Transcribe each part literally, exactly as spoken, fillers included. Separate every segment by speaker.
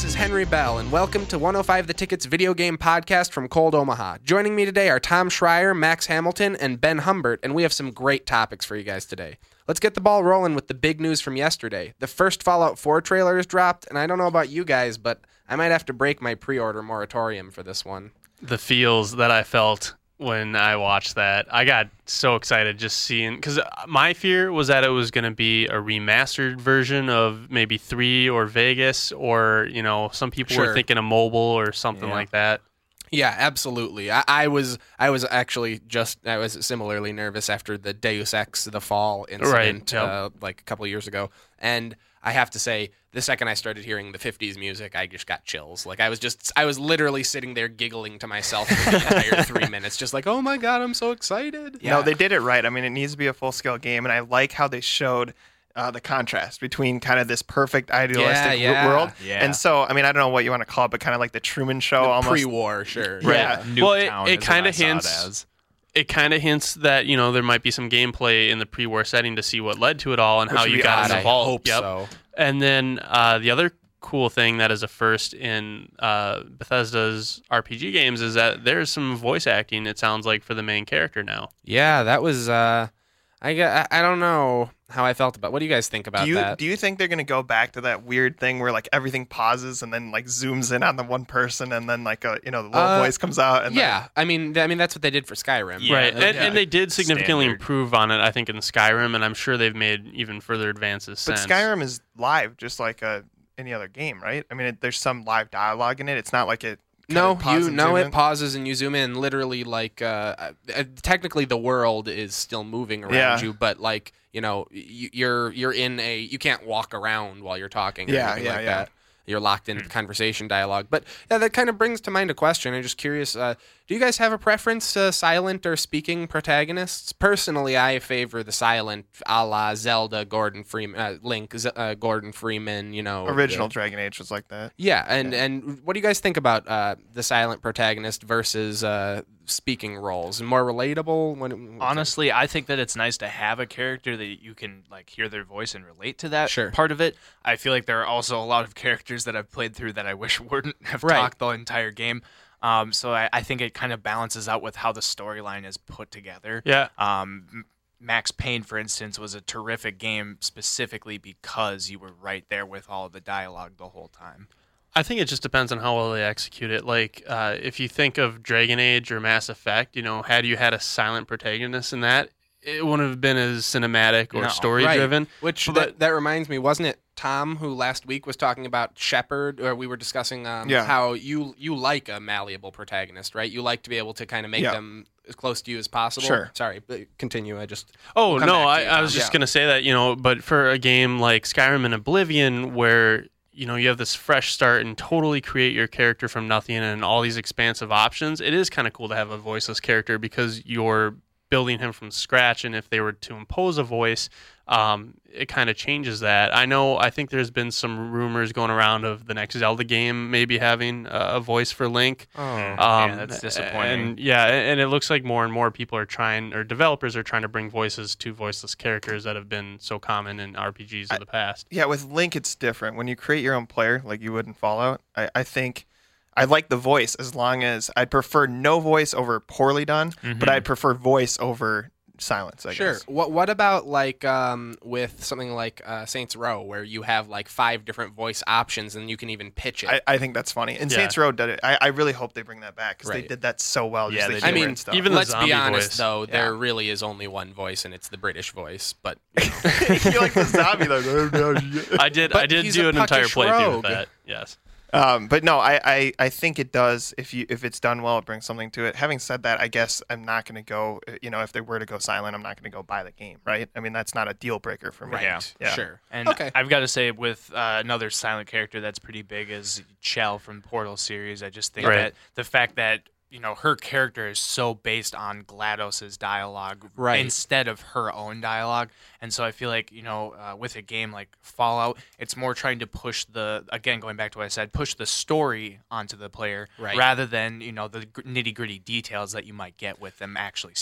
Speaker 1: this is Henry Bell, and welcome to one oh five The Ticket's video game podcast from Cold Omaha. Joining me today are Tom Schreier, Max Hamilton, and Ben Humbert, and we have some great topics for you guys today. Let's get the ball rolling with the big news from yesterday. The first Fallout four trailer is dropped, and I don't know about you guys, but I might have to break my pre-order moratorium for this one.
Speaker 2: The feels that I felt when I watched that, I got so excited just seeing, because my fear was that it was going to be a remastered version of maybe three or Vegas, or, you know, some people
Speaker 1: Sure.
Speaker 2: were thinking a mobile or something
Speaker 3: Yeah.
Speaker 2: like that.
Speaker 1: Yeah, absolutely. I, I was I was actually just I was similarly nervous after the Deus Ex The Fall incident
Speaker 2: Right, yep.
Speaker 1: uh, like a couple of years ago, and I have to say, the second I started hearing the fifties music, I just got chills. Like I was just I was literally sitting there giggling to myself for the entire three minutes, just like, oh my god, I'm so excited.
Speaker 3: No, they did it right. I mean, it needs to be a full-scale game, and I like how they showed uh, the contrast between kind of this perfect idealistic
Speaker 1: Yeah,
Speaker 3: w-
Speaker 1: yeah.
Speaker 3: world.
Speaker 4: Yeah.
Speaker 3: And so, I mean, I don't know what you want to call it, but kind of like the Truman Show
Speaker 1: The
Speaker 3: almost.
Speaker 1: pre-war, sure.
Speaker 3: Right.
Speaker 4: Yeah,
Speaker 2: Well, it-
Speaker 4: Nuketown
Speaker 2: it
Speaker 4: is what
Speaker 2: kinda
Speaker 4: I saw it
Speaker 2: hints-
Speaker 4: as.
Speaker 2: It kind of hints that, you know, there might be some gameplay in the pre-war setting to see what led to it all and
Speaker 3: Which
Speaker 2: how
Speaker 3: would
Speaker 2: you
Speaker 3: be
Speaker 2: got
Speaker 3: awesome.
Speaker 1: I
Speaker 2: involved.
Speaker 1: hope
Speaker 2: Yep.
Speaker 1: so.
Speaker 2: And then uh, the other cool thing that is a first in uh, Bethesda's R P G games is that there's some voice acting, it sounds like, for the main character now.
Speaker 1: Yeah, that was. Uh, I got. I I don't know how I felt about. What do you guys think about
Speaker 3: Do you
Speaker 1: that?
Speaker 3: do you think they're gonna go back to that weird thing where like everything pauses and then like zooms in on the one person and then like a you know the little
Speaker 1: Uh,
Speaker 3: voice comes out and
Speaker 1: yeah, I mean, I mean that's what they did for Skyrim.
Speaker 4: Yeah,
Speaker 2: right,
Speaker 4: that-
Speaker 2: and,
Speaker 3: yeah.
Speaker 2: and they did significantly
Speaker 4: Standard.
Speaker 2: improve on it, I think, in Skyrim, and I'm sure they've made even further advances
Speaker 3: But
Speaker 2: since.
Speaker 3: Skyrim is live just like uh, any other game, right? I mean, it, there's some live dialogue in it. It's not like it. kind
Speaker 1: No,
Speaker 3: of pauses
Speaker 1: you
Speaker 3: and
Speaker 1: know
Speaker 3: zooms
Speaker 1: it
Speaker 3: in.
Speaker 1: pauses and you zoom in. Literally, like uh, uh, technically, the world is still moving around
Speaker 3: Yeah.
Speaker 1: you, but like you know, you, you're you're in a you can't walk around while you're talking. Or
Speaker 3: Yeah,
Speaker 1: anything
Speaker 3: yeah,
Speaker 1: like
Speaker 3: yeah.
Speaker 1: that. You're locked into the conversation dialogue. But yeah, that kind of brings to mind a question. I'm just curious. Uh, do you guys have a preference to silent or speaking protagonists? Personally, I favor the silent, a la Zelda, Gordon Freeman, uh, Link, Z- uh, Gordon Freeman. You know,
Speaker 3: Original
Speaker 1: the-
Speaker 3: Dragon Age was like that.
Speaker 1: Yeah, and, and what do you guys think about uh, the silent protagonist versus uh, speaking roles? More relatable? When, what's that?
Speaker 4: Honestly, I think that it's nice to have a character that you can like hear their voice and relate to that
Speaker 1: Sure.
Speaker 4: part of it. I feel like there are also a lot of characters that I've played through that I wish wouldn't have
Speaker 1: Right.
Speaker 4: talked the entire game. Um, so I, I think it kind of balances out with how the storyline is put together.
Speaker 2: Yeah.
Speaker 4: Um, M- Max Payne, for instance, was a terrific game specifically because you were right there with all of the dialogue the whole time.
Speaker 2: I think it just depends on how well they execute it. Like, uh, if you think of Dragon Age or Mass Effect, you know, had you had a silent protagonist in that, it wouldn't have been as cinematic or
Speaker 4: No.
Speaker 2: story-driven.
Speaker 1: Right. Which
Speaker 2: But-
Speaker 1: that, that reminds me, wasn't it Tom who last week was talking about Shepard, or we were discussing um,
Speaker 3: Yeah.
Speaker 1: how you you like a malleable protagonist, right? You like to be able to kind of make
Speaker 3: Yeah.
Speaker 1: them as close to you as possible.
Speaker 3: Sure.
Speaker 1: Sorry, but continue. I just
Speaker 2: Oh,
Speaker 1: We'll come
Speaker 2: no,
Speaker 1: back to
Speaker 2: I,
Speaker 1: you,
Speaker 2: I was
Speaker 1: Tom.
Speaker 2: just
Speaker 1: Yeah.
Speaker 2: going to say that, you know, but for a game like Skyrim and Oblivion where, you know, you have this fresh start and totally create your character from nothing and all these expansive options, it is kind of cool to have a voiceless character because you're building him from scratch, and if they were to impose a voice, um, it kind of changes that. I know, I think there's been some rumors going around of the next Zelda game maybe having uh, a voice for Link.
Speaker 1: oh
Speaker 2: Um,
Speaker 4: that's disappointing.
Speaker 2: And yeah, and it looks like more and more people are trying, or developers are trying to bring voices to voiceless characters that have been so common in R P Gs of the past.
Speaker 3: Yeah, with Link, it's different. When you create your own player, like you would in Fallout, I, I think I like the voice as long as I'd prefer no voice over poorly done, but I'd prefer voice over silence, I
Speaker 1: Sure.
Speaker 3: guess.
Speaker 1: What What about like um, with something like uh, Saints Row, where you have like five different voice options and you can even pitch it?
Speaker 3: I, I think that's funny. And
Speaker 2: Yeah.
Speaker 3: Saints Row did it. I, I really hope they bring that back because they
Speaker 1: Right.
Speaker 3: did that so well. Just
Speaker 4: Yeah,
Speaker 3: the
Speaker 4: they
Speaker 3: humor
Speaker 4: did.
Speaker 1: I mean,
Speaker 3: and stuff.
Speaker 2: even the
Speaker 1: Let's be
Speaker 2: zombie
Speaker 1: honest,
Speaker 2: voice.
Speaker 1: though, there
Speaker 3: Yeah.
Speaker 1: really is only one voice, and it's the British voice. But
Speaker 3: you like the zombie though.
Speaker 2: I did,
Speaker 1: But
Speaker 2: I did
Speaker 1: he's
Speaker 2: do
Speaker 1: a
Speaker 2: an entire
Speaker 1: puckish
Speaker 2: playthrough
Speaker 1: rogue.
Speaker 2: with that. Yes.
Speaker 3: Um, but no, I, I, I think it does. If you if it's done well, it brings something to it. Having said that, I guess I'm not going to go. You know, if they were to go silent, I'm not going to go buy the game, right? I mean, that's not a deal breaker for me.
Speaker 1: right,
Speaker 4: Yeah.
Speaker 3: Yeah.
Speaker 1: sure.
Speaker 4: And
Speaker 1: okay.
Speaker 4: I've got to say, with uh, another silent character that's pretty big is Chell from Portal series, I just think
Speaker 2: Right.
Speaker 4: that the fact that you know her character is so based on GLaDOS's dialogue
Speaker 1: Right.
Speaker 4: instead of her own dialogue, and so I feel like you know uh, with a game like Fallout, it's more trying to push the again going back to what I said, push the story onto the player
Speaker 1: Right.
Speaker 4: rather than you know the nitty gritty details that you might get with them actually speaking.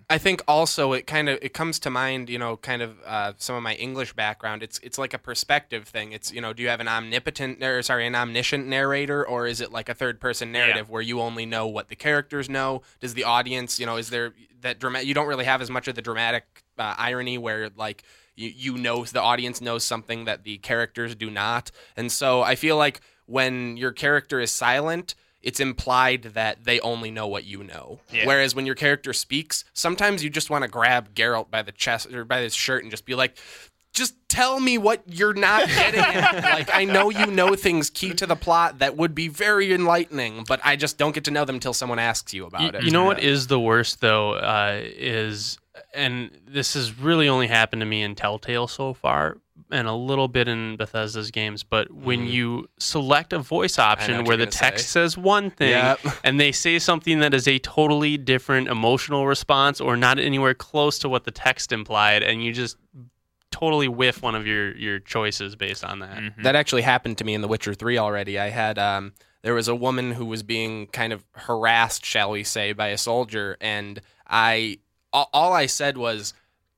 Speaker 1: I think also it kind of it comes to mind, you know, kind of uh, some of my English background. It's it's like a perspective thing. It's, you know, do you have an omnipotent or sorry, an omniscient narrator, or is it like a third person narrative
Speaker 5: Yeah.
Speaker 1: where you only know what the characters know? Does the audience, you know, is there that dramatic? You don't really have as much of the dramatic uh, irony where like you you know the audience knows something that the characters do not, and so I feel like when your character is silent, it's implied that they only know what you know.
Speaker 5: Yeah.
Speaker 1: Whereas when your character speaks, sometimes you just want to grab Geralt by the chest or by his shirt and just be like, just tell me what you're not getting at. Like, I know you know things key to the plot that would be very enlightening, but I just don't get to know them until someone asks you about
Speaker 2: You,
Speaker 1: it.
Speaker 2: you know what is the worst though uh, is, and this has really only happened to me in Telltale so far, and a little bit in Bethesda's games, but when
Speaker 1: Mhm.
Speaker 2: you select a voice option
Speaker 1: what
Speaker 2: where
Speaker 1: you're
Speaker 2: the
Speaker 1: gonna
Speaker 2: text
Speaker 1: say.
Speaker 2: says one thing
Speaker 1: Yep.
Speaker 2: and they say something that is a totally different emotional response or not anywhere close to what the text implied, and you just totally whiff one of your, your choices based on that.
Speaker 5: Mhm.
Speaker 1: That actually happened to me in The Witcher three already. I had um there was a woman who was being kind of harassed, shall we say, by a soldier, and I all, all I said was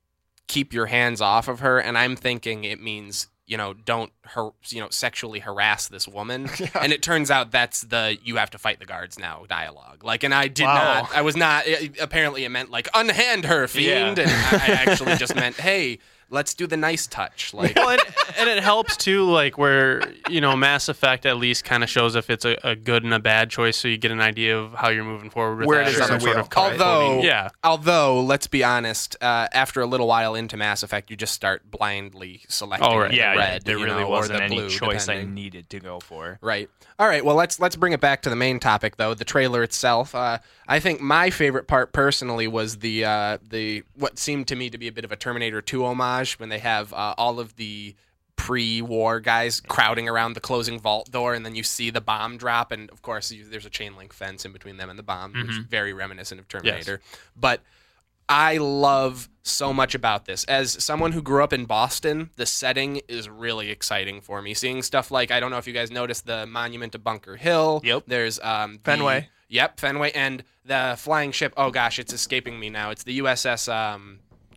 Speaker 1: keep your hands off of her, and I'm thinking it means, you know, don't har- you know, sexually harass this woman. And it turns out that's the you have to fight the guards now dialogue. Like, and I did
Speaker 3: Wow.
Speaker 1: not I was not it, apparently it meant like unhand her, fiend,
Speaker 5: Yeah.
Speaker 1: and I, I actually just meant, hey, let's do the nice touch. Like,
Speaker 2: Well, and, and it helps too, like where, you know, Mass Effect at least kind of shows if it's a, a good and a bad choice, so you get an idea of how you're moving forward with
Speaker 3: Where it
Speaker 2: that,
Speaker 3: is
Speaker 2: or
Speaker 3: on
Speaker 2: some
Speaker 3: the
Speaker 2: sort
Speaker 3: wheel.
Speaker 2: of color
Speaker 1: Although-
Speaker 2: coding. yeah,
Speaker 1: Although, let's be honest, uh, after a little while into Mass Effect, you just start blindly selecting
Speaker 2: Oh, right.
Speaker 1: the
Speaker 5: Yeah,
Speaker 1: red.
Speaker 5: there
Speaker 1: you
Speaker 5: really
Speaker 1: know,
Speaker 5: wasn't
Speaker 1: or the
Speaker 5: any
Speaker 1: blue,
Speaker 5: choice I
Speaker 1: depending.
Speaker 5: needed to go for.
Speaker 1: Right. All right. Well, let's let's bring it back to the main topic, though. The trailer itself. Uh, I think my favorite part, personally, was the uh, the what seemed to me to be a bit of a Terminator two homage when they have uh, all of the pre-war guys crowding around the closing vault door, and then you see the bomb drop, and of course you, there's a chain link fence in between them and the bomb, which is very reminiscent of Terminator. But I love so much about this. As someone who grew up in Boston, the setting is really exciting for me. Seeing stuff like, I don't know if you guys noticed the monument to Bunker Hill.
Speaker 5: Yep.
Speaker 1: There's um, the-
Speaker 3: Fenway.
Speaker 1: Yep, Fenway, and the flying ship. Oh gosh, it's escaping me now. It's the U S S. Um,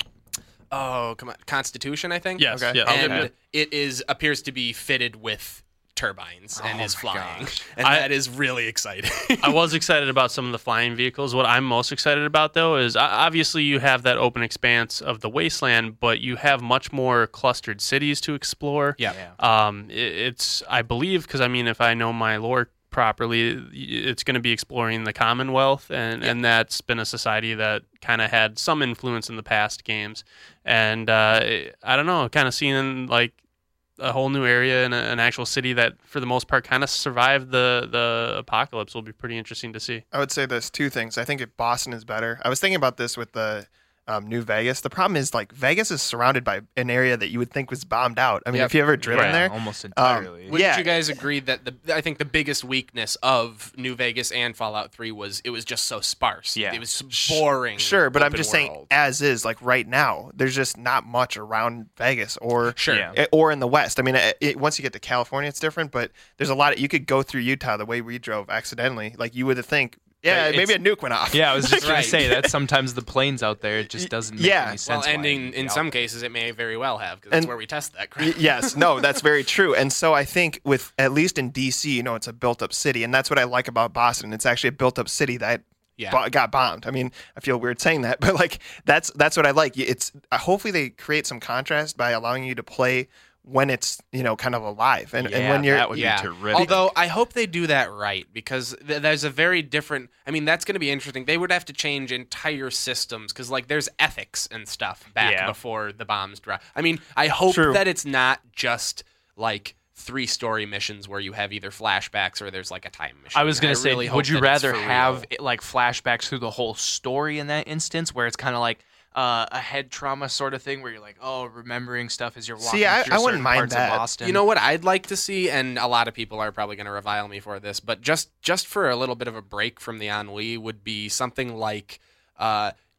Speaker 1: oh, come on, Constitution, I think.
Speaker 2: yes,
Speaker 3: Okay.
Speaker 2: yeah,
Speaker 1: And
Speaker 2: okay.
Speaker 1: it is appears to be fitted with turbines and
Speaker 3: Oh
Speaker 1: is
Speaker 3: my
Speaker 1: flying,
Speaker 3: gosh.
Speaker 1: and
Speaker 2: I-
Speaker 1: that is really exciting.
Speaker 2: I was excited about some of the flying vehicles. What I'm most excited about, though, is uh, obviously you have that open expanse of the wasteland, but you have much more clustered cities to explore.
Speaker 1: Yeah.
Speaker 5: Yeah.
Speaker 2: Um, it, it's, I believe, because I mean, if I know my lore properly, it's going to be exploring the Commonwealth, and, and that's been a society that kind of had some influence in the past games. And uh, I don't know, kind of seeing like a whole new area in a, an actual city that, for the most part, kind of survived the the apocalypse will be pretty interesting to see.
Speaker 3: I would say there's two things. I think if Boston is better. I was thinking about this with the um, New Vegas. The problem is like Vegas is surrounded by an area that you would think was bombed out. I mean,
Speaker 1: Yep.
Speaker 3: if you ever driven
Speaker 5: Yeah,
Speaker 3: there,
Speaker 5: almost entirely.
Speaker 1: Wouldn't
Speaker 3: Yeah.
Speaker 1: you guys agree that the I think the biggest weakness of New Vegas and Fallout three was it was just so sparse.
Speaker 5: Yeah.
Speaker 1: It was boring.
Speaker 3: sure, but I'm
Speaker 1: open
Speaker 3: just saying,
Speaker 1: world.
Speaker 3: as is, like right now, there's just not much around Vegas or
Speaker 1: Sure.
Speaker 5: Yeah.
Speaker 3: eh, or in the West. I mean, it, it, once you get to California, it's different, but there's a lot of, you could go through Utah the way we drove accidentally. Like you would think, yeah,
Speaker 5: It's-
Speaker 3: maybe a nuke went off.
Speaker 5: Yeah, I was just gonna
Speaker 1: Right.
Speaker 5: say that sometimes the planes out there it just doesn't make
Speaker 3: Yeah.
Speaker 5: any sense.
Speaker 1: Well, and
Speaker 5: why
Speaker 1: in,
Speaker 5: it'd be
Speaker 1: in
Speaker 5: out
Speaker 1: some
Speaker 5: there.
Speaker 1: cases, it may very well have because that's
Speaker 3: And-
Speaker 1: where we test that
Speaker 3: Y-
Speaker 1: crap.
Speaker 3: yes, no, that's very true. And so I think with at least in D C, you know, it's a built-up city, and that's what I like about Boston. It's actually a built-up city that
Speaker 1: Yeah.
Speaker 3: bo- got bombed. I mean, I feel weird saying that, but like that's that's what I like. It's uh, hopefully they create some contrast by allowing you to play when it's, you know, kind of alive, and, and
Speaker 5: Yeah,
Speaker 3: when you're
Speaker 5: that would
Speaker 1: Yeah.
Speaker 5: be terrific.
Speaker 1: Although I hope they do that right because th- there's a very different. I mean, that's going to be interesting. They would have to change entire systems because, like, there's ethics and stuff back
Speaker 5: Yeah.
Speaker 1: before the bombs drop. I mean, I hope
Speaker 3: True.
Speaker 1: that it's not just like three story missions where you have either flashbacks or there's like a time mission.
Speaker 5: I was gonna say,
Speaker 1: really hope
Speaker 5: would you
Speaker 1: that it's
Speaker 5: rather
Speaker 1: for
Speaker 5: have
Speaker 1: real.
Speaker 5: it, like flashbacks through the whole story in that instance, where it's kind of like uh, a head trauma sort of thing, where you're like, oh, remembering stuff as you're walking
Speaker 3: See, I-
Speaker 5: through
Speaker 3: I wouldn't
Speaker 5: certain
Speaker 3: mind
Speaker 5: parts
Speaker 3: that.
Speaker 5: of Boston.
Speaker 1: You know what I'd like to see, and a lot of people are probably going to revile me for this, but just just for a little bit of a break from the ennui would be something like uh,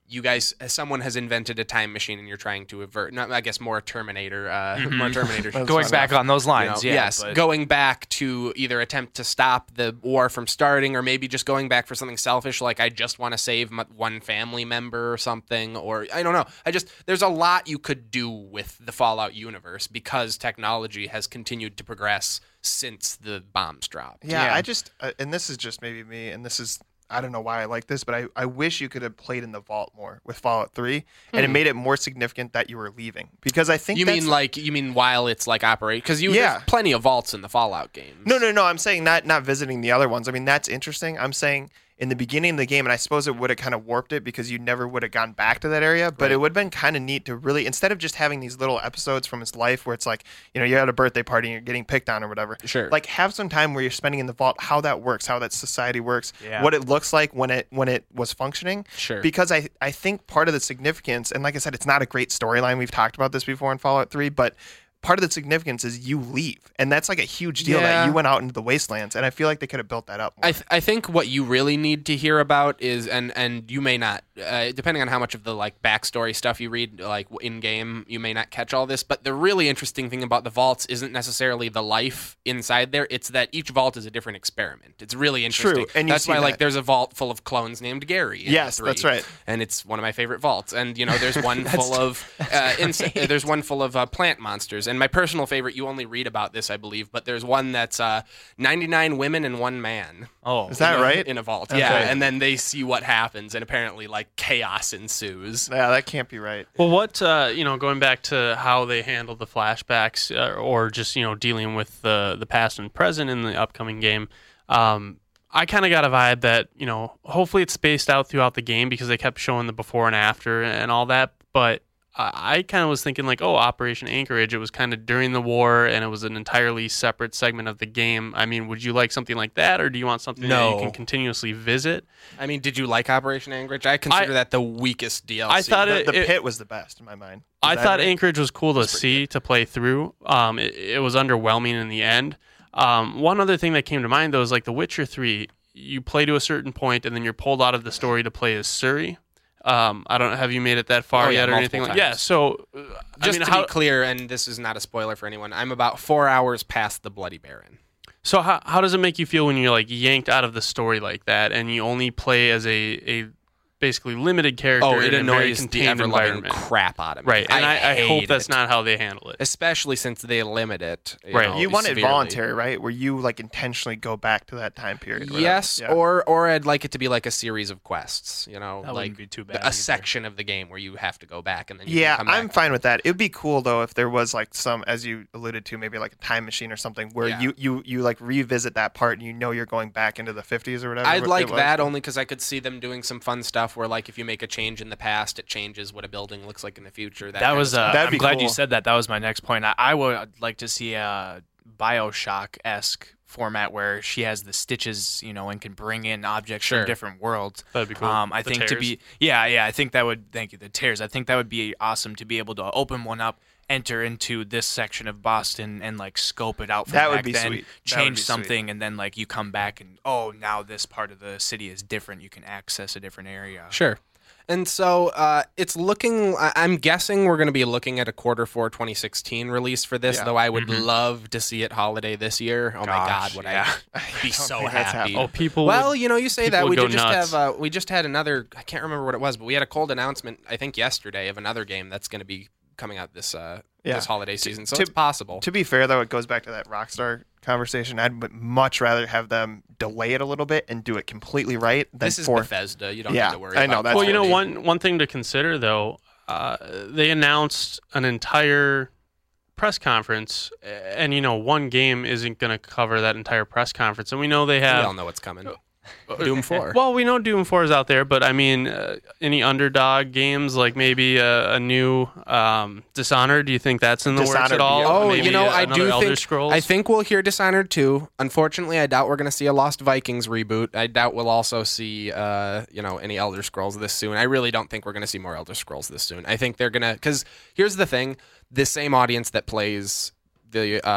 Speaker 1: you guys, someone has invented a time machine and you're trying to avert, not, I guess more Terminator, uh, mm-hmm. more Terminator.
Speaker 4: Going back on those lines,
Speaker 1: you know,
Speaker 4: yeah.
Speaker 1: Yes,
Speaker 4: but...
Speaker 1: going back to either attempt to stop the war from starting, or maybe just going back for something selfish, like I just want to save my, one family member or something, or I don't know. I just, there's a lot you could do with the Fallout universe because technology has continued to progress since the bombs dropped.
Speaker 3: Yeah,
Speaker 4: Yeah.
Speaker 3: I just, uh, and this is just maybe me, and this is, I don't know why I like this, but I, I wish you could have played in the vault more with Fallout three, and it
Speaker 1: Hmm.
Speaker 3: made it more significant that you were leaving. Because I think
Speaker 1: You
Speaker 3: that's,
Speaker 1: mean like, you mean while it's like operate? Because you
Speaker 3: Yeah.
Speaker 1: there's plenty of vaults in the Fallout games.
Speaker 3: No, no, no. I'm saying not not visiting the other ones. I mean, that's interesting. I'm saying in the beginning of the game, and I suppose it would have kind of warped it because you never would have gone back to that area, but
Speaker 1: Right.
Speaker 3: it would have been kind of neat to really, instead of just having these little episodes from his life where it's like, you know, you're at a birthday party and you're getting picked on or whatever.
Speaker 1: Sure.
Speaker 3: Like have some time where you're spending in the vault, how that works, how that society works,
Speaker 4: Yeah.
Speaker 3: what it looks like when it when it was functioning.
Speaker 1: Sure.
Speaker 3: Because I, I think part of the significance, and like I said, it's not a great storyline. We've talked about this before in Fallout three, but part of the significance is you leave. And that's like a huge deal
Speaker 1: Yeah.
Speaker 3: that you went out into the wastelands. And I feel like they could have built that up more.
Speaker 1: I, th- I think what you really need to hear about is, and and you may not, uh, depending on how much of the like backstory stuff you read, like in game, you may not catch all this. But the really interesting thing about the vaults isn't necessarily the life inside there; it's that each vault is a different experiment. It's really interesting.
Speaker 3: True, and you
Speaker 1: that's
Speaker 3: see
Speaker 1: why like
Speaker 3: that.
Speaker 1: there's a vault full of clones named Gary. in
Speaker 3: Yes,
Speaker 1: three,
Speaker 3: that's right.
Speaker 1: And it's one of my favorite vaults. And you know, there's one full of uh, inse- there's one full of uh, plant monsters. And my personal favorite, you only read about this, I believe, but there's one that's uh, ninety-nine women and one man.
Speaker 4: Oh,
Speaker 3: Is that
Speaker 1: in a-
Speaker 3: right?
Speaker 1: In a vault,
Speaker 3: Okay.
Speaker 1: yeah. And then they see what happens, and apparently, like, chaos ensues.
Speaker 3: Yeah, that can't be right.
Speaker 2: Well, what uh, you know, going back to how they handle the flashbacks, uh, or just you know dealing with the the past and present in the upcoming game, um, I kind of got a vibe that you know hopefully it's spaced out throughout the game because they kept showing the before and after and all that. But I, I kind of was thinking like, oh, Operation Anchorage. It was kind of during the war, and it was an entirely separate segment of the game. I mean, would you like something like that, or do you want something that
Speaker 1: No.
Speaker 2: you can continuously visit?
Speaker 1: I mean, did you like Operation Anchorage? I consider
Speaker 2: I-
Speaker 1: that the weakest D L C.
Speaker 2: I thought
Speaker 3: The,
Speaker 2: it-
Speaker 3: the pit was the best in my mind. Is
Speaker 2: I
Speaker 3: that
Speaker 2: thought
Speaker 3: right?
Speaker 2: Anchorage was cool to see to play through. Um, it, it was underwhelming in the end. Um, one other thing that came to mind though is like The Witcher three. You play to a certain point, and then you're pulled out of the story to play as Ciri. Um, I don't know. Have you made it that far
Speaker 1: Oh, yeah,
Speaker 2: yet, or
Speaker 1: multiple
Speaker 2: anything like? Yeah.
Speaker 1: times.
Speaker 2: So, uh, I
Speaker 1: Just
Speaker 2: mean,
Speaker 1: to
Speaker 2: how
Speaker 1: be clear, and this is not a spoiler for anyone, I'm about four hours past the Bloody Baron.
Speaker 2: so how how does it make you feel when you're like yanked out of the story like that, and you only play as a a basically limited character
Speaker 1: Oh, it
Speaker 2: in a very
Speaker 1: annoys the
Speaker 2: contained
Speaker 1: ever-loving
Speaker 2: environment?
Speaker 1: crap out of me.
Speaker 2: Right, and I, I, hope
Speaker 1: hate
Speaker 2: that's
Speaker 1: it.
Speaker 2: not how they handle it.
Speaker 1: Especially since they limit it. You
Speaker 2: Right.
Speaker 1: know,
Speaker 3: You want it
Speaker 1: severely.
Speaker 3: voluntary, right? Where you like intentionally go back to that time period. or whatever.
Speaker 1: Yes,
Speaker 3: Yeah.
Speaker 1: or or I'd like it to be like a series of quests. You know,
Speaker 4: That
Speaker 1: like
Speaker 4: wouldn't be too bad
Speaker 1: a
Speaker 4: either.
Speaker 1: section of the game where you have to go back and then you
Speaker 3: Yeah,
Speaker 1: can come
Speaker 3: I'm
Speaker 1: back.
Speaker 3: fine with that. It would be cool though if there was like some, as you alluded to, maybe like a time machine or something where
Speaker 1: Yeah.
Speaker 3: you, you you like revisit that part and you know you're going back into the fifties or whatever.
Speaker 1: I'd
Speaker 3: it
Speaker 1: like
Speaker 3: was.
Speaker 1: that only because I could see them doing some fun stuff where, like, if you make a change in the past, it changes what a building looks like in the future. That,
Speaker 4: That
Speaker 1: kind of
Speaker 4: was.
Speaker 1: stuff.
Speaker 4: Uh,
Speaker 3: That'd
Speaker 4: I'm
Speaker 3: be
Speaker 4: glad
Speaker 3: cool.
Speaker 4: you said that. That was my next point. I, I would like to see a Bioshock esque format where she has the stitches, you know, and can bring in objects
Speaker 1: Sure.
Speaker 4: from different worlds.
Speaker 2: That'd be cool.
Speaker 4: Um, I
Speaker 2: The
Speaker 4: think to
Speaker 2: tears.
Speaker 4: be, yeah, yeah. I think that would. Thank you. The tears. I think that would be awesome to be able to open one up, enter into this section of Boston, and like scope it out from
Speaker 3: That would
Speaker 4: back
Speaker 3: be
Speaker 4: then,
Speaker 3: sweet. That would
Speaker 4: change
Speaker 3: be sweet.
Speaker 4: something, and then like you come back and oh, now this part of the city is different. You can access a different area.
Speaker 1: Sure. And so uh, it's looking, I- I'm guessing we're going to be looking at a quarter four twenty sixteen release for this,
Speaker 3: Yeah.
Speaker 1: though I would love to see it holiday this year. Oh my God,
Speaker 4: Gosh,
Speaker 1: would
Speaker 4: yeah.
Speaker 1: I be
Speaker 3: don't
Speaker 1: so
Speaker 3: think that's
Speaker 1: happy.
Speaker 3: happening.
Speaker 2: Oh, people.
Speaker 1: Well,
Speaker 2: would-
Speaker 1: you know, you say
Speaker 2: people
Speaker 1: that
Speaker 2: would
Speaker 1: we
Speaker 2: go
Speaker 1: did just
Speaker 2: nuts.
Speaker 1: have uh, we just had another. I can't remember what it was, but we had a cold announcement. I think yesterday of another game that's going to be coming out this uh,
Speaker 3: Yeah.
Speaker 1: this holiday season. So
Speaker 3: to-
Speaker 1: it's possible.
Speaker 3: To be fair, though, it goes back to that Rockstar conversation. I'd m- much rather have them delay it a little bit and do it completely right than
Speaker 1: this is
Speaker 3: for.
Speaker 1: Bethesda. You don't
Speaker 3: Yeah,
Speaker 1: need to worry.
Speaker 3: I know,
Speaker 1: about
Speaker 3: that's
Speaker 2: well, you know,
Speaker 1: quality.
Speaker 2: one one thing to consider though, uh, they announced an entire press conference, and you know, one game isn't going to cover that entire press conference, and we know they
Speaker 1: We
Speaker 2: have.
Speaker 1: all know what's coming. Doom four.
Speaker 2: Well, we know Doom four is out there, but I mean, uh, any underdog games like maybe a, a new um, Dishonored? Do you think that's in the works
Speaker 3: Dishonored,
Speaker 2: at all?
Speaker 3: yeah.
Speaker 1: Oh,
Speaker 2: Maybe
Speaker 1: you know,
Speaker 2: uh,
Speaker 1: I
Speaker 2: another
Speaker 1: do
Speaker 2: Elder
Speaker 1: think
Speaker 2: Scrolls?
Speaker 1: I think we'll hear Dishonored two. Unfortunately, I doubt we're going to see a Lost Vikings reboot. I doubt we'll also see, uh, you know, any Elder Scrolls this soon. I really don't think we're going to see more Elder Scrolls this soon. I think they're gonna because here's the thing: the same audience that plays the uh,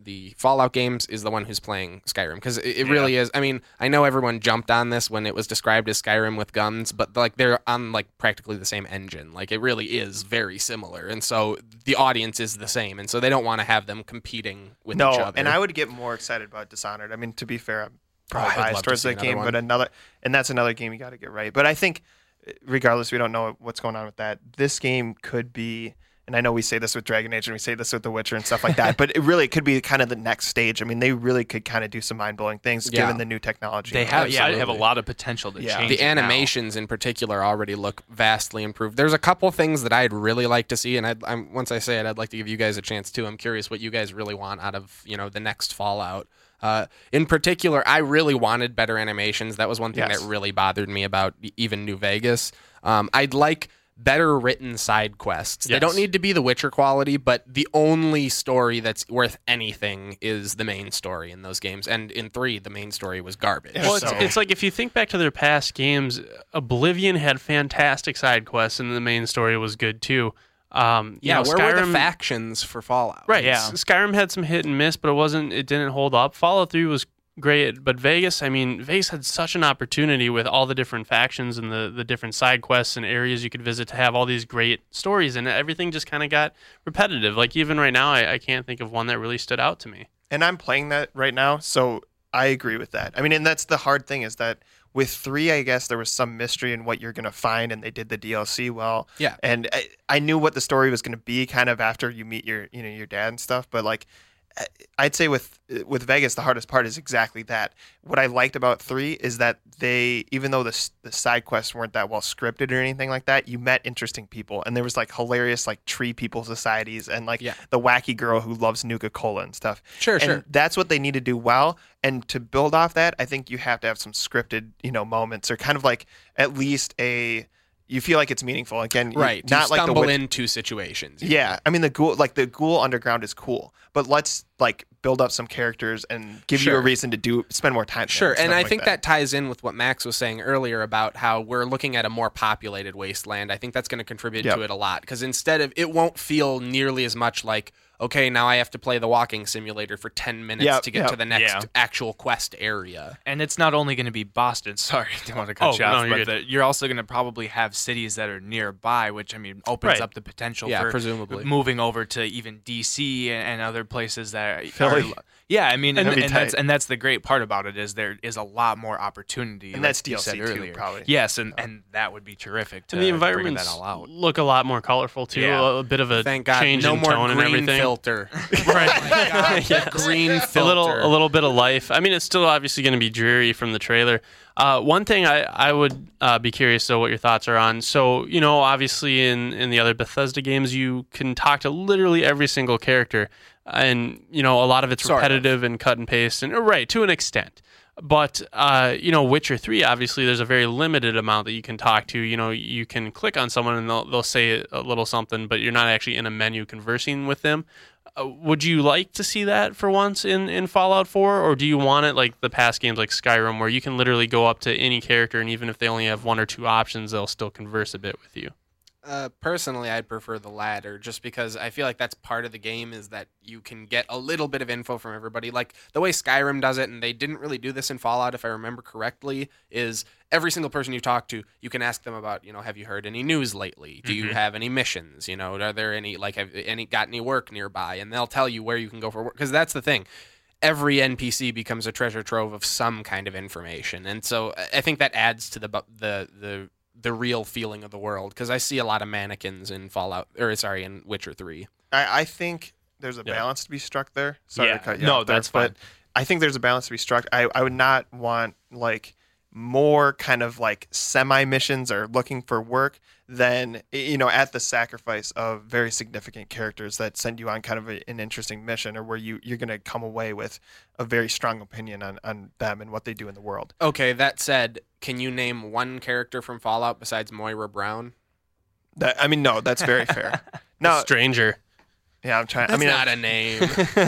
Speaker 1: the Fallout games is the one who's playing Skyrim, because it, it really is. I mean, I know everyone jumped on this when it was described as Skyrim with guns, but like they're on like practically the same engine. Like it really is very similar, and so the audience is the same, and so they don't want to have them competing with
Speaker 3: no,
Speaker 1: each other.
Speaker 3: and I would get more excited about Dishonored. I mean, to be fair, I'm probably
Speaker 1: Oh, I'd love
Speaker 3: biased
Speaker 1: to
Speaker 3: towards
Speaker 1: see
Speaker 3: that
Speaker 1: another
Speaker 3: game,
Speaker 1: one.
Speaker 3: but another, and that's another game you got to get right. But I think, regardless, we don't know what's going on with that. This game could be. And I know we say this with Dragon Age and we say this with The Witcher and stuff like that, but it really could be kind of the next stage. I mean, they really could kind of do some mind-blowing things
Speaker 1: Yeah.
Speaker 3: given the new technology.
Speaker 5: They have, yeah, they have a
Speaker 1: Absolutely.
Speaker 5: lot of potential to
Speaker 3: Yeah.
Speaker 5: change.
Speaker 1: the
Speaker 5: it now.
Speaker 1: animations in particular already look vastly improved. There's a couple things that I'd really like to see, and I'd, I'm, once I say it, I'd like to give you guys a chance too. I'm curious what you guys really want out of you know the next Fallout. Uh, in particular, I really wanted better animations. That was one thing
Speaker 3: Yes.
Speaker 1: that really bothered me about e- even New Vegas. Um, I'd like better written side quests. They
Speaker 2: Yes.
Speaker 1: don't need to be The Witcher quality, but the only story that's worth anything is the main story in those games. And in three, the main story was garbage.
Speaker 3: Yeah,
Speaker 2: Well, it's,
Speaker 3: so-
Speaker 2: it's like if you think back to their past games, Oblivion had fantastic side quests, and the main story was good too. Um, you
Speaker 1: yeah,
Speaker 2: know,
Speaker 1: where were the
Speaker 2: Skyrim-
Speaker 1: factions for Fallout?
Speaker 2: Right.
Speaker 5: Yeah.
Speaker 2: S- Skyrim had some hit and miss, but it wasn't. It didn't hold up. Fallout three was great, but Vegas. I mean, Vegas had such an opportunity with all the different factions and the the different side quests and areas you could visit to have all these great stories, and everything just kind of got repetitive. Like even right now, I, I can't think of one that really stood out to me.
Speaker 3: And I'm playing that right now, so I agree with that. I mean, and that's the hard thing is that with three, I guess there was some mystery in what you're going to find, and they did the D L C well.
Speaker 1: Yeah.
Speaker 3: And I, I knew what the story was going to be kind of after you meet your, you know, your dad and stuff. But like, I- I'd say with with Vegas, the hardest part is exactly that. What I liked about three is that they, even though the s- the side quests weren't that well scripted or anything like that, you met interesting people, and there was like hilarious like tree people societies, and like
Speaker 1: Yeah.
Speaker 3: the wacky girl who loves Nuka Cola and stuff.
Speaker 1: Sure,
Speaker 3: and
Speaker 1: sure.
Speaker 3: that's what they need to do well. And to build off that, I think you have to have some scripted, you know, moments, or kind of like at least a. You feel like it's meaningful again, you-
Speaker 1: Right.
Speaker 3: Not
Speaker 1: you
Speaker 3: like the
Speaker 1: stumble
Speaker 3: Witch-
Speaker 1: into situations.
Speaker 3: yeah, I mean the ghoul, like the ghoul underground is cool, but let's like build up some characters and give you a
Speaker 1: Sure.
Speaker 3: reason to do spend more time. there
Speaker 1: Sure, and
Speaker 3: stuff
Speaker 1: I
Speaker 3: like
Speaker 1: think that. ties in with what Max was saying earlier about how we're looking at a more populated wasteland. I think that's going to contribute
Speaker 3: Yep.
Speaker 1: to it a lot, because instead of it won't feel nearly as much like, okay, now I have to play the walking simulator for ten minutes
Speaker 3: Yep,
Speaker 1: to get
Speaker 3: yep.
Speaker 1: to the next
Speaker 5: Yeah.
Speaker 1: actual quest area.
Speaker 5: And it's not only going to be Boston. Sorry, I don't want to cut
Speaker 2: Oh,
Speaker 5: you
Speaker 2: no,
Speaker 5: off,
Speaker 2: you're
Speaker 5: but
Speaker 2: good.
Speaker 5: the, you're also going to probably have cities that are nearby, which I mean opens
Speaker 2: Right.
Speaker 5: up the potential
Speaker 1: Yeah,
Speaker 5: for
Speaker 1: presumably.
Speaker 5: moving over to even D C and, and other places that
Speaker 3: Philly.
Speaker 5: Are, yeah, I mean, and,
Speaker 3: That'd be
Speaker 5: and that's
Speaker 3: tight.
Speaker 5: and that's the great part about it is there is a lot more opportunity,
Speaker 3: And
Speaker 5: like
Speaker 3: that's
Speaker 5: you
Speaker 3: D L C
Speaker 5: said
Speaker 3: too,
Speaker 5: earlier.
Speaker 3: probably.
Speaker 5: Yes, and, and that would be terrific to
Speaker 2: And the
Speaker 5: bring
Speaker 2: environments
Speaker 5: that all out.
Speaker 2: look a lot more colorful too.
Speaker 5: Yeah.
Speaker 2: A, a bit of a
Speaker 1: Thank God,
Speaker 2: change
Speaker 1: no
Speaker 2: in
Speaker 1: more
Speaker 2: tone
Speaker 1: green
Speaker 2: and everything.
Speaker 1: filter.
Speaker 2: Right. Yes.
Speaker 1: Green
Speaker 2: a
Speaker 1: filter.
Speaker 2: little a little bit of life. I mean, it's still obviously going to be dreary from the trailer. Uh, one thing I I would uh, be curious though what your thoughts are on. So you know, obviously in in the other Bethesda games, you can talk to literally every single character, and you know a lot of it's
Speaker 1: Sort of.
Speaker 2: repetitive and cut and paste, and right to an extent. But uh, you know, Witcher three, obviously, there's a very limited amount that you can talk to. You know, you can click on someone and they'll they'll say a little something, but you're not actually in a menu conversing with them. Uh, would you like to see that for once in, in Fallout four, or do you want it like the past games like Skyrim, where you can literally go up to any character, and even if they only have one or two options, they'll still converse a bit with you?
Speaker 1: Uh, personally, I'd prefer the latter, just because I feel like that's part of the game, is that you can get a little bit of info from everybody. Like the way Skyrim does it, and they didn't really do this in Fallout, if I remember correctly, is every single person you talk to, you can ask them about, you know, have you heard any news lately? Do you
Speaker 2: Mhm.
Speaker 1: have any missions? You know, are there any, like, have any got any work nearby? And they'll tell you where you can go for work, because that's the thing. Every N P C becomes a treasure trove of some kind of information, and so I- I think that adds to the bu- the the the real feeling of the world, because I see a lot of mannequins in Fallout, or sorry, in Witcher three.
Speaker 3: I, I think there's a
Speaker 2: Yeah.
Speaker 3: balance to be struck there. Sorry
Speaker 5: Yeah.
Speaker 3: to cut you
Speaker 5: No,
Speaker 3: off there,
Speaker 5: that's
Speaker 3: but
Speaker 5: fine.
Speaker 3: I think there's a balance to be struck. I, I would not want like more kind of like semi missions or looking for work than, you know, at the sacrifice of very significant characters that send you on kind of a, an interesting mission, or where you, you're going to come away with a very strong opinion on, on them and what they do in the world.
Speaker 1: Okay, that said, can you name one character from Fallout besides Moira Brown?
Speaker 3: That I mean, no, that's very fair. No,
Speaker 2: Stranger.
Speaker 3: yeah, I'm trying.
Speaker 1: That's
Speaker 3: I mean,
Speaker 1: not a name.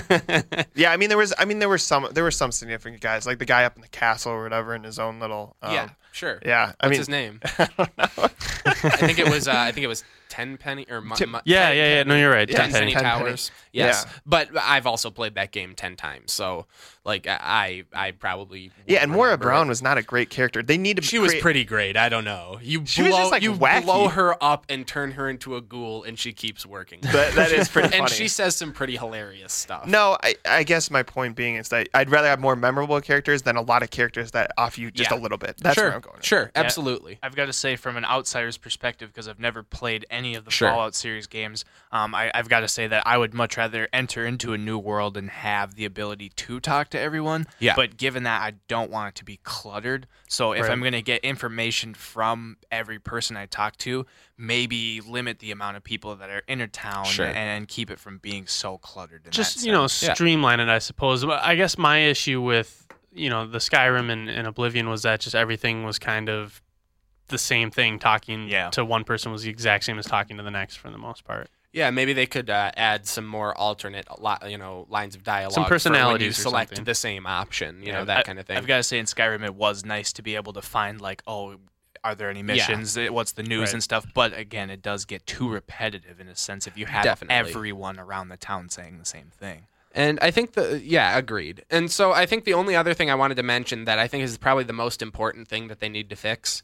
Speaker 3: yeah, I mean, there was, I mean, there were some, there were some significant guys, like the guy up in the castle or whatever, in his own little. Um,
Speaker 1: yeah, sure.
Speaker 3: yeah. I
Speaker 1: What's
Speaker 3: mean,
Speaker 1: his name?
Speaker 3: I don't know.
Speaker 1: I think it was. Uh, I think it was ten penny or mu-
Speaker 3: Ten-
Speaker 1: mu-
Speaker 2: Yeah,
Speaker 1: ten
Speaker 2: yeah, yeah.
Speaker 1: penny-
Speaker 2: No, you're right.
Speaker 3: Yeah,
Speaker 1: ten
Speaker 2: Ten
Speaker 1: penny
Speaker 3: ten penny.
Speaker 1: towers. Yes,
Speaker 3: Yeah.
Speaker 1: but I've also played that game ten times, so like I I probably
Speaker 3: Yeah,
Speaker 1: won't
Speaker 3: and Moira
Speaker 1: remember
Speaker 3: Brown
Speaker 1: it.
Speaker 3: was not a great character. They need to.
Speaker 1: She was
Speaker 3: create-
Speaker 1: pretty great. I don't know. You
Speaker 3: She
Speaker 1: blow,
Speaker 3: was just, like,
Speaker 1: you
Speaker 3: wacky.
Speaker 1: blow her up and turn her into a ghoul, and she keeps working.
Speaker 3: That, that is pretty funny.
Speaker 1: and she says some pretty hilarious stuff.
Speaker 3: No, I, I guess my point being is that I'd rather have more memorable characters than a lot of characters that off you just
Speaker 1: Yeah.
Speaker 3: a little bit. That's
Speaker 1: sure,
Speaker 3: where I'm going. with
Speaker 1: sure, absolutely.
Speaker 5: I've got to say, from an outsider's perspective, because I've never played any of the
Speaker 1: Sure.
Speaker 5: Fallout series games, um, I, I've got to say that I would much rather enter into a new world and have the ability to talk to everyone.
Speaker 1: Yeah.
Speaker 5: But given that, I don't want it to be cluttered. So if
Speaker 2: Right.
Speaker 5: I'm going to get information from every person I talk to, maybe limit the amount of people that are in a town
Speaker 1: Sure.
Speaker 5: and, and keep it from being so cluttered. In
Speaker 2: Just
Speaker 5: that
Speaker 2: you know,
Speaker 5: sense.
Speaker 2: streamline it. I suppose. But I guess my issue with you know the Skyrim and, and Oblivion was that just everything was kind of the same thing. Talking
Speaker 5: Yeah.
Speaker 2: to one person was the exact same as talking to the next for the most part.
Speaker 1: Yeah, maybe they could uh, add some more alternate, li- you know, lines of dialogue.
Speaker 2: Some
Speaker 1: for when you
Speaker 2: personalities or
Speaker 1: select
Speaker 2: something.
Speaker 1: the same option, you know,
Speaker 5: Yeah,
Speaker 1: that
Speaker 5: I-
Speaker 1: kind of thing.
Speaker 5: I've got to say, in Skyrim, it was nice to be able to find, like, oh, are there any missions? Eh, What's the news
Speaker 2: Right.
Speaker 5: and stuff? But again, it does get too repetitive in a sense if you have
Speaker 1: Definitely.
Speaker 5: everyone around the town saying the same thing.
Speaker 1: And I think the yeah, agreed. And so I think the only other thing I wanted to mention that I think is probably the most important thing that they need to fix,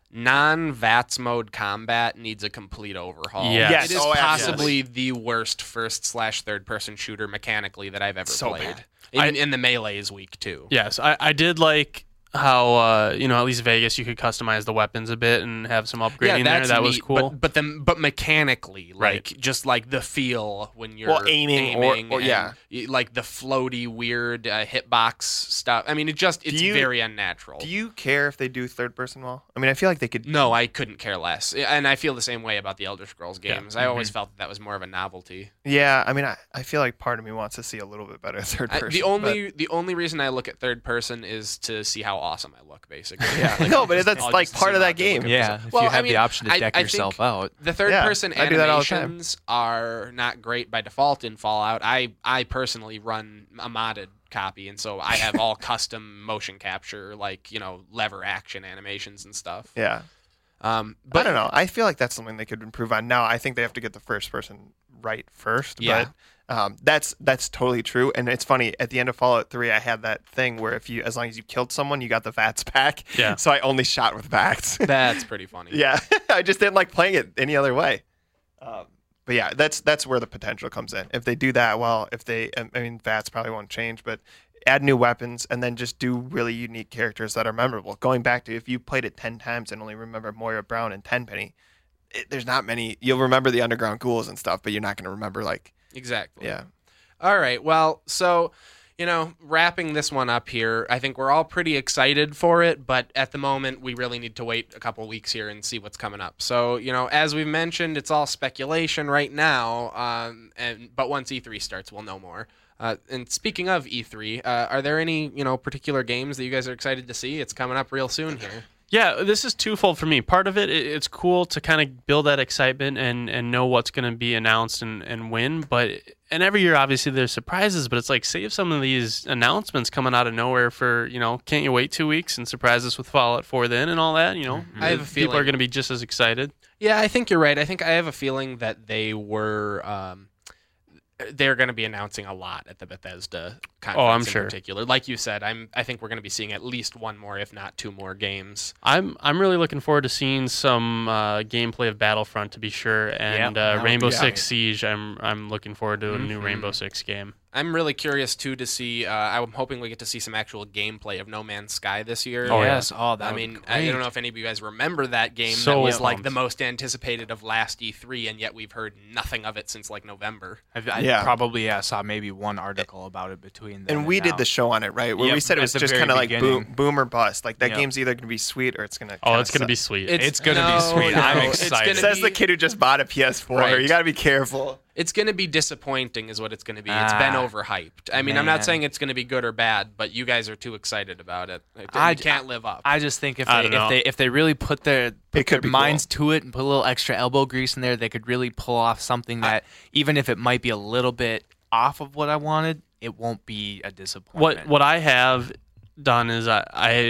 Speaker 1: non-VATS mode combat needs a complete overhaul.
Speaker 2: Yes.
Speaker 3: Yes.
Speaker 1: It is
Speaker 3: Oh,
Speaker 1: possibly the worst first slash third person shooter mechanically that I've ever
Speaker 3: So
Speaker 1: played.
Speaker 3: bad.
Speaker 1: In, in the melee is weak too.
Speaker 2: Yes, I, I did like how uh, you know at least Vegas you could customize the weapons a bit and have some upgrading there. That was
Speaker 1: neat,
Speaker 2: cool.
Speaker 1: But but, the, but mechanically, like
Speaker 2: Right.
Speaker 1: just like the feel when you're
Speaker 3: Well, aiming or- or-
Speaker 1: and
Speaker 3: yeah.
Speaker 1: y- like the floaty weird uh, hitbox stuff. I mean, it just it's
Speaker 3: you-
Speaker 1: very unnatural.
Speaker 3: Do you care if they do third person well? I mean, I feel like they could.
Speaker 1: No, I couldn't care less, and I feel the same way about the Elder Scrolls
Speaker 2: Yeah.
Speaker 1: games. I always felt that that was more of a novelty.
Speaker 3: Yeah, I mean, I, I feel like part of me wants to see a little bit better third
Speaker 1: I-
Speaker 3: person.
Speaker 1: the only the only reason I look at third person is to see how awesome I look, basically.
Speaker 3: Yeah.
Speaker 1: Like,
Speaker 3: No, but
Speaker 1: just-
Speaker 3: that's
Speaker 1: I'll
Speaker 3: like
Speaker 1: just
Speaker 3: part of
Speaker 1: zoom
Speaker 3: that
Speaker 1: out to look
Speaker 3: game.
Speaker 1: at
Speaker 5: Yeah,
Speaker 1: myself.
Speaker 5: if
Speaker 1: Well,
Speaker 5: you
Speaker 1: I
Speaker 5: have
Speaker 1: mean,
Speaker 5: the option to
Speaker 1: I-
Speaker 5: deck
Speaker 1: I
Speaker 5: yourself
Speaker 1: think
Speaker 5: out.
Speaker 1: The third
Speaker 3: Yeah,
Speaker 1: person
Speaker 3: I do that all the time.
Speaker 1: animations are not great by default in Fallout. I I personally run a modded copy, and so I have all custom motion capture, like you know lever action animations and stuff.
Speaker 3: Yeah.
Speaker 1: Um,
Speaker 3: But
Speaker 1: but
Speaker 3: I don't know. I feel like that's something they could improve on. Now, I think they have to get the first person right first.
Speaker 1: Yeah.
Speaker 3: But um, that's that's totally true. And it's funny. At the end of Fallout three, I had that thing where if you, as long as you killed someone, you got the VATS back.
Speaker 2: Yeah.
Speaker 3: So I only shot with VATS.
Speaker 1: That's pretty funny.
Speaker 3: yeah. I just didn't like playing it any other way. Um, but yeah, that's that's where the potential comes in. If they do that well, if they, I mean, VATS probably won't change, but add new weapons and then just do really unique characters that are memorable. Going back to if you played it ten times and only remember Moira Brown and Tenpenny, it, there's not many. You'll remember the underground ghouls and stuff, but you're not going to remember like,
Speaker 1: Exactly.
Speaker 3: yeah.
Speaker 1: All right. Well, so, you know, wrapping this one up here, I think we're all pretty excited for it, but at the moment, we really need to wait a couple weeks here and see what's coming up. So, you know, as we've mentioned, it's all speculation right now, um, and but once E three starts, we'll know more. Uh, and speaking of E three, uh, are there any, you know, particular games that you guys are excited to see? It's coming up real soon here.
Speaker 2: Yeah, this is twofold for me. Part of it, it it's cool to kind of build that excitement and, and know what's going to be announced and, and when. But and every year, obviously, there's surprises. But it's like save some of these announcements coming out of nowhere for you know. Can't you wait two weeks and surprise us with Fallout four then and all that? You know,
Speaker 1: I have a
Speaker 2: people are
Speaker 1: feeling-
Speaker 2: going to be just as excited.
Speaker 1: Yeah, I think you're right. I think I have a feeling that they were. Um, they're going to be announcing a lot at the Bethesda conference
Speaker 2: Oh, I'm
Speaker 1: in
Speaker 2: sure.
Speaker 1: particular. Like you said, I'm. I think we're going to be seeing at least one more, if not two more games.
Speaker 2: I'm I'm really looking forward to seeing some uh, gameplay of Battlefront to be sure, and
Speaker 5: that
Speaker 2: uh,
Speaker 5: would
Speaker 2: Rainbow
Speaker 5: be
Speaker 2: Six
Speaker 5: great.
Speaker 2: Siege. I'm I'm looking forward to a new
Speaker 1: Mhm.
Speaker 2: Rainbow Six game.
Speaker 1: I'm really curious too to see. Uh, I'm hoping we get to see some actual gameplay of No Man's Sky this year.
Speaker 2: Oh, yeah.
Speaker 5: yes. Oh, that
Speaker 1: I
Speaker 5: would
Speaker 1: mean,
Speaker 5: be
Speaker 1: I
Speaker 5: great.
Speaker 1: don't know if any of you guys remember that game.
Speaker 2: So
Speaker 1: that was like
Speaker 2: pumped.
Speaker 1: the most anticipated of last E three, and yet we've heard nothing of it since like November.
Speaker 5: I've, I
Speaker 3: Yeah.
Speaker 5: probably yeah, saw maybe one article about it between them.
Speaker 3: And we did
Speaker 5: now.
Speaker 3: the show on it, right? Where we
Speaker 5: Yep,
Speaker 3: said it
Speaker 5: at
Speaker 3: was
Speaker 5: the
Speaker 3: just
Speaker 5: very
Speaker 3: kind of like boom,
Speaker 5: beginning.
Speaker 3: boom or bust. Like that
Speaker 5: Yep.
Speaker 3: game's either going to be sweet or it's going to.
Speaker 2: Oh, it's gonna be sweet.
Speaker 5: It's gonna be
Speaker 1: no,
Speaker 5: sweet. I'm
Speaker 1: no, it's
Speaker 5: excited.
Speaker 1: gonna
Speaker 3: Says
Speaker 1: be-
Speaker 3: the kid who just bought a P S four.
Speaker 1: Right.
Speaker 3: You got to be careful.
Speaker 1: It's going to be disappointing, is what it's going to be. It's been
Speaker 5: Ah,
Speaker 1: overhyped. I mean, I'm not
Speaker 5: man.
Speaker 1: saying it's going to be good or bad, but you guys are too excited about it. It
Speaker 5: I-
Speaker 1: you can't live up.
Speaker 5: I just think if
Speaker 2: I
Speaker 5: they
Speaker 2: don't know.
Speaker 5: if they if they really put their put
Speaker 3: It could
Speaker 5: their
Speaker 3: be
Speaker 5: minds to it and put a little extra elbow grease in there, they could really pull off something that even if it might be a little bit off of what I wanted, it won't be a disappointment.
Speaker 2: What what I have done is I, I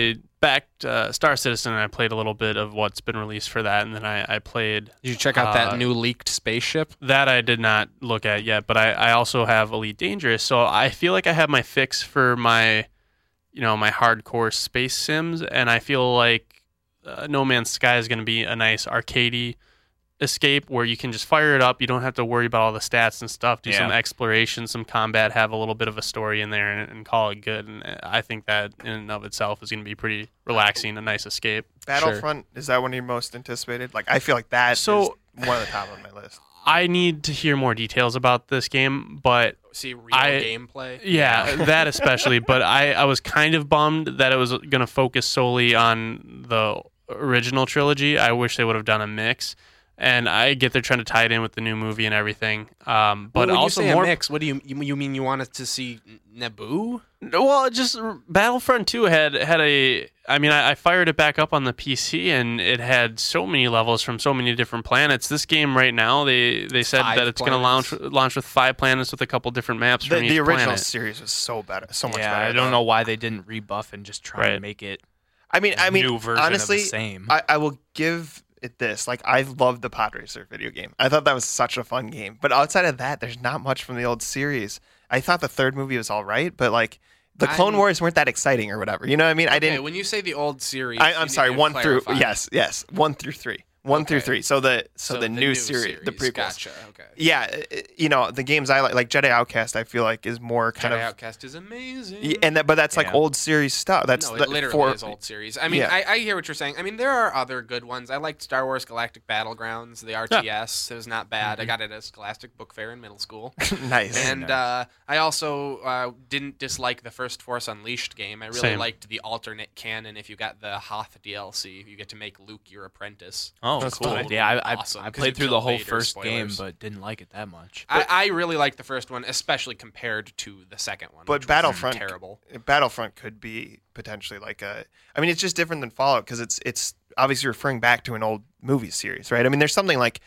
Speaker 2: backed uh, Star Citizen, and I played a little bit of what's been released for that, and then I, I played
Speaker 1: Did you check out
Speaker 2: uh,
Speaker 1: that new leaked spaceship?
Speaker 2: that I did not look at yet, but I, I also have Elite Dangerous, so I feel like I have my fix for my, you know, my hardcore space sims, and I feel like uh, No Man's Sky is going to be a nice arcadey escape where you can just fire it up. You don't have to worry about all the stats and stuff. Do
Speaker 5: Yeah.
Speaker 2: some exploration, some combat, have a little bit of a story in there, and, and call it good. And I think that in and of itself is going to be pretty relaxing, a nice escape.
Speaker 3: Battlefront, is that one of your most anticipated? Like, I feel like that
Speaker 2: So-
Speaker 3: is one of the top of my list.
Speaker 2: I need to hear more details about this game, but
Speaker 1: See real
Speaker 2: I-
Speaker 1: gameplay.
Speaker 2: yeah, that especially. But I, I was kind of bummed that it was going to focus solely on the original trilogy. I wish they would have done a mix. And I get they're trying to tie it in with the new movie and everything. Um, but
Speaker 1: well, when
Speaker 2: also
Speaker 1: you say
Speaker 2: more
Speaker 1: a mix, what do you you, you mean? You wanted to see Naboo?
Speaker 2: Well, just Battlefront two had had a. I mean, I, I fired it back up on the P C, and it had so many levels from so many different planets. This game right now, they they said
Speaker 1: Five
Speaker 2: that it's going to launch
Speaker 1: planets.
Speaker 2: launch with five planets with a couple different maps
Speaker 3: The,
Speaker 2: from each
Speaker 3: the original
Speaker 2: planet.
Speaker 3: series was so better, so much
Speaker 5: yeah,
Speaker 3: better.
Speaker 5: I don't
Speaker 3: though.
Speaker 5: know why they didn't rebuff and just try
Speaker 2: Right.
Speaker 5: and make it
Speaker 3: I mean, I mean,
Speaker 5: new version
Speaker 3: honestly,
Speaker 5: of the same.
Speaker 3: I, I will give it this. Like, I loved the Pod Racer video game. I thought that was such a fun game. But outside of that, there's not much from the old series. I thought the third movie was all right, but like the Clone
Speaker 1: I'm-
Speaker 3: Wars weren't that exciting or whatever. You know what I mean? I
Speaker 1: Okay,
Speaker 3: didn't.
Speaker 1: when you say the old series,
Speaker 3: I,
Speaker 1: you
Speaker 3: I'm
Speaker 1: need
Speaker 3: sorry,
Speaker 1: to
Speaker 3: one through
Speaker 1: clarify.
Speaker 3: yes, yes, one through three, one through
Speaker 1: Okay.
Speaker 3: three. So the so, the, new, series, the prequels.
Speaker 1: Gotcha. Okay.
Speaker 3: Yeah, i- i- you know the games I like, like Jedi Outcast. I feel like is more kind
Speaker 1: Jedi
Speaker 3: of,
Speaker 1: Outcast is amazing.
Speaker 3: yeah, and that, but that's like
Speaker 5: Yeah.
Speaker 3: old series stuff. That's
Speaker 1: no,
Speaker 3: the-
Speaker 1: it literally
Speaker 3: for,
Speaker 1: is old series. I mean,
Speaker 3: Yeah.
Speaker 1: I, I hear what you're saying. I mean, there are other good ones. I liked Star Wars Galactic Battlegrounds, the R T S. It was not bad. I got it at Scholastic Book Fair in middle school.
Speaker 3: nice.
Speaker 1: And uh, I also uh, didn't dislike the first Force Unleashed game. I really
Speaker 2: Same.
Speaker 1: liked the alternate canon. If you got the Hoth D L C, you get to make Luke your apprentice.
Speaker 5: oh,
Speaker 3: That's
Speaker 5: cool.
Speaker 3: cool.
Speaker 5: Yeah, I, I,
Speaker 1: Awesome,
Speaker 5: I
Speaker 1: 'cause
Speaker 5: played
Speaker 1: you
Speaker 5: through
Speaker 1: kill
Speaker 5: the whole
Speaker 1: Vader,
Speaker 5: first game,
Speaker 1: spoilers.
Speaker 5: but didn't like it that much.
Speaker 1: I, I really liked the first one, especially compared to the second one.
Speaker 3: But
Speaker 1: which was
Speaker 3: Battlefront-
Speaker 1: terrible.
Speaker 3: Battlefront could be potentially like a. I mean, it's just different than Fallout because it's it's obviously referring back to an old movie series, right? I mean, there's something like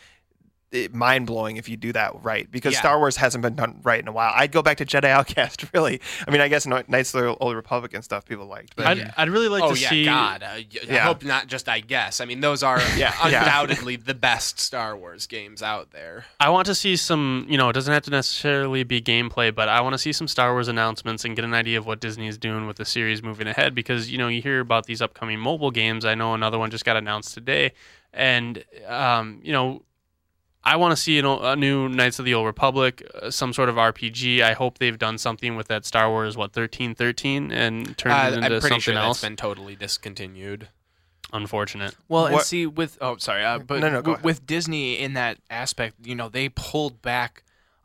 Speaker 3: mind blowing if you do that right because
Speaker 1: Yeah.
Speaker 3: Star Wars hasn't been done right in a while. I'd go back to Jedi Outcast, really. I mean, I guess Knights of the Old Republic and stuff people liked, but
Speaker 2: I'd, I'd really like
Speaker 1: oh
Speaker 2: to
Speaker 1: yeah,
Speaker 2: see.
Speaker 1: God! Uh, y- I
Speaker 3: Yeah.
Speaker 1: hope not. Just I guess. I mean, those are
Speaker 3: Yeah, yeah.
Speaker 1: undoubtedly the best Star Wars games out there.
Speaker 2: I want to see some, you know, it doesn't have to necessarily be gameplay, but I want to see some Star Wars announcements and get an idea of what Disney is doing with the series moving ahead because, you know, you hear about these upcoming mobile games. I know another one just got announced today. And, um, you know, I want to see an, o- a new Knights of the Old Republic, uh, some sort of R P G. I hope they've done something with that Star Wars, what, thirteen thirteen and turned
Speaker 1: Uh,
Speaker 2: it into
Speaker 1: I'm pretty
Speaker 2: something
Speaker 1: sure
Speaker 2: else.
Speaker 1: that's been totally discontinued.
Speaker 2: Unfortunate.
Speaker 5: Well, and
Speaker 3: What-
Speaker 5: see with oh sorry, uh, but
Speaker 3: No, no, go
Speaker 5: w-
Speaker 3: ahead.
Speaker 5: with Disney in that aspect, you know, they pulled back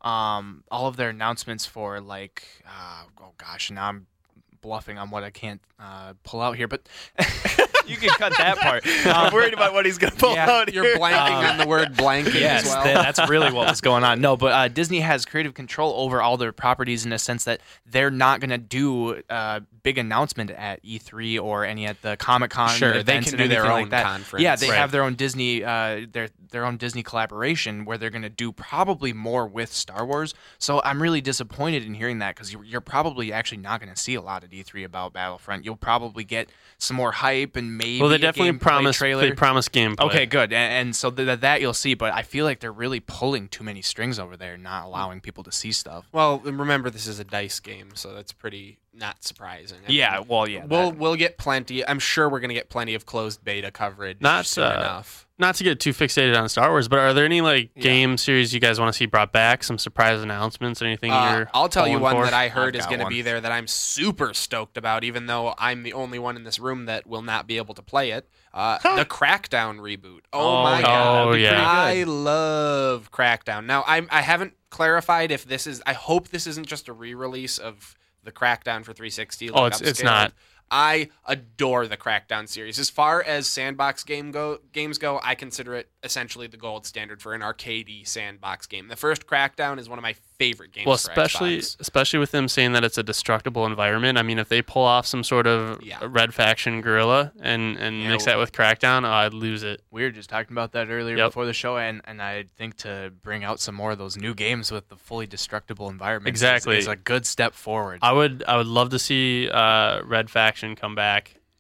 Speaker 5: um, all of their announcements for like uh, oh gosh, now I'm bluffing on what I can't uh, pull out here, but you can cut that part.
Speaker 3: I'm
Speaker 5: Um,
Speaker 3: worried about what he's gonna pull
Speaker 5: yeah,
Speaker 3: out
Speaker 1: You're
Speaker 3: here.
Speaker 1: blanking
Speaker 5: Um,
Speaker 1: on the word blanking
Speaker 5: Yes,
Speaker 1: as well.
Speaker 5: tha- that's really what was going on. No, but uh, Disney has creative control over all their properties in a sense that they're not going to do a big announcement at E three or any at the Comic Con.
Speaker 1: Sure, they can do their own
Speaker 5: like that.
Speaker 1: conference.
Speaker 5: Yeah, they
Speaker 2: Right.
Speaker 5: have their own Disney, uh, their their own Disney collaboration where they're going to do probably more with Star Wars. So I'm really disappointed in hearing that because you're, you're probably actually not going to see a lot at E three about Battlefront. You'll probably get some more hype and maybe
Speaker 2: Well, they
Speaker 5: a
Speaker 2: definitely
Speaker 5: gameplay
Speaker 2: promised.
Speaker 5: trailer.
Speaker 2: They promised gameplay.
Speaker 5: Okay, good. And, and so th- that you'll see, but I feel like they're really pulling too many strings over there, not allowing people to see stuff.
Speaker 1: Well, remember this is a dice game, so that's pretty not surprising. I mean,
Speaker 5: well, yeah.
Speaker 1: we'll we'll get plenty. I'm sure we're gonna get plenty of closed beta coverage.
Speaker 2: Not,
Speaker 1: soon
Speaker 2: uh,
Speaker 1: enough.
Speaker 2: Not to get too fixated on Star Wars, but are there any like
Speaker 3: Yeah.
Speaker 2: game series you guys want to see brought back? Some surprise announcements? Anything
Speaker 1: Uh,
Speaker 2: you're
Speaker 1: I'll tell you
Speaker 2: pulling
Speaker 1: one
Speaker 2: for?
Speaker 1: that I heard
Speaker 5: I've
Speaker 1: is
Speaker 5: got
Speaker 1: going to
Speaker 5: one.
Speaker 1: be there that I'm super stoked about, even though I'm the only one in this room that will not be able to play it. Uh, the Crackdown reboot. Oh,
Speaker 5: Oh,
Speaker 1: my
Speaker 5: yeah,
Speaker 1: god!
Speaker 2: that'd be pretty
Speaker 1: I
Speaker 5: good.
Speaker 1: love Crackdown. Now I I haven't clarified if this is. I hope this isn't just a re-release of the Crackdown for three sixty.
Speaker 2: Oh,
Speaker 1: like
Speaker 2: it's- it's
Speaker 1: upscaled.
Speaker 2: not.
Speaker 1: I adore the Crackdown series. As far as sandbox game go games go, I consider it essentially the gold standard for an arcadey sandbox game. The first Crackdown is one of my favorite games.
Speaker 2: Well,
Speaker 1: for
Speaker 2: especially
Speaker 1: Xbox.
Speaker 2: especially with them saying that it's a destructible environment. I mean, if they pull off some sort of
Speaker 1: Yeah.
Speaker 2: red faction guerrilla and, and
Speaker 5: Yeah,
Speaker 2: mix
Speaker 5: well-
Speaker 2: that with Crackdown, oh, I'd lose it.
Speaker 5: We were just talking about that earlier
Speaker 2: Yep.
Speaker 5: before the show, and, and I think to bring out some more of those new games with the fully destructible environment
Speaker 2: Exactly.
Speaker 5: is, is a good step forward.
Speaker 2: I would I would love to see uh, red faction come back.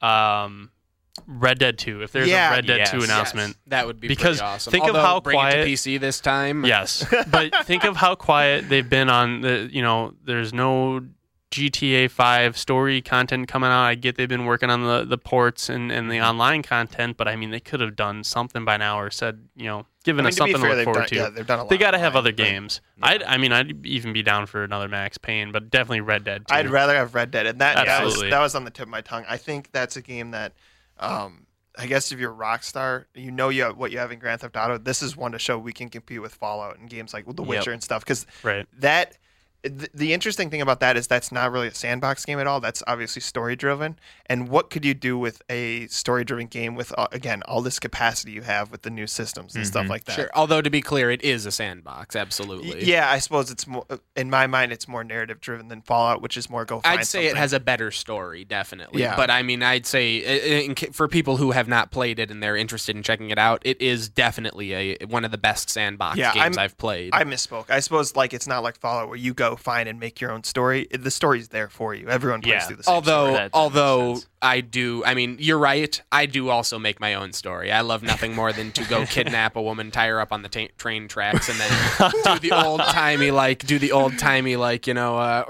Speaker 2: um, Red Dead two. If there's
Speaker 3: Yeah,
Speaker 2: a Red Dead
Speaker 5: yes,
Speaker 2: two
Speaker 5: yes.
Speaker 2: announcement.
Speaker 1: That would be
Speaker 2: Because
Speaker 1: pretty awesome.
Speaker 2: think of
Speaker 1: Although,
Speaker 2: how
Speaker 1: bring it to
Speaker 2: quiet-
Speaker 1: P C this time.
Speaker 2: Yes, but think of how quiet they've been on the. You know, there's no G T A five story content coming out. I get they've been working on the, the ports and, and the online content, but I mean they could have done something by now or said, you know, given
Speaker 3: I mean,
Speaker 2: us
Speaker 3: to be
Speaker 2: something
Speaker 3: fair,
Speaker 2: to
Speaker 3: they've
Speaker 2: look forward
Speaker 3: done,
Speaker 2: to.
Speaker 3: yeah, they've done a lot.
Speaker 2: They got to have
Speaker 3: online,
Speaker 2: other
Speaker 3: but
Speaker 2: games. I'd, I mean, I'd even be down for another Max Payne, but definitely Red Dead two.
Speaker 3: I'd rather have Red Dead, and that that was,
Speaker 2: Absolutely.
Speaker 3: that was on the tip of my tongue. I think that's a game that, um, I guess if you're Rockstar, you know you have, what you have in Grand Theft Auto. This is one to show we can compete with Fallout and games like The Witcher
Speaker 5: Yep.
Speaker 3: and stuff. Because
Speaker 2: Right.
Speaker 3: that the, the interesting thing about that is that's not really a sandbox game at all. That's obviously story driven. And what could you do with a story driven game with uh, again all this capacity you have with the new systems and stuff like that?
Speaker 1: Sure. Although to be clear, it is a sandbox. Absolutely.
Speaker 3: Y- Yeah, I suppose it's more in my mind. It's more narrative driven than Fallout, which is more go. Find
Speaker 1: I'd say it
Speaker 3: something.
Speaker 1: has a better story, definitely.
Speaker 3: Yeah.
Speaker 1: But I mean, I'd say i- in, for people who have not played it and they're interested in checking it out, it is definitely a one of the best sandbox
Speaker 3: Yeah,
Speaker 1: games
Speaker 3: I'm-
Speaker 1: I've played.
Speaker 3: I misspoke. I suppose like it's not like Fallout where you go find and make your own story. The story's there for you. Everyone plays
Speaker 2: Yeah.
Speaker 3: through the same
Speaker 1: although,
Speaker 3: story.
Speaker 5: That- that makes
Speaker 1: although
Speaker 5: sense.
Speaker 1: I do, I mean, you're right. I do also make my own story. I love nothing more than to go kidnap a woman, tie her up on the ta- train tracks, and then do the old timey like, do the old timey like, you know, uh,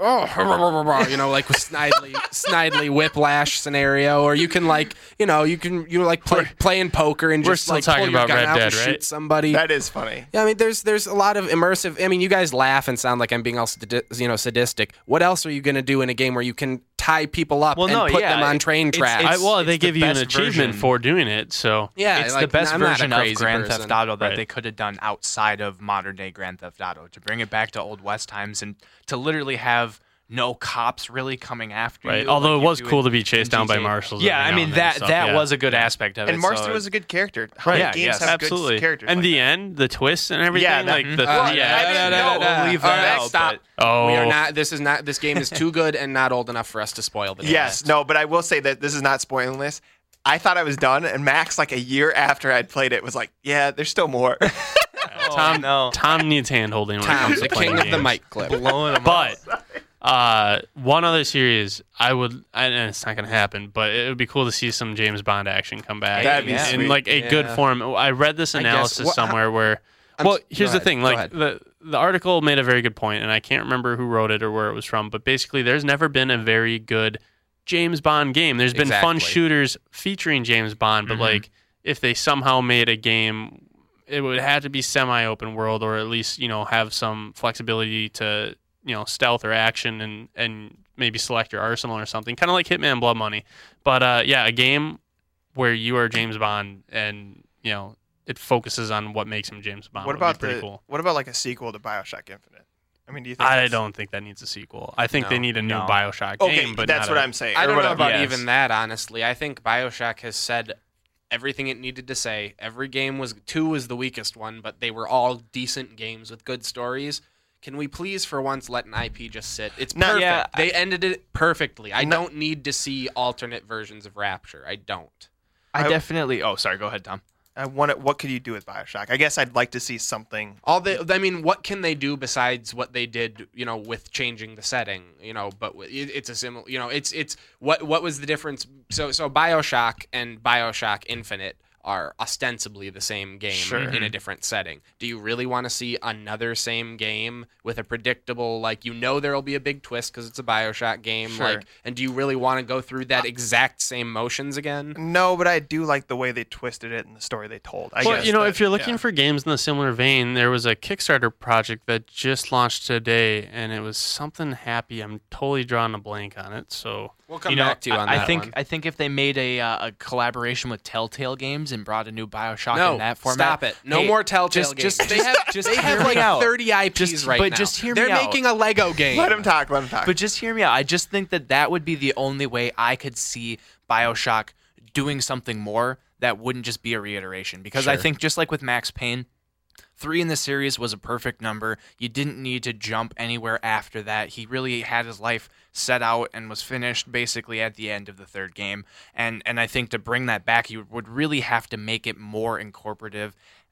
Speaker 1: oh, you know, like with Snidely, Snidely Whiplash scenario, or you can like, you know, you can you like play playing poker and
Speaker 2: We're
Speaker 1: just
Speaker 2: still
Speaker 1: like
Speaker 2: talking
Speaker 1: pull your
Speaker 2: about
Speaker 1: gun
Speaker 2: Red
Speaker 1: out
Speaker 2: Dead,
Speaker 1: and
Speaker 2: right?
Speaker 1: shoot somebody.
Speaker 3: That is funny.
Speaker 1: Yeah, I mean, there's there's a lot of immersive. I mean, you guys laugh and sound like I'm being all sadi- you know sadistic. What else are you going to do in a game where you can tie people up
Speaker 5: Well,
Speaker 1: and
Speaker 5: no,
Speaker 1: put
Speaker 5: yeah,
Speaker 1: them on
Speaker 5: it-
Speaker 1: train
Speaker 5: it's-
Speaker 1: tracks?
Speaker 5: it's-
Speaker 2: I, well, they
Speaker 5: it's the
Speaker 2: give you an
Speaker 5: best
Speaker 2: achievement
Speaker 5: version.
Speaker 2: for doing it, so
Speaker 1: yeah,
Speaker 5: it's
Speaker 1: like,
Speaker 5: the best
Speaker 1: I'm not a
Speaker 5: version of
Speaker 1: crazy
Speaker 5: Grand
Speaker 1: person.
Speaker 5: Theft Auto that
Speaker 2: Right.
Speaker 5: they could have done outside of modern day Grand Theft Auto to bring it back to Old West times and to literally have no cops really coming after
Speaker 2: right.
Speaker 5: you.
Speaker 2: Although
Speaker 5: like
Speaker 2: it
Speaker 5: you
Speaker 2: was
Speaker 5: do
Speaker 2: cool
Speaker 5: in-
Speaker 2: to be chased
Speaker 5: in
Speaker 2: down by
Speaker 5: G T A.
Speaker 2: marshals.
Speaker 5: Yeah,
Speaker 2: every
Speaker 5: I
Speaker 2: now
Speaker 5: mean
Speaker 2: and then and
Speaker 5: that
Speaker 2: stuff,
Speaker 5: that
Speaker 2: yeah.
Speaker 5: was a good aspect of
Speaker 3: And
Speaker 5: it.
Speaker 3: Marston
Speaker 5: so-
Speaker 3: was a good character. How
Speaker 2: Right.
Speaker 3: many
Speaker 5: Yeah,
Speaker 3: games
Speaker 5: yes,
Speaker 3: have
Speaker 2: Absolutely.
Speaker 3: good characters?
Speaker 2: And
Speaker 3: like
Speaker 2: the
Speaker 3: that?
Speaker 2: end, the twists and everything,
Speaker 3: Yeah, that-
Speaker 2: like the
Speaker 1: Uh,
Speaker 2: yeah.
Speaker 3: I didn't know.
Speaker 5: We'll leave that
Speaker 1: All right,
Speaker 5: out,
Speaker 1: stop.
Speaker 2: Oh.
Speaker 1: We are not. This is not. This game is too good and not old enough for us to spoil the game.
Speaker 3: Yes, no, but I will say that this is not spoiling this. I thought I was done, and Max, like a year after I'd played it, was like, "Yeah, there's still more."
Speaker 2: Tom,
Speaker 5: no.
Speaker 2: Tom needs hand holding when it
Speaker 1: Tom,
Speaker 2: comes
Speaker 1: the
Speaker 2: to playing
Speaker 1: king of the
Speaker 2: games.
Speaker 1: mic clip.
Speaker 5: blowing them
Speaker 2: But uh, one other series, I would, and it's not going to happen, but it would be cool to see some James Bond action come back.
Speaker 3: That'd be
Speaker 2: in,
Speaker 3: sweet.
Speaker 2: in like a good
Speaker 1: Yeah.
Speaker 2: form. I read this
Speaker 1: I guess-
Speaker 2: analysis
Speaker 1: what-
Speaker 2: somewhere where.
Speaker 1: I'm
Speaker 2: well,
Speaker 1: s-
Speaker 2: here's
Speaker 1: go
Speaker 2: the
Speaker 1: ahead,
Speaker 2: thing.
Speaker 1: go
Speaker 2: Like
Speaker 1: ahead.
Speaker 2: the the article made a very good point, and I can't remember who wrote it or where it was from. But basically, there's never been a very good James Bond game. There's been fun
Speaker 1: Exactly.
Speaker 2: shooters featuring James Bond, but
Speaker 5: Mhm.
Speaker 2: like if they somehow made a game, it would have to be semi-open world, or at least you know have some flexibility to you know stealth or action, and and maybe select your arsenal or something, kind of like Hitman Blood Money. But uh, yeah, a game where you are James Bond, and you know it focuses on what makes him James Bond.
Speaker 3: what
Speaker 2: would be
Speaker 3: about
Speaker 2: pretty
Speaker 3: the?
Speaker 2: cool.
Speaker 3: What about like a sequel to Bioshock Infinite? I mean, do you think?
Speaker 2: I
Speaker 3: that's-
Speaker 2: don't think that needs a sequel. I think they
Speaker 1: No.
Speaker 2: need a new
Speaker 5: No.
Speaker 2: Bioshock
Speaker 3: Okay,
Speaker 2: game, but
Speaker 3: that's
Speaker 2: not
Speaker 3: what
Speaker 2: a-
Speaker 3: I'm saying.
Speaker 1: I
Speaker 3: or
Speaker 1: don't know
Speaker 3: whatever.
Speaker 1: about
Speaker 2: Yes.
Speaker 1: even that, honestly. I think Bioshock has said everything it needed to say. Every game was two was the weakest one, but they were all decent games with good stories. Can we please, for once, let an I P just sit? It's
Speaker 3: No,
Speaker 1: perfect.
Speaker 5: yeah,
Speaker 1: they ended it perfectly. I
Speaker 3: No.
Speaker 1: don't need to see alternate versions of Rapture. I don't.
Speaker 5: I
Speaker 3: I-
Speaker 5: definitely. Oh, sorry. Go ahead, Tom.
Speaker 3: I want it. What could you do with Bioshock? I guess I'd like to see something.
Speaker 1: All they, I mean, what can they do besides what they did, you know, with changing the setting, you know? But it, it's a similar, you know, it's it's what what was the difference? So so Bioshock and Bioshock Infinite are ostensibly the same game
Speaker 3: Sure.
Speaker 1: in a different setting. Do you really want to see another same game with a predictable, like, you know, there'll be a big twist because it's a Bioshock game,
Speaker 3: Sure.
Speaker 1: like, and do you really want to go through that exact same motions again?
Speaker 3: No, but I do like the way they twisted it and the story they told. I
Speaker 2: well,
Speaker 3: guess
Speaker 2: you know,
Speaker 3: that-
Speaker 2: if you're looking
Speaker 3: yeah.
Speaker 2: for games in a similar vein, there was a Kickstarter project that just launched today, and it was something happy. I'm totally drawing a blank on it, so
Speaker 1: We'll come
Speaker 5: you know,
Speaker 1: back to you on
Speaker 5: I,
Speaker 1: that
Speaker 5: I think
Speaker 1: one.
Speaker 5: I think if they made a uh, a collaboration with Telltale Games and brought a new Bioshock
Speaker 1: No,
Speaker 5: in that format,
Speaker 1: stop it. No
Speaker 5: hey,
Speaker 1: more Telltale
Speaker 5: just,
Speaker 1: games.
Speaker 5: Just,
Speaker 1: they
Speaker 5: just,
Speaker 1: have,
Speaker 5: just
Speaker 1: they have
Speaker 5: hear
Speaker 1: like
Speaker 5: me out.
Speaker 1: thirty I Ps
Speaker 5: Just-
Speaker 1: right
Speaker 5: but
Speaker 1: now.
Speaker 5: just hear me
Speaker 1: They're
Speaker 5: out.
Speaker 1: making a Lego game.
Speaker 3: Let him talk. Let him talk.
Speaker 5: But just hear me out. I just think that that would be the only way I could see Bioshock doing something more that wouldn't just be a reiteration. Because I
Speaker 1: Sure.
Speaker 5: think just like with Max Payne, three in the series was a perfect number. You didn't need to jump anywhere after that. He really had his life set out and was finished basically at the end of the third game. And and I think to bring that back, you would really have to make it more incorporative.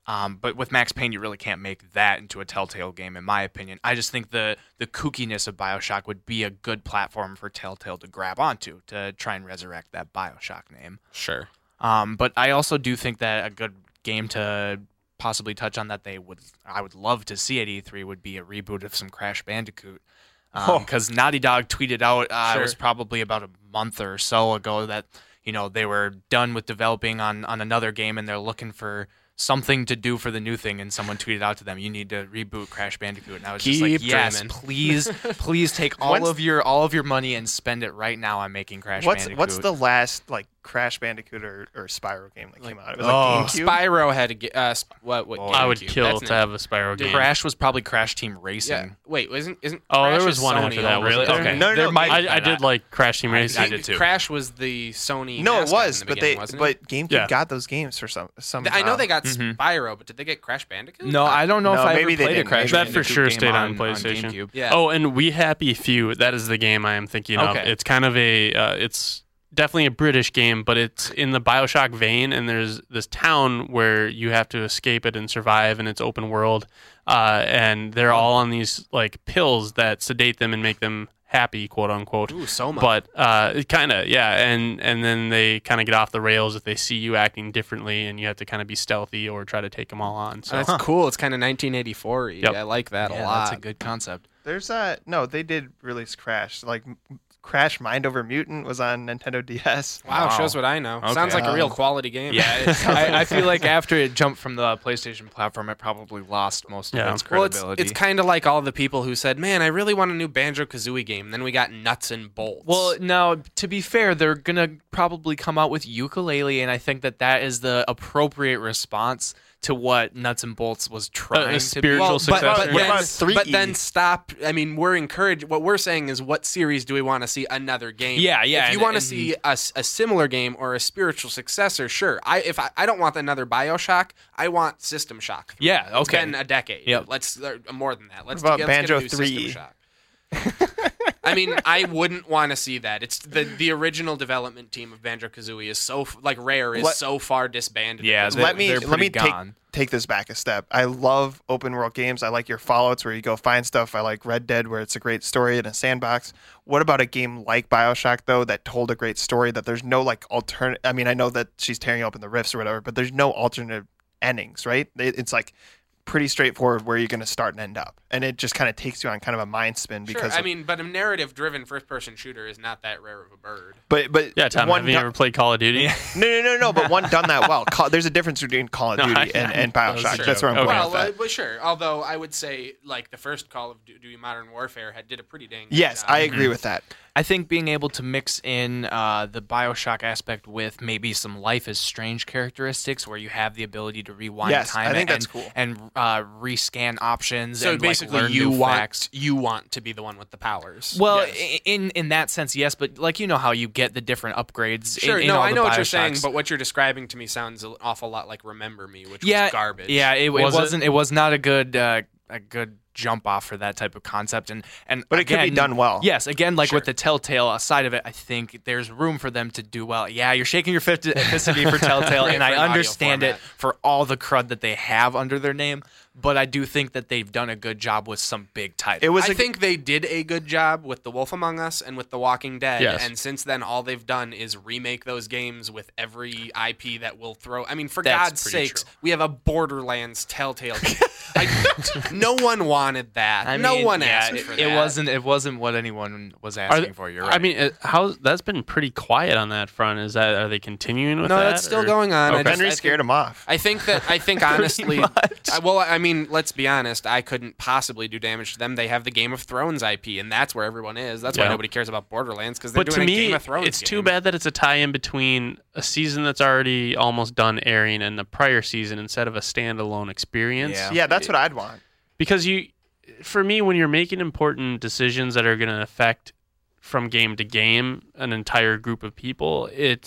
Speaker 5: Um, but with Max Payne, you really can't make that into a Telltale game, in my opinion. I just think the the kookiness of BioShock would be a good platform for Telltale to grab onto to try and resurrect that BioShock name.
Speaker 1: Sure.
Speaker 5: Um, but I also do think that a good game to possibly touch on that they would I would love to see at E three would be a reboot of some Crash Bandicoot. Because um, Naughty Dog tweeted out, uh,
Speaker 1: Sure.
Speaker 5: it was probably about a month or so ago that you know they were done with developing on, on another game and they're looking for something to do for the new thing, and someone tweeted out to them, "You need to reboot Crash Bandicoot." And I was just like,
Speaker 1: Keep
Speaker 5: "Yes,
Speaker 1: dreaming."
Speaker 5: please, please take all
Speaker 3: When's-
Speaker 5: of your all of your money and spend it right now on making Crash
Speaker 3: What's
Speaker 5: Bandicoot."
Speaker 3: what's the last like Crash Bandicoot or, or Spyro game that came out? It was
Speaker 5: oh,
Speaker 3: like GameCube.
Speaker 1: Spyro had a ga- uh, sp- what? What?
Speaker 2: I would
Speaker 1: GameCube.
Speaker 2: kill
Speaker 1: That's
Speaker 2: to
Speaker 1: not-
Speaker 2: have a Spyro game.
Speaker 5: Crash was probably Crash Team Racing.
Speaker 1: Yeah. Wait, isn't isn't?
Speaker 2: Oh, there
Speaker 1: Crash
Speaker 2: was
Speaker 1: is
Speaker 2: one
Speaker 1: Sony,
Speaker 2: after that,
Speaker 1: oh,
Speaker 2: wasn't
Speaker 1: really?
Speaker 2: there?
Speaker 1: Okay.
Speaker 3: No, no,
Speaker 5: There
Speaker 3: no.
Speaker 5: might-
Speaker 2: I, I did like Crash Team Racing.
Speaker 5: I did too.
Speaker 1: Crash was the Sony.
Speaker 3: no, it
Speaker 1: mascot
Speaker 3: was,
Speaker 1: in the
Speaker 3: but
Speaker 1: beginning,
Speaker 3: they
Speaker 1: wasn't
Speaker 3: but GameCube
Speaker 2: Yeah.
Speaker 3: got those games for some some.
Speaker 1: it? I know they got
Speaker 5: Mhm.
Speaker 1: Spyro, but did they get Crash Bandicoot?
Speaker 5: No, I don't know
Speaker 3: No,
Speaker 5: if I
Speaker 3: maybe
Speaker 5: ever
Speaker 3: they
Speaker 5: played a
Speaker 3: didn't.
Speaker 5: Crash
Speaker 2: That for
Speaker 5: Bandicoot
Speaker 2: sure
Speaker 5: game
Speaker 2: stayed on
Speaker 5: on
Speaker 2: PlayStation.
Speaker 5: GameCube.
Speaker 1: Yeah.
Speaker 2: Oh, and We Happy Few. That is the game I am thinking of.
Speaker 1: Okay.
Speaker 2: It's kind of a. Uh, it's definitely a British game, but it's in the BioShock vein. And there's this town where you have to escape it and survive, and it's open world. Uh, and they're all on these like pills that sedate them and make them happy, quote unquote.
Speaker 1: Ooh, so much.
Speaker 2: But uh, kind of, yeah, and and then they kind of get off the rails if they see you acting differently, and you have to kind of be stealthy or try to take them all on. So
Speaker 1: that's cool. It's kind of nineteen eighty-four.
Speaker 2: Yep.
Speaker 1: I like that
Speaker 5: Yeah,
Speaker 1: a lot.
Speaker 5: that's a good concept.
Speaker 3: There's a no. They did release Crash. Like m- Crash Mind Over Mutant was on Nintendo D S.
Speaker 1: Wow,
Speaker 5: Wow.
Speaker 1: shows what I know.
Speaker 5: Okay.
Speaker 1: Sounds like a real
Speaker 3: Um,
Speaker 1: quality game.
Speaker 5: Yeah, it's- I, I feel like after it jumped from the PlayStation platform, it probably lost most of
Speaker 2: Yeah.
Speaker 5: its
Speaker 1: Well, it's,
Speaker 5: credibility.
Speaker 1: it's kind of like all the people who said, "Man, I really want a new Banjo-Kazooie game." Then we got Nuts and Bolts.
Speaker 5: Well, now to be fair, they're gonna probably come out with Yooka-Laylee, and I think that that is the appropriate response to what Nuts and Bolts was trying to be.
Speaker 2: spiritual
Speaker 1: well, but,
Speaker 2: successor.
Speaker 1: but,
Speaker 3: What
Speaker 1: then,
Speaker 3: about three
Speaker 1: but
Speaker 3: E?
Speaker 1: then stop. I mean, we're encouraged. What we're saying is, what series do we want to see another game?
Speaker 5: Yeah, yeah,
Speaker 1: If you
Speaker 5: and-
Speaker 1: want to
Speaker 5: and-
Speaker 1: see a, s- a similar game or a spiritual successor, sure. I if I, I don't want another BioShock, I want System Shock. three.
Speaker 5: Yeah,
Speaker 1: It's
Speaker 5: okay.
Speaker 1: been a decade.
Speaker 5: Yep.
Speaker 1: Let's uh, more than that. Let's
Speaker 3: What about
Speaker 1: get, let's get a
Speaker 3: Banjo
Speaker 1: new
Speaker 3: three E?
Speaker 1: System Shock. I mean, I wouldn't want to see that. It's the the original development team of Banjo Kazooie is so f- like Rare is
Speaker 3: Let-
Speaker 1: so far disbanded.
Speaker 5: Yeah,
Speaker 1: at this
Speaker 5: they-
Speaker 3: let me
Speaker 5: they're
Speaker 3: let me
Speaker 5: pretty
Speaker 3: take
Speaker 5: gone.
Speaker 3: take this back a step. I love open world games. I like your Fallouts where you go find stuff. I like Red Dead where it's a great story in a sandbox. What about a game like BioShock though that told a great story that there's no like alternate? I mean, I know that she's tearing up in the rifts or whatever, but there's no alternate endings, right? It, it's like pretty straightforward where you're going to start and end up, and it just kind of takes you on kind of a mind spin
Speaker 1: Sure,
Speaker 3: because
Speaker 1: I
Speaker 3: of-
Speaker 1: mean, but a narrative-driven first-person shooter is not that rare of a bird.
Speaker 3: but but
Speaker 2: yeah, Tom,
Speaker 3: one
Speaker 2: have you
Speaker 3: done-
Speaker 2: ever played Call of Duty?
Speaker 3: no no no no but one done that well. Call, there's a difference between Call of
Speaker 2: No,
Speaker 3: Duty
Speaker 2: I-
Speaker 3: and, and
Speaker 2: that was
Speaker 3: BioShock.
Speaker 2: a
Speaker 3: That's where I'm
Speaker 2: joke.
Speaker 3: going
Speaker 2: Okay.
Speaker 3: with
Speaker 1: Well,
Speaker 3: that.
Speaker 1: uh, but sure. Although I would say, like the first Call of Duty Modern Warfare had did a pretty dang. good
Speaker 3: Yes,
Speaker 1: job.
Speaker 3: I agree with that.
Speaker 5: I think being able to mix in uh, the Bioshock aspect with maybe some Life is Strange characteristics, where you have the ability to rewind
Speaker 3: Yes,
Speaker 5: time
Speaker 3: I think
Speaker 5: and,
Speaker 3: that's cool.
Speaker 5: and uh, rescan options.
Speaker 1: So
Speaker 5: and, like,
Speaker 1: basically,
Speaker 5: learn
Speaker 1: you
Speaker 5: new
Speaker 1: want
Speaker 5: facts.
Speaker 1: you want to be the one with the powers.
Speaker 5: Well,
Speaker 3: Yes.
Speaker 5: i- in in that sense, yes, but like you know how you get the different upgrades.
Speaker 1: Sure,
Speaker 5: in, in
Speaker 1: no,
Speaker 5: all
Speaker 1: I
Speaker 5: the
Speaker 1: know what you're saying,
Speaker 5: Bioshocks.
Speaker 1: but what you're describing to me sounds an awful lot like Remember Me, which
Speaker 5: yeah,
Speaker 1: was garbage.
Speaker 5: Yeah, it,
Speaker 2: Was
Speaker 5: it
Speaker 2: it?
Speaker 5: wasn't. It? was not a good uh, a good jump off for that type of concept, and and
Speaker 3: But it could be
Speaker 5: again,
Speaker 3: done well.
Speaker 5: Yes, again, like
Speaker 1: Sure.
Speaker 5: with the Telltale side of it, I think there's room for them to do well. Yeah, you're shaking your fist fist at me for Telltale,
Speaker 1: Right,
Speaker 5: and
Speaker 1: for
Speaker 5: I
Speaker 1: an audio
Speaker 5: understand it
Speaker 1: format.
Speaker 5: for all the crud that they have under their name. But I do think that they've done a good job with some big titles.
Speaker 3: It was
Speaker 1: I
Speaker 3: a,
Speaker 1: think they did a good job with The Wolf Among Us and with The Walking Dead.
Speaker 2: Yes.
Speaker 1: And since then, all they've done is remake those games with every I P that will throw. I mean, for
Speaker 5: That's
Speaker 1: God's
Speaker 5: pretty
Speaker 1: sakes,
Speaker 5: true.
Speaker 1: we have a Borderlands Telltale game. Like, no one wanted that.
Speaker 5: I
Speaker 1: no
Speaker 5: mean,
Speaker 1: one
Speaker 5: yeah,
Speaker 1: asked
Speaker 5: it,
Speaker 1: for
Speaker 5: it
Speaker 1: that.
Speaker 5: wasn't. It wasn't what anyone was
Speaker 2: Are
Speaker 5: asking
Speaker 2: they-
Speaker 5: for. You're
Speaker 2: I
Speaker 5: right.
Speaker 2: mean, it, how that's been pretty quiet on that front. Is that are they continuing with
Speaker 1: No,
Speaker 2: that?
Speaker 1: that's still
Speaker 2: or-
Speaker 1: going on. I
Speaker 2: Okay.
Speaker 1: just-
Speaker 3: Henry
Speaker 1: I
Speaker 3: scared
Speaker 1: think-
Speaker 3: him off.
Speaker 1: I think that I think honestly, I, well, I mean, let's be honest. I couldn't possibly do damage to them. They have the Game of Thrones I P, and that's where everyone is. That's why
Speaker 2: Yeah.
Speaker 1: nobody cares about Borderlands because they're
Speaker 2: But
Speaker 1: doing
Speaker 2: to
Speaker 1: a
Speaker 2: me,
Speaker 1: Game of Thrones.
Speaker 2: it's too
Speaker 1: game.
Speaker 2: bad that it's a tie-in between a season that's already almost done airing and the prior season instead of a standalone experience.
Speaker 5: Yeah.
Speaker 3: Yeah, that's what I'd want.
Speaker 2: Because you, for me, when you're making important decisions that are going to affect from game to game an entire group of people, it's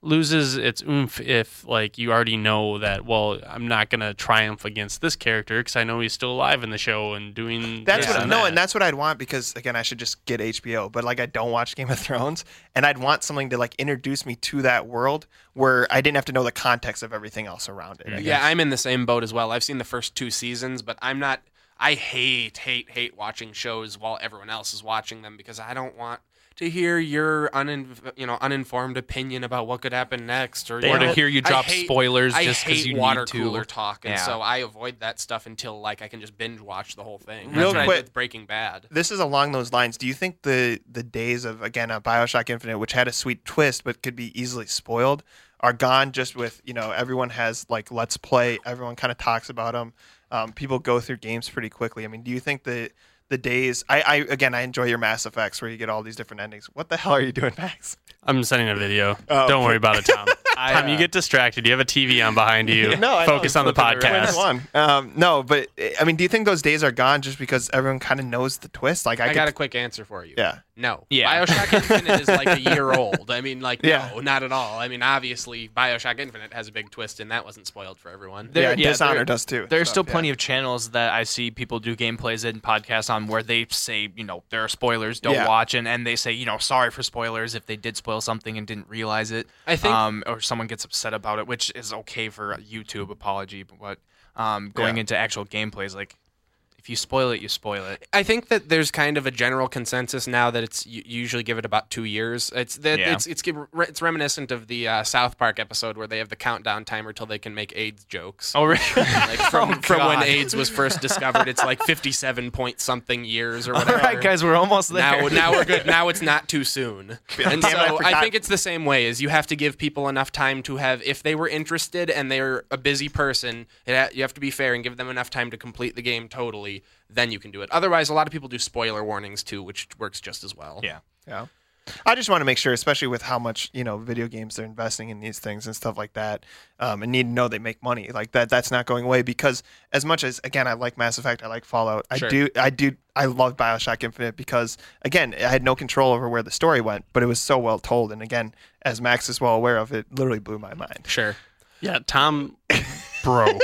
Speaker 2: loses its oomph if like you already know that, well, I'm not going to triumph against this character because I know he's still alive in the show and doing
Speaker 3: That's
Speaker 2: this
Speaker 3: what
Speaker 2: and
Speaker 3: no,
Speaker 2: that.
Speaker 3: and that's what I'd want because again, I should just get H B O. But like, I don't watch Game of Thrones, and I'd want something to like introduce me to that world where I didn't have to know the context of everything else around it. I
Speaker 1: Yeah,
Speaker 3: guess.
Speaker 1: I'm in the same boat as well. I've seen the first two seasons, but I'm not. I hate, hate, hate watching shows while everyone else is watching them because I don't want to hear your unin, you know, uninformed opinion about what could happen next, or,
Speaker 5: Or
Speaker 1: you
Speaker 5: to
Speaker 1: know,
Speaker 5: hear you
Speaker 1: I
Speaker 5: drop
Speaker 1: hate-
Speaker 5: spoilers
Speaker 1: I
Speaker 5: just because
Speaker 1: hate
Speaker 5: you
Speaker 1: water
Speaker 5: need to.
Speaker 1: cooler talk, and
Speaker 5: Yeah.
Speaker 1: so I avoid that stuff until like I can just binge watch the whole thing. That's
Speaker 3: Real
Speaker 1: what I
Speaker 3: quick-
Speaker 1: did with Breaking Bad.
Speaker 3: This is along those lines. Do you think the the days of again a BioShock Infinite, which had a sweet twist but could be easily spoiled, are gone? Just with you know everyone has like Let's Play, everyone kind of talks about them. Um, people go through games pretty quickly. I mean, do you think the the days? I, I again, I enjoy your Mass Effects where you get all these different endings. What the hell are you doing, Max?
Speaker 2: I'm sending a video.
Speaker 3: Oh,
Speaker 2: Don't
Speaker 3: okay.
Speaker 2: worry about it, Tom.
Speaker 5: I,
Speaker 2: Tom, you
Speaker 5: uh,
Speaker 2: get distracted. You have a T V on behind you.
Speaker 3: No, I know.
Speaker 2: Focus on the
Speaker 5: Flipping it around.
Speaker 2: podcast.
Speaker 3: One. Um, no, but I mean, do you think those days are gone just because everyone kind of knows the twist? Like I,
Speaker 1: I,
Speaker 3: could,
Speaker 1: got a quick answer for you.
Speaker 3: yeah.
Speaker 1: No.
Speaker 5: Yeah.
Speaker 1: BioShock Infinite is like a year old. I mean, like,
Speaker 3: Yeah.
Speaker 1: no, not at all. I mean, obviously, BioShock Infinite has a big twist, and that wasn't spoiled for everyone.
Speaker 5: There-
Speaker 3: yeah,
Speaker 5: yeah,
Speaker 3: Dishonored
Speaker 5: there-
Speaker 3: does too.
Speaker 5: There's
Speaker 3: So,
Speaker 5: still
Speaker 3: yeah.
Speaker 5: plenty of channels that I see people do gameplays and podcasts on where they say, you know, there are spoilers, don't
Speaker 3: Yeah.
Speaker 5: watch, and, and they say, you know, sorry for spoilers if they did spoil something and didn't realize it.
Speaker 1: I think-
Speaker 5: um, or someone gets upset about it, which is okay for a YouTube apology, but um, going
Speaker 3: Yeah.
Speaker 5: into actual gameplays, like if you spoil it, you spoil it.
Speaker 1: I think that there's kind of a general consensus now that it's you usually give it about two years. It's that
Speaker 5: Yeah.
Speaker 1: it's it's it's reminiscent of the uh, South Park episode where they have the countdown timer till they can make AIDS jokes.
Speaker 5: Oh, really?
Speaker 1: Like from,
Speaker 5: Oh,
Speaker 1: from when
Speaker 5: God.
Speaker 1: AIDS was first discovered, it's like fifty-seven point something years or
Speaker 5: All
Speaker 1: whatever.
Speaker 5: right, guys, we're almost there.
Speaker 1: Now, now we're good. Now it's not too soon. And
Speaker 3: Damn it, I
Speaker 1: so I,
Speaker 3: forgot.
Speaker 1: think it's the same way. Is you have to give people enough time to have, if they were interested and they're a busy person, it ha- you have to be fair and give them enough time to complete the game totally. Then you can do it. Otherwise, a lot of people do spoiler warnings too, which works just as well.
Speaker 5: Yeah.
Speaker 3: Yeah. I just want to make sure, especially with how much, you know, video games they're investing in these things and stuff like that, um, and need to know they make money. Like that that's not going away because as much as again I like Mass Effect, I like Fallout, I
Speaker 1: Sure.
Speaker 3: do I do I love BioShock Infinite because again, I had no control over where the story went, but it was so well told. And again, as Max is well aware of, it literally blew my mind.
Speaker 1: Sure.
Speaker 2: Yeah, Tom broke.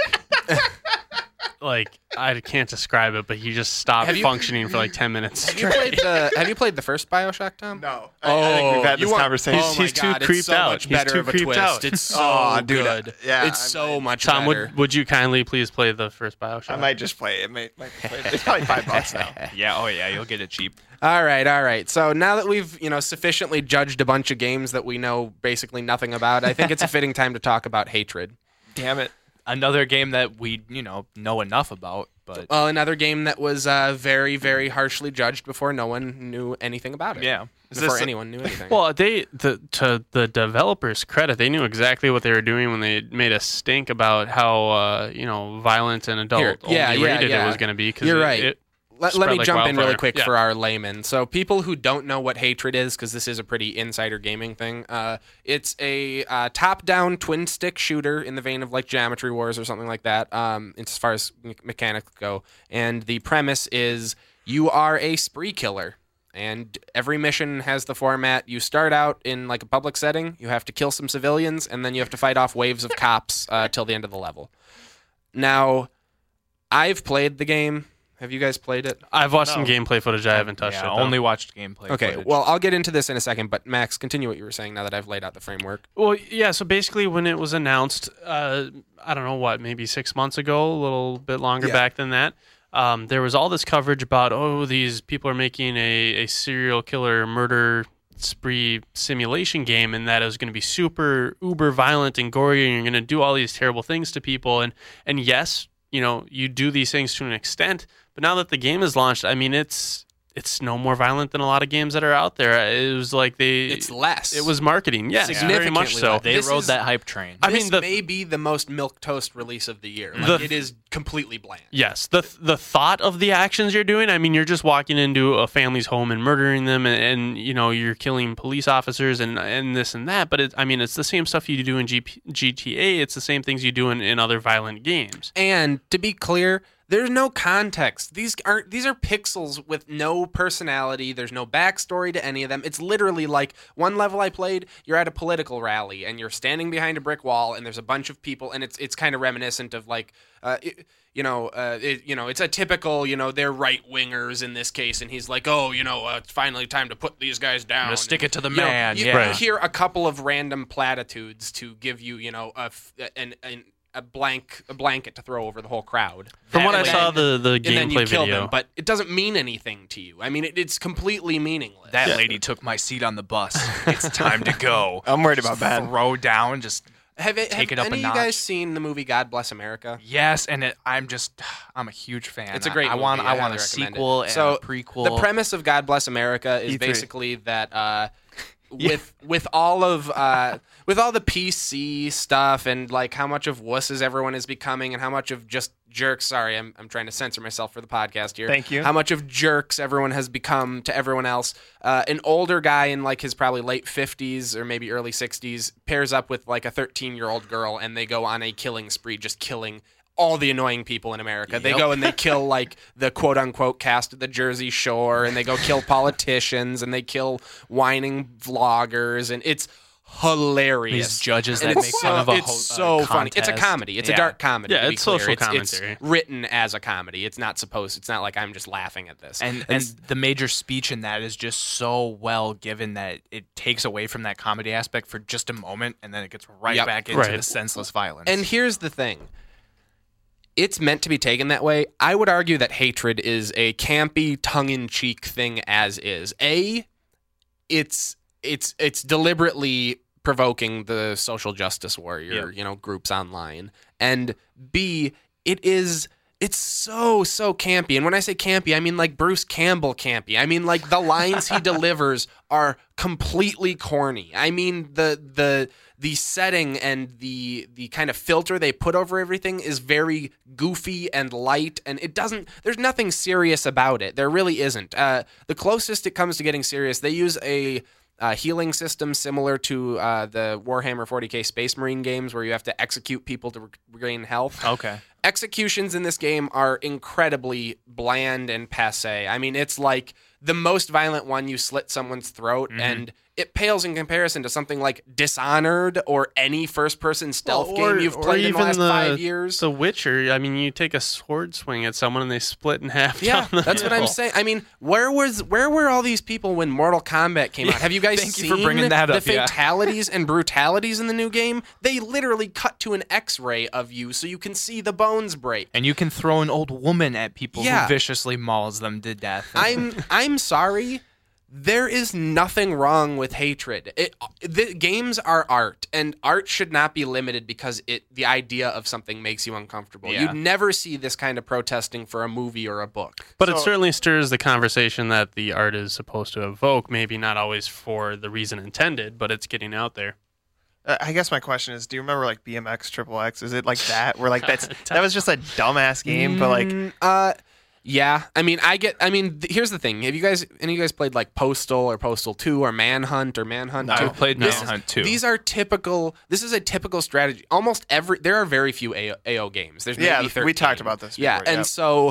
Speaker 2: Like, I can't describe it, but he just stopped
Speaker 1: Have you-
Speaker 2: functioning for like ten minutes.
Speaker 1: Have you played the Have you played the first BioShock, Tom?
Speaker 3: No. I, I think we've had
Speaker 1: you
Speaker 3: this
Speaker 1: want-
Speaker 3: conversation.
Speaker 1: Oh my
Speaker 2: He's too
Speaker 1: God,
Speaker 2: creeped
Speaker 1: it's so
Speaker 2: out.
Speaker 1: much
Speaker 2: He's
Speaker 1: better
Speaker 2: too
Speaker 1: of a
Speaker 2: creeped
Speaker 1: twist.
Speaker 2: out.
Speaker 1: It's so
Speaker 3: Oh, dude,
Speaker 1: good.
Speaker 3: yeah,
Speaker 1: it's
Speaker 3: I
Speaker 1: so
Speaker 3: might-
Speaker 1: much
Speaker 2: Tom,
Speaker 1: better.
Speaker 2: would, would you kindly please play the first Bioshock?
Speaker 3: I might just play it. it may, might play it. It's probably five bucks now.
Speaker 5: Yeah. Oh, yeah. You'll get it cheap.
Speaker 1: All right, all right. So now that we've, you know, sufficiently judged a bunch of games that we know basically nothing about, I think it's a fitting time to talk about Hatred.
Speaker 3: Damn it.
Speaker 5: Another game that we, you know, know enough about, but
Speaker 1: Well, another game that was uh, very, very harshly judged before no one knew anything about it.
Speaker 5: yeah.
Speaker 3: Is
Speaker 1: Before
Speaker 3: this-
Speaker 1: anyone knew anything.
Speaker 2: Well, they the to the developers' credit, they knew exactly what they were doing when they made a stink about how uh, you know violent and adult
Speaker 1: Here, yeah,
Speaker 2: only
Speaker 1: yeah,
Speaker 2: rated
Speaker 1: yeah.
Speaker 2: it was going to be. Cause
Speaker 1: You're
Speaker 2: it-
Speaker 1: right.
Speaker 2: it-
Speaker 1: let,
Speaker 2: spread
Speaker 1: let me
Speaker 2: like
Speaker 1: jump in really
Speaker 2: wildfire.
Speaker 1: quick
Speaker 2: Yeah.
Speaker 1: for our laymen. So people who don't know what Hatred is, because this is a pretty insider gaming thing, uh, it's a uh, top-down twin-stick shooter in the vein of like Geometry Wars or something like that, um, as far as me- mechanics go. And the premise is you are a spree killer. And every mission has the format. You start out in like a public setting. You have to kill some civilians, and then you have to fight off waves of cops uh, till the end of the level. Now, I've played the game. Have you guys played it?
Speaker 2: I've watched
Speaker 3: No.
Speaker 2: some gameplay footage. I haven't touched
Speaker 5: yeah,
Speaker 2: it. though.
Speaker 5: only watched gameplay.
Speaker 1: Okay,
Speaker 5: footage.
Speaker 1: well, I'll get into this in a second, but Max, continue what you were saying now that I've laid out the framework.
Speaker 2: Well, yeah. So basically, when it was announced, uh, I don't know what, maybe six months ago, a little bit longer
Speaker 1: Yeah.
Speaker 2: back than that. Um, there was all this coverage about, oh, these people are making a, a serial killer murder spree simulation game, and that it was going to be super uber violent and gory, and you're going to do all these terrible things to people. And and yes, you know, you do these things to an extent, but now that the game is launched, I mean, it's it's no more violent than a lot of games that are out there. It was like they,
Speaker 1: It's less.
Speaker 2: it was marketing, yes, very
Speaker 1: Significantly
Speaker 2: much so.
Speaker 1: less.
Speaker 5: they
Speaker 1: this
Speaker 5: rode
Speaker 1: is-
Speaker 5: that hype train.
Speaker 2: I
Speaker 1: This
Speaker 2: mean, the-
Speaker 1: may be the most milquetoast release of the year. Like,
Speaker 2: The-
Speaker 1: it is completely bland.
Speaker 2: Yes, the the thought of the actions you're doing. I mean, you're just walking into a family's home and murdering them, and, and you know you're killing police officers and and this and that. But it, I mean, it's the same stuff you do in G P, G T A. It's the same things you do in, in other violent games.
Speaker 1: And to be clear, There's no context. These aren't these are pixels with no personality. There's no backstory to any of them. It's literally like one level I played, you're at a political rally and you're standing behind a brick wall and there's a bunch of people, and it's it's kind of reminiscent of like uh it, you know, uh, it, you know, it's a typical, you know, they're right wingers in this case, and he's like, oh, you know, uh, it's finally time to put these guys down.
Speaker 5: I'm gonna stick it to the
Speaker 1: You know,
Speaker 5: man.
Speaker 1: you,
Speaker 5: yeah.
Speaker 1: you hear a couple of random platitudes to give you, you know, a f- an, an a blank a blanket to throw over the whole crowd.
Speaker 2: From what I
Speaker 1: And
Speaker 2: saw,
Speaker 1: then-
Speaker 2: the the
Speaker 1: and then you
Speaker 2: gameplay
Speaker 1: kill
Speaker 2: video.
Speaker 1: them, but it doesn't mean anything to you. I mean, it, it's completely meaningless.
Speaker 5: That lady took my seat on the bus. It's time to go.
Speaker 3: I'm worried about Ben.
Speaker 5: Throw down, just
Speaker 1: have it,
Speaker 5: take
Speaker 1: have
Speaker 5: it up
Speaker 1: any
Speaker 5: a
Speaker 1: of you
Speaker 5: notch.
Speaker 1: guys seen the movie God Bless America?
Speaker 5: yes, and it, I'm just, I'm a huge fan.
Speaker 1: It's a great
Speaker 5: I, I want,
Speaker 1: movie. I
Speaker 5: I want
Speaker 1: highly
Speaker 5: a
Speaker 1: recommend it.
Speaker 5: sequel and
Speaker 1: So,
Speaker 5: a prequel.
Speaker 1: The premise of God Bless America is
Speaker 3: E three.
Speaker 1: basically that uh, with with all of uh, with all the P C stuff and like how much of wusses everyone is becoming and how much of just jerks. Sorry, I'm I'm trying to censor myself for the podcast here.
Speaker 3: Thank you.
Speaker 1: How much of jerks everyone has become to everyone else. Uh, an older guy in like his probably late fifties or maybe early sixties pairs up with like a thirteen year old girl and they go on a killing spree, just killing all the annoying people in America. They go and they kill like the quote unquote cast of the Jersey Shore, and they go kill politicians, and they kill whining vloggers, and it's hilarious.
Speaker 5: These judges
Speaker 1: And
Speaker 5: that
Speaker 1: it's
Speaker 5: make
Speaker 1: so,
Speaker 5: fun of a
Speaker 1: it's
Speaker 5: ho-
Speaker 1: so
Speaker 5: uh,
Speaker 1: funny. It's a
Speaker 5: contest.
Speaker 1: comedy. It's a
Speaker 5: Yeah.
Speaker 1: dark comedy.
Speaker 2: Yeah,
Speaker 1: to be
Speaker 2: it's
Speaker 1: clear.
Speaker 2: social
Speaker 1: it's,
Speaker 2: commentary.
Speaker 1: It's written as a comedy. It's not supposed. It's not like I'm just laughing at this.
Speaker 5: And and the major speech in that is just so well given that it takes away from that comedy aspect for just a moment, and then it gets right
Speaker 1: Yep.
Speaker 5: back into
Speaker 2: Right.
Speaker 5: the senseless violence.
Speaker 1: And here's the thing. It's meant to be taken that way. I would argue that Hatred is a campy, tongue-in-cheek thing as is. A, it's it's it's deliberately provoking the social justice warrior, you know, groups online. And B, it is it's so so campy. And when I say campy, I mean like Bruce Campbell campy. I mean like the lines he delivers are completely corny. I mean the the the setting and the the kind of filter they put over everything is very goofy and light, and it doesn't there's nothing serious about it. There really isn't. Uh, the closest it comes to getting serious, they use a uh, healing system similar to uh, the Warhammer forty K Space Marine games where you have to execute people to re- regain health.
Speaker 5: okay.
Speaker 1: Executions in this game are incredibly bland and passe. I mean, it's like the most violent one, you slit someone's throat,
Speaker 2: Mm-hmm.
Speaker 1: and it pales in comparison to something like Dishonored or any first-person stealth
Speaker 2: Or-
Speaker 1: game you've
Speaker 2: or
Speaker 1: played in the
Speaker 2: even
Speaker 1: last five years.
Speaker 2: The Witcher. I mean, you take a sword swing at someone and they split in half.
Speaker 1: Yeah,
Speaker 2: down the
Speaker 1: that's what I'm
Speaker 2: middle.
Speaker 1: saying. I mean, where was where were all these people when Mortal Kombat came out? Have you guys
Speaker 5: Thank
Speaker 1: seen
Speaker 5: you for bringing that
Speaker 1: the
Speaker 5: up, yeah.
Speaker 1: fatalities and brutalities in the new game? They literally cut to an X-ray of you so you can see the bones break.
Speaker 5: And you can throw an old woman at people
Speaker 1: Yeah.
Speaker 5: who viciously mauls them to death.
Speaker 1: I'm I'm sorry. There is nothing wrong with Hatred. It, the games are art, and art should not be limited because it the idea of something makes you uncomfortable.
Speaker 5: Yeah.
Speaker 1: You'd never see this kind of protesting for a movie or a book.
Speaker 2: But it
Speaker 3: So-
Speaker 2: certainly stirs the conversation that the art is supposed to evoke. Maybe not always for the reason intended, but it's getting out there.
Speaker 3: Uh, I guess my question is, do you remember like B M X Triple X? Is it like that? Where like that's that was just a dumbass game, but like
Speaker 1: Mm, uh, yeah. I mean, I get. I mean, th- here's the thing. Have you guys any of you guys played like Postal or Postal Two or Manhunt or Manhunt
Speaker 3: No.
Speaker 1: Two?
Speaker 5: I've played
Speaker 1: This is-
Speaker 5: Manhunt too.
Speaker 1: These are typical. This is a typical strategy. Almost every there are very few A O, A O games. There's maybe
Speaker 3: yeah,
Speaker 1: thirteen.
Speaker 3: we talked about this.
Speaker 1: Yeah,
Speaker 3: before,
Speaker 1: and so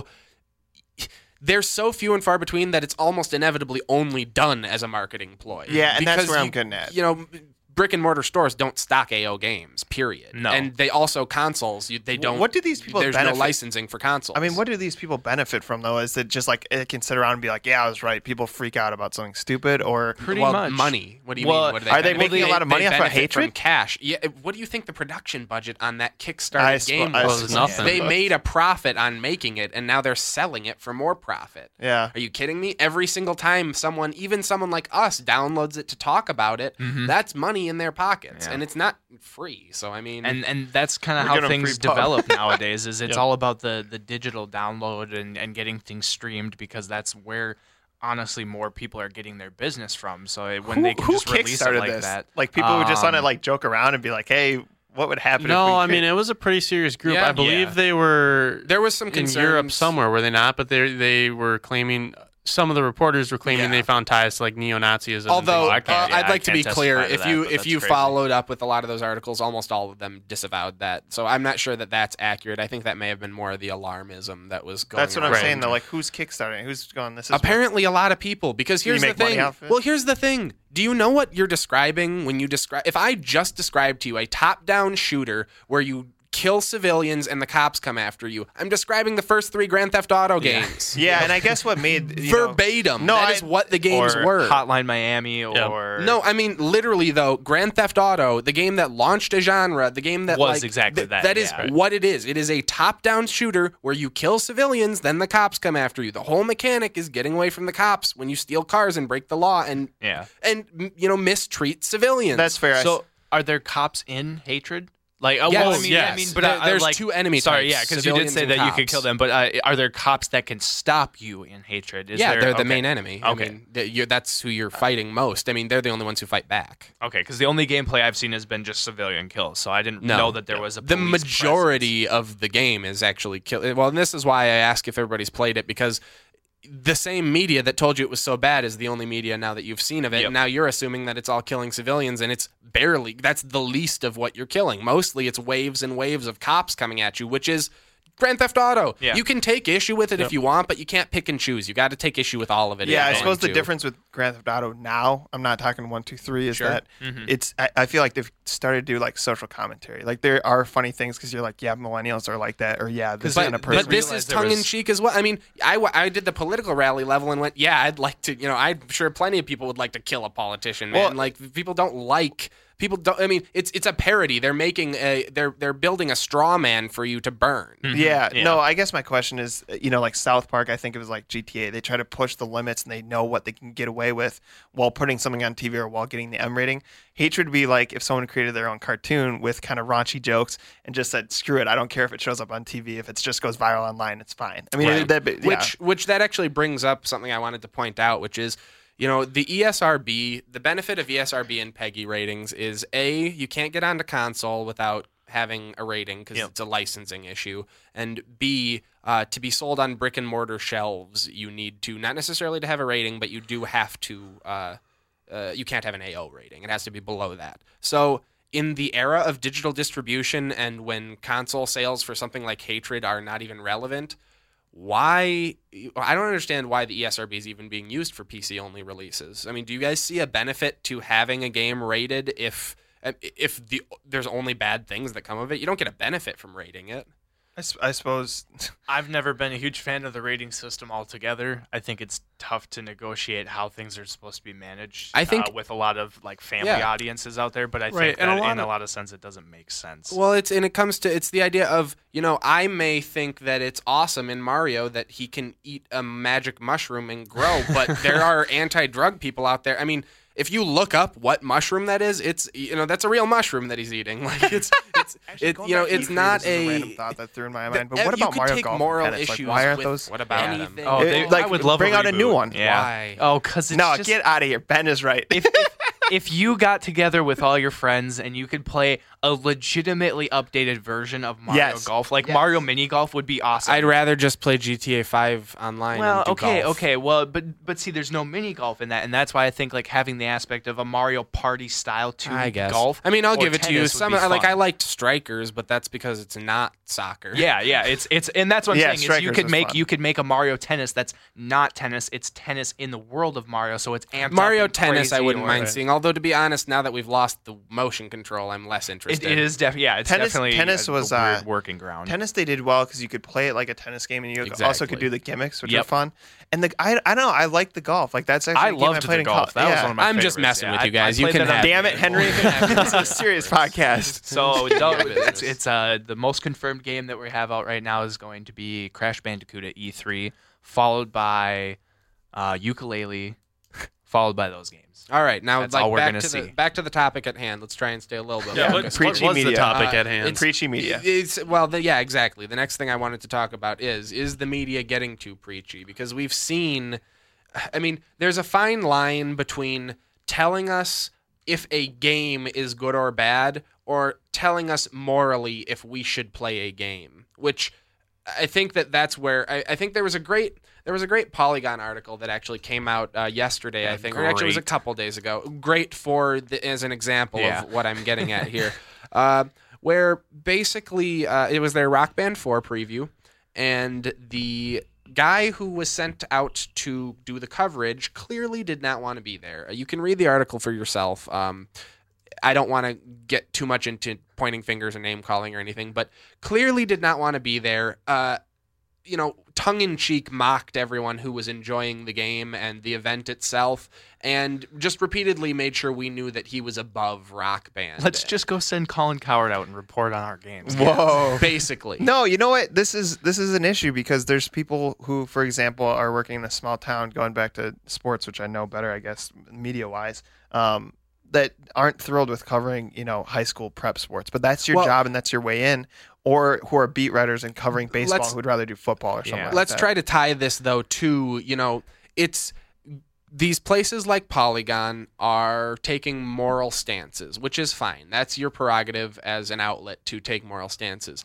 Speaker 1: they're so few and far between that it's almost inevitably only done as a marketing ploy.
Speaker 3: Yeah, and that's
Speaker 1: Because
Speaker 3: where I'm
Speaker 1: you-
Speaker 3: getting at.
Speaker 1: You know, brick and mortar stores don't stock A O games. Period.
Speaker 5: No.
Speaker 1: and they also consoles. You, they don't.
Speaker 3: what do these people
Speaker 1: There's
Speaker 3: benefit?
Speaker 1: no licensing for consoles.
Speaker 3: I mean, what do these people benefit from though? Is it just like it can sit around and be like, "Yeah, I was right." People freak out about something stupid, or
Speaker 5: Pretty
Speaker 1: well,
Speaker 5: much.
Speaker 1: money. What do you
Speaker 5: Well,
Speaker 1: mean? What do
Speaker 3: are they
Speaker 1: benefit?
Speaker 3: making a lot of money
Speaker 1: they
Speaker 3: off of
Speaker 1: benefit from
Speaker 3: Hatred?
Speaker 1: cash. Yeah. What do you think the production budget on that Kickstarter
Speaker 3: I sp-
Speaker 1: game
Speaker 3: I
Speaker 1: was?
Speaker 2: suppose nothing.
Speaker 1: They made a profit on making it, and now they're selling it for more profit.
Speaker 3: yeah,
Speaker 1: Are you kidding me? Every single time someone, even someone like us, downloads it to talk about it, that's money in their pockets,
Speaker 5: Yeah.
Speaker 1: and it's not free. So I mean,
Speaker 5: and and that's kind of
Speaker 3: We're
Speaker 5: how
Speaker 3: getting
Speaker 5: things
Speaker 3: free pub.
Speaker 5: develop nowadays. Is it's
Speaker 2: Yep.
Speaker 5: all about the the digital download and and getting things streamed because that's where honestly more people are getting their business from. So it- when
Speaker 3: who,
Speaker 5: they can
Speaker 3: who
Speaker 5: just release it
Speaker 3: kickstarted
Speaker 5: like
Speaker 3: this?
Speaker 5: that,
Speaker 3: Like people would just want to
Speaker 5: Um,
Speaker 3: like joke around and be like, "Hey, what would happen?" if
Speaker 2: No,
Speaker 3: we
Speaker 2: I
Speaker 3: could-"
Speaker 2: mean it was a pretty serious group.
Speaker 1: Yeah.
Speaker 2: I believe
Speaker 5: Yeah.
Speaker 2: they were
Speaker 1: there was some
Speaker 2: in
Speaker 1: concerns.
Speaker 2: Europe somewhere, were they not? But they they were claiming some of the reporters were claiming
Speaker 1: Yeah.
Speaker 2: they found ties to like neo-Nazism.
Speaker 1: Although
Speaker 2: and things like
Speaker 1: uh,
Speaker 2: that.
Speaker 5: yeah,
Speaker 1: I'd
Speaker 5: I
Speaker 1: like to be
Speaker 5: can't
Speaker 1: clear,
Speaker 5: testify to
Speaker 1: if
Speaker 5: that,
Speaker 1: you
Speaker 5: but
Speaker 1: if
Speaker 5: that's
Speaker 1: you
Speaker 5: crazy.
Speaker 1: followed up with a lot of those articles, almost all of them disavowed that. So I'm not sure that that's accurate. I think that may have been more of the alarmism that was going.
Speaker 3: That's what I'm
Speaker 1: around.
Speaker 3: saying though. Like, who's kickstarting? Who's going? This is
Speaker 1: Apparently, a lot of people. Because
Speaker 3: you
Speaker 1: here's the
Speaker 3: make money
Speaker 1: thing.
Speaker 3: off it?
Speaker 1: Well, here's the thing. Do you know what you're describing when you describe? If I just described to you a top-down shooter where you kill civilians and the cops come after you, I'm describing the first three Grand Theft Auto games.
Speaker 3: Yeah, and I guess what made you know-
Speaker 1: Verbatim.
Speaker 3: No,
Speaker 1: that
Speaker 3: I-
Speaker 1: is what the games
Speaker 5: or
Speaker 1: were.
Speaker 5: Hotline Miami or
Speaker 1: No, I mean literally though. Grand Theft Auto, the game that launched a genre, the game that
Speaker 5: Was
Speaker 1: like,
Speaker 5: exactly
Speaker 1: th-
Speaker 5: that,
Speaker 1: That is
Speaker 5: yeah. Right.
Speaker 1: what it is. It is a top-down shooter where you kill civilians, then the cops come after you. The whole mechanic is getting away from the cops when you steal cars and break the law and
Speaker 5: yeah.
Speaker 1: and m- you know mistreat civilians.
Speaker 3: That's fair. I
Speaker 5: So are there cops in Hatred? Like, oh,
Speaker 1: Yes,
Speaker 5: well, I mean,
Speaker 2: yes.
Speaker 5: I mean, but
Speaker 1: There-
Speaker 5: uh,
Speaker 1: there's
Speaker 5: like,
Speaker 1: two enemy
Speaker 5: Sorry,
Speaker 1: types,
Speaker 5: yeah, because you did
Speaker 1: civilians
Speaker 5: say
Speaker 1: and
Speaker 5: that you could
Speaker 1: cops.
Speaker 5: kill them, but uh, are there cops that can stop you in Hatred? Is
Speaker 1: yeah,
Speaker 5: there,
Speaker 1: they're the
Speaker 5: okay.
Speaker 1: main enemy. I
Speaker 5: Okay.
Speaker 1: mean, th- you're, that's who you're fighting most. I mean, they're the only ones who fight back.
Speaker 5: Okay, because the only gameplay I've seen has been just civilian kills, so I didn't
Speaker 1: No.
Speaker 5: know that there was a
Speaker 1: The
Speaker 5: police
Speaker 1: majority of the game is actually kill. Well, and this is why I ask if everybody's played it, because the same media that told you it was so bad is the only media now that you've seen of it.
Speaker 5: Yep.
Speaker 1: And now you're assuming that it's all killing civilians, and it's barely. That's the least of what you're killing. Mostly, it's waves and waves of cops coming at you, which is Grand Theft Auto.
Speaker 5: Yeah.
Speaker 1: You can take issue with it if you want, but you can't pick and choose. You got to take issue with all of it. if
Speaker 3: Yeah,
Speaker 1: you're
Speaker 3: I suppose
Speaker 1: going
Speaker 3: the
Speaker 1: to.
Speaker 3: difference with Grand Theft Auto now, I'm not talking one, two, three, is
Speaker 1: Sure.
Speaker 3: that it's. I, I feel like they've started to do like social commentary. Like there are funny things because you're like, yeah, millennials are like that, or yeah, this
Speaker 1: But,
Speaker 3: kind of person.
Speaker 1: but this is
Speaker 5: realized there
Speaker 1: tongue in
Speaker 5: was-
Speaker 1: cheek as well. I mean, I, w- I did the political rally level and went, yeah, I'd like to, you know, I'm sure plenty of people would like to kill a politician, man.
Speaker 3: Well-
Speaker 1: like people don't like people don't. I mean, it's it's a parody. They're making a they're they're building a straw man for you to burn.
Speaker 3: Yeah,
Speaker 5: Yeah.
Speaker 3: no, I guess my question is, you know, like South Park, I think it was like G T A. They try to push the limits and they know what they can get away with while putting something on T V or while getting the M rating. Hatred would be like if someone created their own cartoon with kind of raunchy jokes and just said, screw it, I don't care if it shows up on T V. If it just goes viral online, it's fine. I mean,
Speaker 1: Right.
Speaker 3: that, yeah.
Speaker 1: Which which that actually brings up something I wanted to point out, which is, you know, the E S R B, the benefit of E S R B and PEGI ratings is A, you can't get onto console without having a rating because
Speaker 5: Yep.
Speaker 1: it's a licensing issue, and B, uh, to be sold on brick and mortar shelves, you need to, not necessarily to have a rating, but you do have to, uh, uh, you can't have an A O rating. It has to be below that. So in the era of digital distribution and when console sales for something like Hatred are not even relevant, why I don't understand why the E S R B is even being used for P C only releases. I mean, do you guys see a benefit to having a game rated if if the there's only bad things that come of it? You don't get a benefit from rating it.
Speaker 3: I, s- I suppose.
Speaker 5: I've never been a huge fan of the rating system altogether. I think it's tough to negotiate how things are supposed to be managed.
Speaker 1: I think-
Speaker 5: uh, with a lot of like family
Speaker 1: Yeah.
Speaker 5: audiences out there, but I
Speaker 2: Right,
Speaker 5: think
Speaker 2: and a
Speaker 5: that
Speaker 2: lot
Speaker 5: in
Speaker 2: of-
Speaker 5: a lot of sense it doesn't make sense.
Speaker 1: Well, it's and it comes to it's the idea of, you know, I may think that it's awesome in Mario that he can eat a magic mushroom and grow, but there are anti-drug people out there. I mean, if you look up what mushroom that is, it's, you know, that's a real mushroom that he's eating. Like it's it's
Speaker 3: Actually,
Speaker 1: it,
Speaker 3: going
Speaker 1: you know,
Speaker 3: back to
Speaker 1: it's
Speaker 3: E three,
Speaker 1: not
Speaker 3: this is
Speaker 1: a,
Speaker 3: random thought that threw in my mind. But
Speaker 1: the-
Speaker 3: what
Speaker 1: you
Speaker 3: about
Speaker 1: could
Speaker 3: Mario
Speaker 1: take
Speaker 3: Golf
Speaker 1: moral
Speaker 3: and tennis? Like,
Speaker 1: issues
Speaker 3: why aren't
Speaker 1: with
Speaker 3: those?
Speaker 1: what about
Speaker 5: Yeah.
Speaker 1: anything?
Speaker 5: Oh,
Speaker 3: It-
Speaker 5: they,
Speaker 3: like,
Speaker 5: I would love
Speaker 3: bring
Speaker 5: a
Speaker 3: out a new
Speaker 5: reboot.
Speaker 3: one.
Speaker 5: Yeah.
Speaker 1: Why?
Speaker 5: Oh, because it's
Speaker 3: No,
Speaker 5: just,
Speaker 3: get out of here. Ben is right.
Speaker 5: if, if if you got together with all your friends and you could play a legitimately updated version of Mario
Speaker 3: Yes.
Speaker 5: Golf, like
Speaker 1: Yes.
Speaker 5: Mario Mini Golf would be awesome.
Speaker 1: I'd rather just play G T A five online.
Speaker 5: Well,
Speaker 1: and do
Speaker 5: okay,
Speaker 1: golf.
Speaker 5: okay. Well, but but see, there's no mini golf in that, and that's why I think like having the aspect of a Mario Party style to
Speaker 1: I guess.
Speaker 5: golf.
Speaker 1: I mean, I'll
Speaker 5: or
Speaker 1: give it to you.
Speaker 5: tennis would
Speaker 1: Some
Speaker 5: be
Speaker 1: like
Speaker 5: fun.
Speaker 1: I liked Strikers, but that's because it's not soccer.
Speaker 5: Yeah, yeah. It's it's and that's what I'm
Speaker 3: Yeah,
Speaker 5: saying is you
Speaker 3: Strikers
Speaker 5: could
Speaker 3: is
Speaker 5: make
Speaker 3: fun.
Speaker 5: you could make a Mario Tennis that's not tennis. It's tennis in the world of Mario, so it's amped up
Speaker 1: Mario
Speaker 5: and
Speaker 1: Tennis, I
Speaker 5: crazy
Speaker 1: wouldn't
Speaker 5: or-
Speaker 1: mind seeing. Although to be honest, now that we've lost the motion control, I'm less
Speaker 5: It,
Speaker 1: interested.
Speaker 5: it is definitely yeah. It's
Speaker 3: Tennis-
Speaker 5: definitely
Speaker 3: tennis
Speaker 5: a,
Speaker 3: was,
Speaker 5: a weird
Speaker 3: uh,
Speaker 5: working ground.
Speaker 3: Tennis they did well because you could play it like a tennis game and you also
Speaker 1: Exactly.
Speaker 3: could do the gimmicks, which
Speaker 5: Yep.
Speaker 3: are fun. And the I, I don't know, I like the golf. Like that's actually
Speaker 5: I
Speaker 3: a game
Speaker 5: loved
Speaker 3: I played
Speaker 5: the
Speaker 3: in
Speaker 5: golf.
Speaker 3: college.
Speaker 5: That was
Speaker 3: Yeah.
Speaker 5: one of my
Speaker 1: I'm just
Speaker 5: favorites.
Speaker 1: messing
Speaker 5: Yeah,
Speaker 1: with
Speaker 5: I-
Speaker 1: you guys.
Speaker 5: I
Speaker 1: You
Speaker 5: played
Speaker 1: can
Speaker 5: that on-
Speaker 1: have
Speaker 3: Damn it, Henry! This is a serious podcast.
Speaker 5: So no,
Speaker 1: Your
Speaker 5: it's
Speaker 1: business.
Speaker 5: it's uh the most confirmed game that we have out right now is going to be Crash Bandicoot at E three, followed by uh, Ukulele, followed by those games.
Speaker 1: All right, now
Speaker 5: That's
Speaker 1: like
Speaker 5: all we're
Speaker 1: back
Speaker 5: gonna
Speaker 1: to the
Speaker 5: see.
Speaker 1: back to the topic at hand. Let's try and stay a little bit.
Speaker 2: Yeah, what,
Speaker 1: focused.
Speaker 2: what
Speaker 3: Preachy
Speaker 2: was the
Speaker 3: media.
Speaker 2: topic
Speaker 1: Uh,
Speaker 2: at hand?
Speaker 1: it's-
Speaker 3: Preachy media.
Speaker 1: It's well, the, yeah, exactly. The next thing I wanted to talk about is is the media getting too preachy? Because we've seen, I mean, there's a fine line between telling us if a game is good or bad, or telling us morally if we should play a game. Which I think that that's where I, I think there was a great There was a great Polygon article that actually came out uh, yesterday,
Speaker 5: Yeah,
Speaker 1: I think, or actually it was a
Speaker 5: great.
Speaker 1: couple days ago. Great for the, as an example
Speaker 5: Yeah.
Speaker 1: of what I'm getting at here, uh, where basically uh, it was their Rock Band four preview, and the guy who was sent out to do the coverage clearly did not want to be there. You can read the article for yourself. Um, I don't want to get too much into pointing fingers and name calling or anything, but clearly did not want to be there. Uh, you know, tongue-in-cheek mocked everyone who was enjoying the game and the event itself, and just repeatedly made sure we knew that he was above Rock Band.
Speaker 5: Let's just go send Colin Coward out and report on our games.
Speaker 3: Whoa.
Speaker 1: basically.
Speaker 3: No, you know what? This is this is an issue because there's people who, for example, are working in a small town, going back to sports, which I know better, I guess, media-wise, um, that aren't thrilled with covering, you know, high school prep sports. But that's your
Speaker 1: Well-
Speaker 3: job and that's your way in. Or who are beat writers and covering baseball
Speaker 1: Let's-
Speaker 3: who'd rather do football or something
Speaker 5: Yeah.
Speaker 3: like
Speaker 1: Let's
Speaker 3: that.
Speaker 1: try to tie this though to, you know, it's these places like Polygon are taking moral stances, which is fine. That's your prerogative as an outlet to take moral stances.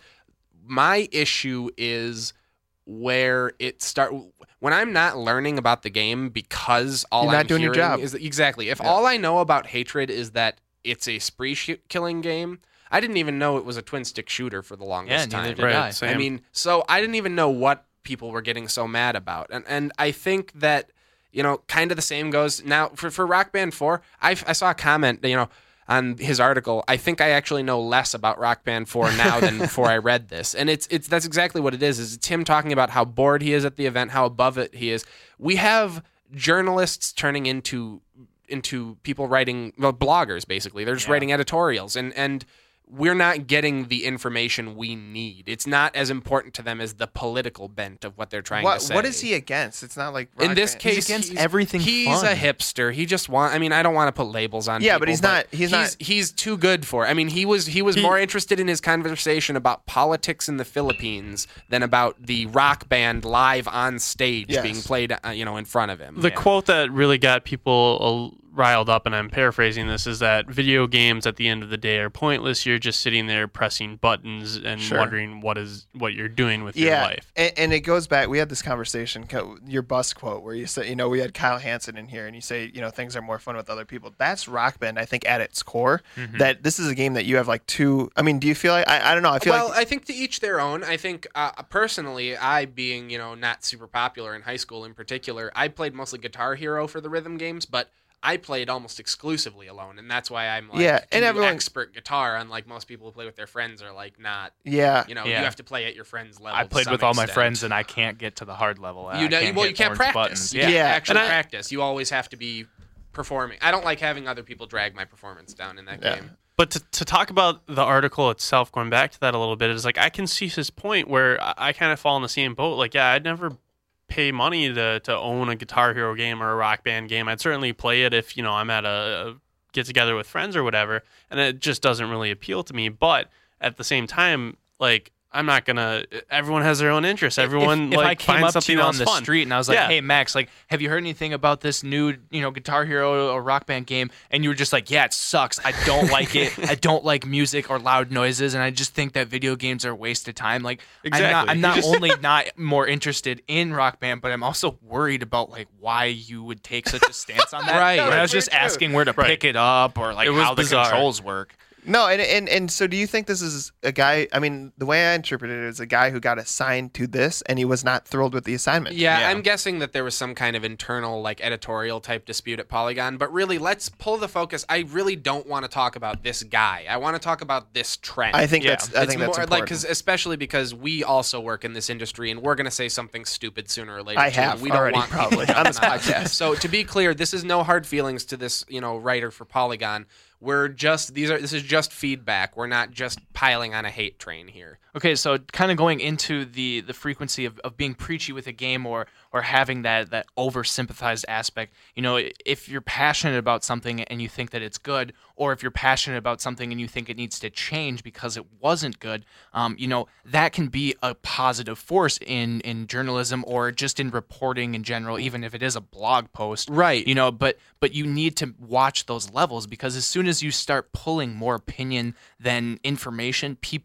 Speaker 1: My issue is where it start when I'm not learning about the game because all
Speaker 3: You're not
Speaker 1: I'm
Speaker 3: doing your
Speaker 1: hearing
Speaker 3: job.
Speaker 1: is exactly if
Speaker 3: Yeah.
Speaker 1: all I know about Hatred is that it's a spree sh- killing game. I didn't even know it was a twin stick shooter for the longest
Speaker 5: Yeah, neither
Speaker 1: time.
Speaker 5: did I.
Speaker 2: Right, same.
Speaker 1: I mean, so I didn't even know what people were getting so mad about. And and I think that, you know, kind of the same goes now for, for Rock Band four. I, I saw a comment, you know, on his article. I think I actually know less about Rock Band four now than before I read this. And it's it's that's exactly what it is. Is it's him talking about how bored he is at the event, how above it he is. We have journalists turning into into people writing, well, bloggers basically. They're just
Speaker 5: Yeah.
Speaker 1: writing editorials, and and we're not getting the information we need. It's not as important to them as the political bent of what they're trying
Speaker 3: What,
Speaker 1: to say.
Speaker 3: what is he against? It's not like
Speaker 1: In
Speaker 3: Rock
Speaker 1: this
Speaker 3: Band.
Speaker 1: case,
Speaker 5: against everything
Speaker 1: He's
Speaker 5: fun.
Speaker 1: a hipster. He just want. I mean, I don't want to put labels on.
Speaker 3: Yeah,
Speaker 1: people,
Speaker 3: but he's not- he's
Speaker 1: he's
Speaker 3: not-
Speaker 1: He's too good for it. I mean, he was. He was
Speaker 2: He-
Speaker 1: more interested in his conversation about politics in the Philippines than about the Rock Band live on stage
Speaker 3: Yes.
Speaker 1: being played. Uh, you know, in front of him.
Speaker 2: The quote that really got people uh, riled up, and I'm paraphrasing this, is that video games at the end of the day are pointless. You're just sitting there pressing buttons and
Speaker 3: Sure.
Speaker 2: wondering what is what you're doing with your
Speaker 3: Yeah,
Speaker 2: life.
Speaker 3: and, and it goes back. We had this conversation, co- your bus quote, where you say, you know, we had Kyle Hansen in here, and you say, you know, things are more fun with other people. That's Rock Band, I think, at its core.
Speaker 2: Mm-hmm.
Speaker 3: That this is a game that you have like two. I mean, do you feel like I, I don't know? I feel
Speaker 1: well,
Speaker 3: like
Speaker 1: I think to each their own. I think uh, personally, I being you know not super popular in high school in particular, I played mostly Guitar Hero for the rhythm games, but I played almost exclusively alone, and that's why I'm like,
Speaker 3: Yeah,
Speaker 1: can
Speaker 3: and
Speaker 1: do
Speaker 3: everyone-
Speaker 1: expert guitar, unlike most people who play with their friends are like not.
Speaker 3: yeah,
Speaker 1: You know,
Speaker 5: Yeah.
Speaker 1: you have to play at your friend's level.
Speaker 5: I
Speaker 1: to
Speaker 5: played
Speaker 1: some
Speaker 5: with all my
Speaker 1: extent.
Speaker 5: friends, and I can't get to the hard level.
Speaker 1: You
Speaker 5: I
Speaker 1: know,
Speaker 5: can't
Speaker 1: well,
Speaker 5: hit
Speaker 1: you can't
Speaker 5: orange
Speaker 1: practice.
Speaker 5: buttons.
Speaker 1: You
Speaker 5: Yeah.
Speaker 1: can't
Speaker 3: Yeah.
Speaker 1: actually
Speaker 2: And I-
Speaker 1: practice. You always have to be performing. I don't like having other people drag my performance down in that
Speaker 3: Yeah.
Speaker 1: game.
Speaker 2: But to, to talk about the article itself, going back to that a little bit, is like I can see his point where I, I kind of fall in the same boat. Like, yeah, I'd never pay money to, to own a Guitar Hero game or a Rock Band game. I'd certainly play it if, you know, I'm at a, a get together with friends or whatever, and it just doesn't really appeal to me. But at the same time, like, I'm not gonna. Everyone has their own interests. Everyone
Speaker 5: if, if
Speaker 2: like
Speaker 5: I came
Speaker 2: finds
Speaker 5: up to
Speaker 2: something
Speaker 5: you on
Speaker 2: else
Speaker 5: the
Speaker 2: fun.
Speaker 5: street and I was like,
Speaker 2: Yeah.
Speaker 5: "Hey Max, like, have you heard anything about this new, you know, Guitar Hero or Rock Band game?" And you were just like, "Yeah, it sucks. I don't like it. I don't like music or loud noises, and I just think that video games are a waste of time." Like,
Speaker 2: Exactly.
Speaker 5: I'm not, I'm not only not more interested in Rock Band, but I'm also worried about like why you would take such a stance on that.
Speaker 1: Right.
Speaker 5: And
Speaker 1: No,
Speaker 5: I was
Speaker 3: that's
Speaker 5: just
Speaker 3: very true.
Speaker 5: asking where to
Speaker 2: Right.
Speaker 5: pick it up or like
Speaker 2: It was
Speaker 5: how the
Speaker 2: bizarre.
Speaker 5: controls work.
Speaker 3: no, and, and and so do you think this is a guy? I mean, the way I interpret it is a guy who got assigned to this and he was not thrilled with the assignment.
Speaker 1: Yeah,
Speaker 5: Yeah.
Speaker 1: I'm guessing that there was some kind of internal, like, editorial type dispute at Polygon. But really, let's pull the focus. I really don't want to talk about this guy. I want to talk about this trend.
Speaker 3: I think
Speaker 5: Yeah.
Speaker 3: that's. I
Speaker 1: it's
Speaker 3: think
Speaker 1: more
Speaker 3: that's
Speaker 1: like
Speaker 3: important.
Speaker 1: because especially because we also work in this industry and we're going to say something stupid sooner or later.
Speaker 3: I
Speaker 1: too,
Speaker 3: have
Speaker 1: and we don't
Speaker 3: already,
Speaker 1: want people
Speaker 3: probably, on
Speaker 1: jumping
Speaker 3: this
Speaker 1: that.
Speaker 3: podcast.
Speaker 1: So to be clear, this is no hard feelings to this you know writer for Polygon. We're just these are this is just feedback. We're not just piling on a hate train here.
Speaker 5: Okay, so kind of going into the the frequency of, of being preachy with a game or or having that that over sympathized aspect. You know, if you're passionate about something and you think that it's good, or if you're passionate about something and you think it needs to change because it wasn't good, um, you know, that can be a positive force in in journalism or just in reporting in general, even if it is a blog post.
Speaker 1: Right.
Speaker 5: You know, but but you need to watch those levels because as soon as you start pulling more opinion than information, people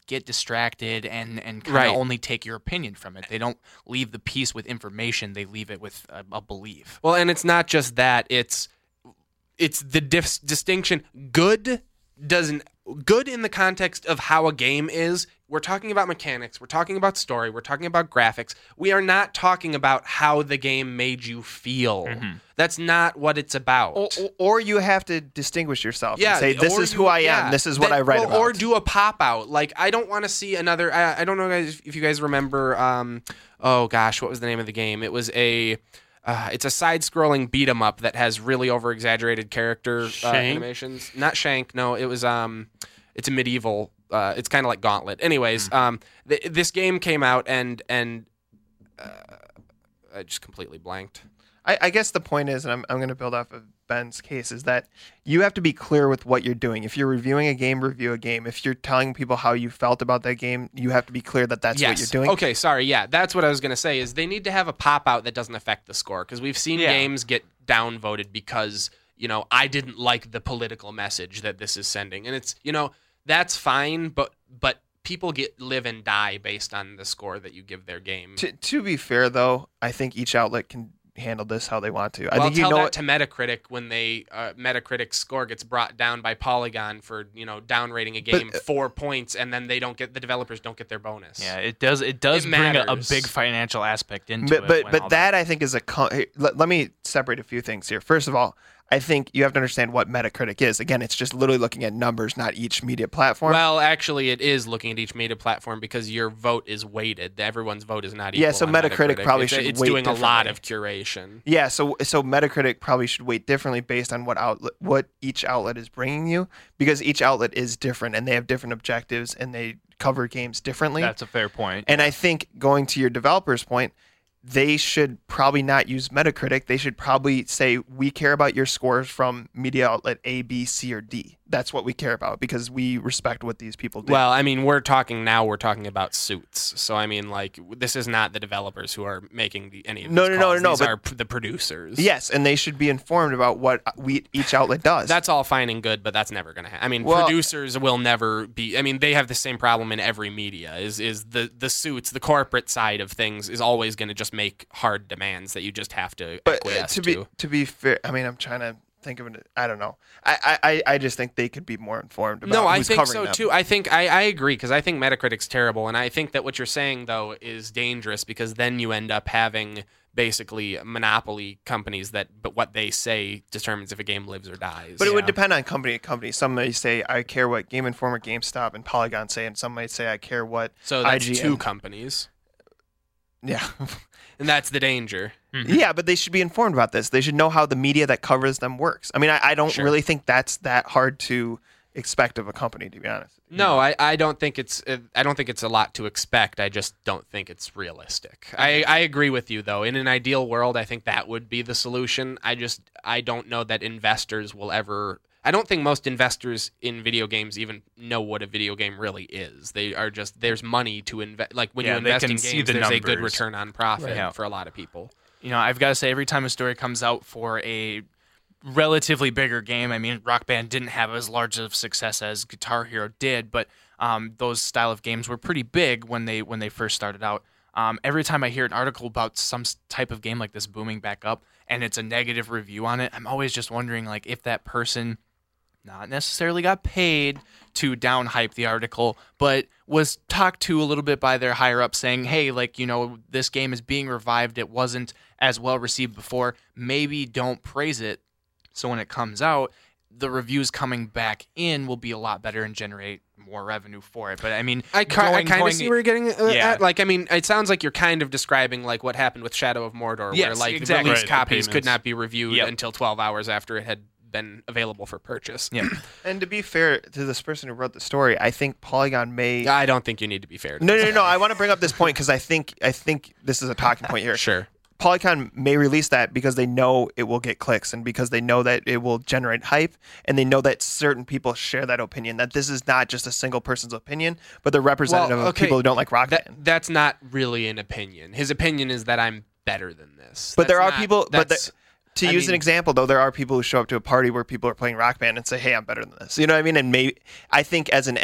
Speaker 5: get distracted and and kind
Speaker 1: Right.
Speaker 5: of only take your opinion from it. They don't leave the piece with information. They leave it with a, a belief.
Speaker 1: Well, and it's not just that. It's it's the dis- distinction. Good doesn't good in the context of how a game is. We're talking about mechanics. We're talking about story. We're talking about graphics. We are not talking about how the game made you feel.
Speaker 5: Mm-hmm.
Speaker 1: That's not what it's about.
Speaker 3: Or, or, or you have to distinguish yourself
Speaker 1: Yeah,
Speaker 3: and say, this
Speaker 1: or
Speaker 3: is
Speaker 1: you-
Speaker 3: who I am.
Speaker 1: yeah.
Speaker 3: This is what
Speaker 1: That-
Speaker 3: I write
Speaker 1: or,
Speaker 3: about.
Speaker 1: Or do a pop out. Like, I don't want to see another. I, I don't know, guys, if you guys remember. Um, oh gosh, what was the name of the game? It was a. Uh, it's a side-scrolling beat 'em up that has really over-exaggerated character uh,
Speaker 2: Shank?
Speaker 1: animations. Not Shank. No, it was. Um, it's a medieval. Uh, it's kind of like Gauntlet. Anyways,
Speaker 2: Hmm.
Speaker 1: um, th- this game came out and and uh, I just completely blanked.
Speaker 3: I, I guess the point is, and I'm, I'm going to build off of Ben's case, is that you have to be clear with what you're doing. If you're reviewing a game, review a game. If you're telling people how you felt about that game, you have to be clear that that's what you're doing.
Speaker 1: Okay, sorry. Yeah, that's what I was going to say is they need to have a pop out that doesn't affect the score because we've seen
Speaker 5: Yeah.
Speaker 1: games get downvoted because, you know, I didn't like the political message that this is sending. And it's, you know, that's fine, but but people get live and die based on the score that you give their game.
Speaker 3: To, to be fair, though, I think each outlet can handle this how they want to. I
Speaker 1: well,
Speaker 3: think you
Speaker 1: tell
Speaker 3: know
Speaker 1: that to Metacritic when they uh, Metacritic's score gets brought down by Polygon for, you know, downrating a game
Speaker 3: uh,
Speaker 1: four points and then they don't get the developers don't get their bonus.
Speaker 5: Yeah, it does. It does
Speaker 1: It
Speaker 5: bring a, a
Speaker 1: matters.
Speaker 5: big financial aspect into
Speaker 3: but
Speaker 5: it.
Speaker 3: but
Speaker 5: when
Speaker 3: but
Speaker 5: all
Speaker 3: that I think is a con- hey, let, let me separate a few things here. First of all, I think you have to understand what Metacritic is. Again, it's just literally looking at numbers, not each media platform.
Speaker 1: Well, actually, it is looking at each media platform because your vote is weighted. Everyone's vote is not equal.
Speaker 3: Yeah, so
Speaker 1: on
Speaker 3: Metacritic probably
Speaker 1: it's,
Speaker 3: should
Speaker 1: It's
Speaker 3: weight
Speaker 1: doing a lot
Speaker 3: differently.
Speaker 1: of curation.
Speaker 3: Yeah, so so Metacritic probably should weight differently based on what outlet what each outlet is bringing you, because each outlet is different and they have different objectives and they cover games differently.
Speaker 5: That's a fair point.
Speaker 3: And I think going to your developer's point, they should probably not use Metacritic. They should probably say, we care about your scores from media outlet A, B, C, or D. That's what we care about because we respect what these people do.
Speaker 1: Well, I mean, we're talking now. We're talking about Suits. So I mean, like, this is not the developers who are making the, any of these
Speaker 3: No, no, no,
Speaker 1: calls.
Speaker 3: no,
Speaker 1: These
Speaker 3: but-
Speaker 1: are p- the producers.
Speaker 3: yes, and they should be informed about what we each outlet does.
Speaker 1: That's all fine and good, but that's never going to happen. I mean,
Speaker 3: Well-
Speaker 1: producers will never be. I mean, they have the same problem in every media. Is is the the Suits, the corporate side of things, is always going to just make hard demands that you just have to
Speaker 3: but uh,
Speaker 1: acquiesce
Speaker 3: to be
Speaker 1: to.
Speaker 3: to be fair, I mean, I'm trying to think of it. I don't know. I I, I just think they could be more informed about
Speaker 1: No, I
Speaker 3: who's
Speaker 1: think
Speaker 3: covering
Speaker 1: so
Speaker 3: them.
Speaker 1: too. I think I, I agree because I think Metacritic's terrible, and I think that what you're saying though is dangerous because then you end up having basically monopoly companies that, but what they say determines if a game lives or dies.
Speaker 3: But it would
Speaker 5: Yeah.
Speaker 3: depend on company to company. Some may say I care what Game Informer, GameStop, and Polygon say, and some might say I care what
Speaker 1: so that's
Speaker 3: I G N.
Speaker 1: two companies,
Speaker 3: Yeah.
Speaker 1: and that's the danger.
Speaker 3: Yeah, but they should be informed about this. They should know how the media that covers them works. I mean, I, I don't
Speaker 1: Sure.
Speaker 3: really think that's that hard to expect of a company, to be honest.
Speaker 1: No, I, I don't think it's uh, I don't think it's a lot to expect. I just don't think it's realistic. I, I agree with you though. In an ideal world, I think that would be the solution. I just I don't know that investors will ever. I don't think most investors in video games even know what a video game really is. They are just there's money to invest. Like when
Speaker 5: Yeah,
Speaker 1: you
Speaker 5: they
Speaker 1: invest
Speaker 5: can
Speaker 1: in
Speaker 5: see
Speaker 1: games,
Speaker 5: the
Speaker 1: there's a good
Speaker 5: numbers.
Speaker 1: return on profit
Speaker 5: Right. Yeah.
Speaker 1: for a lot of people.
Speaker 5: You know, I've got to say, every time a story comes out for a relatively bigger game, I mean, Rock Band didn't have as large of success as Guitar Hero did, but um, those style of games were pretty big when they when they first started out. Um, every time I hear an article about some s- type of game like this booming back up, and it's a negative review on it, I'm always just wondering, like, if that person not necessarily got paid to down hype the article, but was talked to a little bit by their higher up saying, hey, like, you know, this game is being revived. It wasn't as well received before. Maybe don't praise it. So when it comes out, the reviews coming back in will be a lot better and generate more revenue for it. But I mean,
Speaker 1: I, ki- I
Speaker 5: going-
Speaker 1: kind of
Speaker 5: going-
Speaker 1: see where you're getting uh,
Speaker 5: Yeah.
Speaker 1: at. Like, I mean, it sounds like you're kind of describing like what happened with Shadow of Mordor, where
Speaker 5: Yes,
Speaker 1: like
Speaker 5: exactly.
Speaker 1: release
Speaker 2: Right, the
Speaker 1: copies could
Speaker 2: payments.
Speaker 1: not be reviewed
Speaker 5: Yep.
Speaker 1: until twelve hours after it had been available for purchase.
Speaker 5: Yeah.
Speaker 3: And to be fair to this person who wrote the story, I think Polygon may.
Speaker 1: I don't think you need to be fair. To
Speaker 3: No,
Speaker 1: this.
Speaker 3: no, no. I want to bring up this point because I think I think this is a talking point here.
Speaker 1: Sure.
Speaker 3: Polygon may release that because they know it will get clicks and because they know that it will generate hype and they know that certain people share that opinion, that this is not just a single person's opinion, but the representative
Speaker 1: Well,
Speaker 3: of
Speaker 1: okay,
Speaker 3: people who don't like Rock
Speaker 1: That,
Speaker 3: Band.
Speaker 1: that's not really an opinion. His opinion is that I'm better than this.
Speaker 3: But there
Speaker 1: That's
Speaker 3: are
Speaker 1: not-
Speaker 3: people, but
Speaker 1: that's-
Speaker 3: the, to
Speaker 1: I
Speaker 3: use an
Speaker 1: mean-
Speaker 3: example though, there are people who show up to a party where people are playing Rock Band and say, hey, I'm better than this. You know what I mean? And maybe, I think as an edit,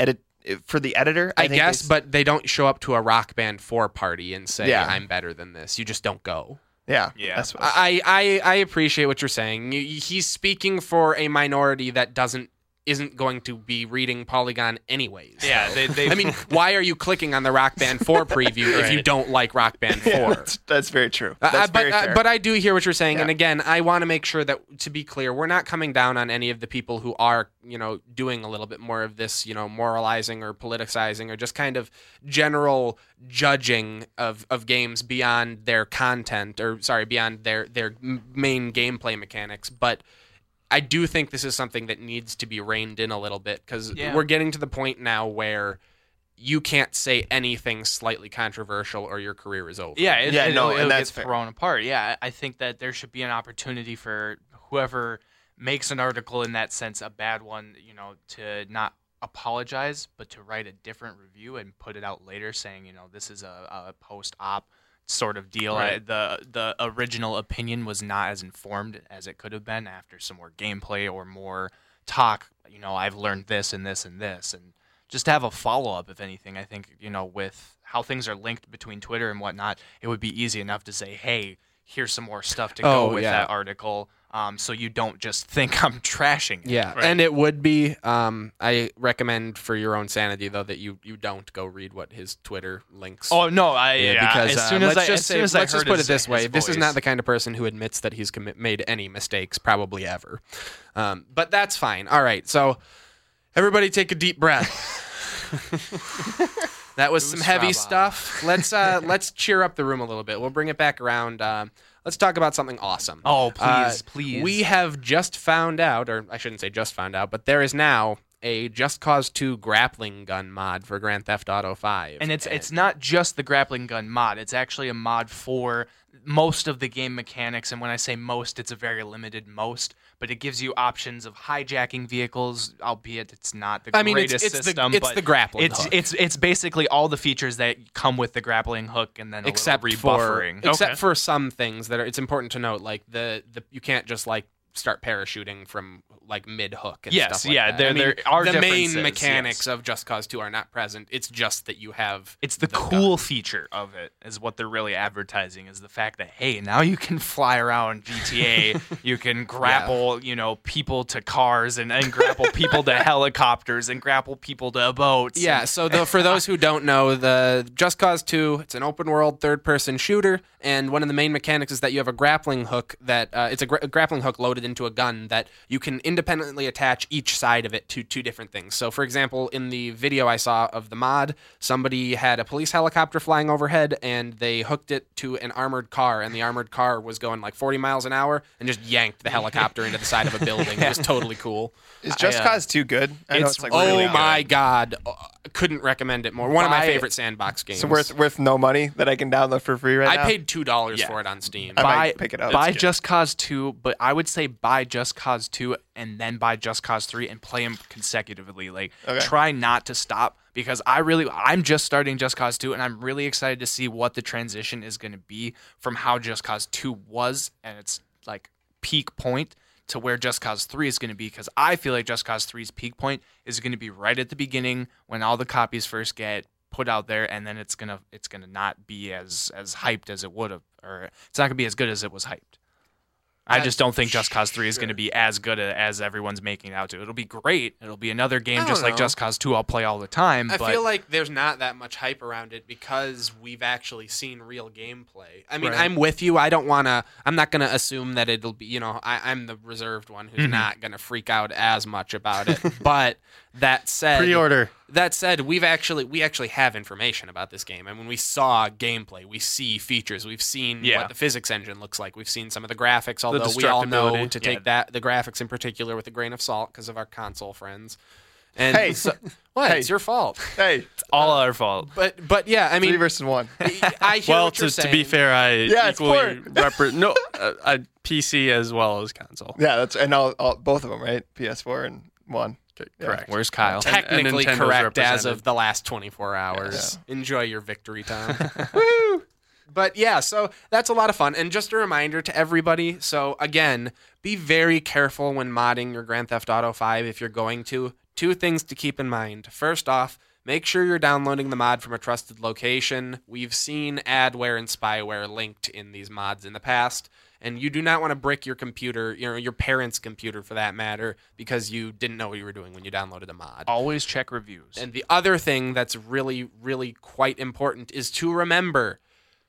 Speaker 3: if- for the editor, I,
Speaker 1: I,
Speaker 3: think
Speaker 1: guess,
Speaker 3: they,
Speaker 1: but they don't show up to a Rock Band four party and say,
Speaker 3: Yeah.
Speaker 1: I'm better than this. You just don't go.
Speaker 3: yeah,
Speaker 5: Yeah.
Speaker 3: That's what,
Speaker 1: I, I, I appreciate what you're saying. You- He's speaking for a minority that doesn't isn't going to be reading Polygon anyways.
Speaker 5: Yeah,
Speaker 1: So,
Speaker 5: they, they
Speaker 1: I mean, why are you clicking on the Rock Band four preview if you
Speaker 2: Right.
Speaker 1: don't like Rock Band
Speaker 3: yeah,
Speaker 1: four?
Speaker 3: that's, that's very true.
Speaker 1: Uh,
Speaker 3: That's
Speaker 1: but
Speaker 3: very
Speaker 1: uh,
Speaker 3: fair.
Speaker 1: but I do hear what you're saying,
Speaker 3: Yeah.
Speaker 1: and again, I want to make sure that to be clear, we're not coming down on any of the people who are, you know, doing a little bit more of this, you know, moralizing or politicizing or just kind of general judging of, of games beyond their content or sorry, beyond their their m- main gameplay mechanics, but I do think this is something that needs to be reined in a little bit because
Speaker 5: Yeah.
Speaker 1: we're getting to the point now where you can't say anything slightly controversial or your career is over.
Speaker 5: Yeah, it,
Speaker 3: Yeah,
Speaker 5: it,
Speaker 3: no,
Speaker 5: it'll,
Speaker 3: and
Speaker 5: it'll
Speaker 3: that's
Speaker 5: get
Speaker 3: fair.
Speaker 5: thrown apart. Yeah, I I think that there should be an opportunity for whoever makes an article in that sense, a bad one, you know, to not apologize, but to write a different review and put it out later saying, you know, this is a, a post-op sort of deal. I, the the original opinion was not as informed as it could have been after some more gameplay or more talk. You know, I've learned this and this and this, and just to have a follow-up, if anything. I think, you know, with how things are linked between Twitter and whatnot, it would be easy enough to say, hey, here's some more stuff to go
Speaker 1: Oh,
Speaker 5: with
Speaker 1: yeah.
Speaker 5: that article, um, so you don't just think I'm trashing it.
Speaker 1: Yeah,
Speaker 2: Right.
Speaker 1: and it would be. Um, I recommend for your own sanity, though, that you, you don't go read what his Twitter links.
Speaker 5: Oh no, I
Speaker 1: Yeah,
Speaker 5: yeah,
Speaker 1: because
Speaker 5: as soon
Speaker 1: uh,
Speaker 5: as
Speaker 1: let's
Speaker 5: I,
Speaker 1: just
Speaker 5: as
Speaker 1: say,
Speaker 5: soon as I
Speaker 1: let's just
Speaker 5: heard
Speaker 1: put
Speaker 5: his-
Speaker 1: it this way:
Speaker 5: his
Speaker 1: this is
Speaker 5: voice-
Speaker 1: not the kind of person who admits that he's commi- made any mistakes, probably ever. Um, but that's fine. All right, so everybody take a deep breath. That was some heavy
Speaker 5: Strava.
Speaker 1: stuff. Let's uh, let's cheer up the room a little bit. We'll bring it back around. Um, let's talk about something awesome.
Speaker 5: Oh please,
Speaker 1: Uh,
Speaker 5: please.
Speaker 1: We have just found out, or I shouldn't say just found out, but there is now a Just Cause two grappling gun mod for Grand Theft Auto five.
Speaker 5: And it's it's not just the grappling gun mod. It's actually a mod for most of the game mechanics. And when I say most, it's a very limited most. But it gives you options of hijacking vehicles, albeit it's not the
Speaker 1: I mean, it's,
Speaker 5: greatest
Speaker 1: it's
Speaker 5: system.
Speaker 1: the it's
Speaker 5: but
Speaker 1: the grappling
Speaker 5: it's
Speaker 1: hook.
Speaker 5: it's it's basically all the features that come with the grappling hook, and then a
Speaker 1: except
Speaker 5: little
Speaker 1: for
Speaker 5: rebuffering.
Speaker 1: except
Speaker 2: Okay.
Speaker 1: for some things that are. It's important to note, like the, the you can't just like start parachuting from like mid hook. And
Speaker 5: Yes,
Speaker 1: stuff like
Speaker 5: yeah,
Speaker 1: that.
Speaker 5: there-
Speaker 1: I mean,
Speaker 5: there are
Speaker 1: the main
Speaker 5: differences,
Speaker 1: mechanics
Speaker 5: yes.
Speaker 1: of Just Cause two are not present. It's just that you have.
Speaker 5: It's the,
Speaker 1: the
Speaker 5: cool feature of it is what they're really advertising, is the fact that, hey, now you can fly around G T A, you can grapple, you know, people to cars and, and grapple people to helicopters and grapple people to boats.
Speaker 1: Yeah, so the, for those who don't know, the Just Cause two, it's an open world third person shooter, and one of the main mechanics is that you have a grappling hook that uh, it's a, gra- a grappling hook loaded into a gun that you can independently attach each side of it to two different things. So, for example, in the video I saw of the mod, somebody had a police helicopter flying overhead, and they hooked it to an armored car, and the armored car was going like forty miles an hour and just yanked the helicopter into the side of a building. It was totally cool.
Speaker 3: Is Just
Speaker 5: I, uh,
Speaker 3: Cause two good? I know
Speaker 5: it's
Speaker 3: it's like
Speaker 1: Oh
Speaker 3: really
Speaker 1: my
Speaker 3: good.
Speaker 1: god, Uh, couldn't recommend it more. One of my
Speaker 5: Buy-
Speaker 1: favorite sandbox games.
Speaker 3: So worth worth no money that I can download for free right
Speaker 1: I
Speaker 3: now.
Speaker 1: paid two dollars
Speaker 5: Yeah.
Speaker 1: for it on Steam.
Speaker 3: I
Speaker 5: buy,
Speaker 3: might pick it up.
Speaker 5: Buy
Speaker 3: That's good.
Speaker 5: Just Cause two, but I would say buy Just Cause two and then buy Just Cause three and play them consecutively. Like,
Speaker 3: Okay.
Speaker 5: try not to stop, because I really, I'm just starting Just Cause two, and I'm really excited to see what the transition is going to be from how Just Cause two was and its like peak point to where Just Cause three is going to be, because I feel like Just Cause three's peak point is going to be right at the beginning when all the copies first get put out there, and then it's gonna it's gonna not be as as hyped as it would have, or it's not gonna be as good as it was hyped. I just don't think Just Cause three is going to be as good a- as everyone's making it out to. It'll be great. It'll be another game
Speaker 1: I
Speaker 5: just
Speaker 1: don't
Speaker 5: like
Speaker 1: know.
Speaker 5: Just Cause two I'll play all the time.
Speaker 1: I
Speaker 5: but
Speaker 1: feel like there's not that much hype around it because we've actually seen real gameplay. I mean,
Speaker 5: Right.
Speaker 1: I'm with you. I don't want to, I'm not going to assume that it'll be, you know, I, I'm the reserved one who's
Speaker 5: Mhm.
Speaker 1: not going to freak out as much about it. But that said,
Speaker 2: Pre-order.
Speaker 1: that said, we've actually, we actually have information about this game. And when we saw gameplay, we see features. We've seen
Speaker 5: Yeah.
Speaker 1: what the physics engine looks like. We've seen some of the graphics, although we all know
Speaker 2: destructibility.
Speaker 1: to
Speaker 5: Yeah.
Speaker 1: take that, the graphics in particular, with a grain of salt because of our console friends. And
Speaker 3: Hey.
Speaker 1: so, what?
Speaker 3: Hey.
Speaker 1: It's your fault.
Speaker 3: Hey,
Speaker 5: all our fault.
Speaker 1: But but yeah, I
Speaker 3: three
Speaker 1: mean,
Speaker 3: versus one.
Speaker 1: I hear
Speaker 2: Well,
Speaker 1: what you're
Speaker 2: to, to
Speaker 1: saying.
Speaker 2: be fair, I
Speaker 3: Yeah, it's
Speaker 2: equally
Speaker 3: porn.
Speaker 2: repre- no uh, I P C as well as console.
Speaker 3: Yeah, that's and all, all both of them, right? P S four and one.
Speaker 2: Okay,
Speaker 3: Yeah.
Speaker 2: correct.
Speaker 5: Where's Kyle?
Speaker 2: Tech- and
Speaker 1: Technically
Speaker 2: Nintendo's
Speaker 1: correct as
Speaker 2: represented.
Speaker 1: of the last twenty-four hours.
Speaker 3: Yeah.
Speaker 1: Enjoy your victory, Tom. Woo! But yeah, so that's a lot of fun. And just a reminder to everybody. So again, be very careful when modding your Grand Theft Auto five if you're going to. Two things to keep in mind. First off, make sure you're downloading the mod from a trusted location. We've seen adware and spyware linked in these mods in the past, and you do not want to brick your computer, you know, your parents' computer for that matter, because you didn't know what you were doing when you downloaded a mod.
Speaker 5: Always check reviews.
Speaker 1: And the other thing that's really, really quite important is to remember,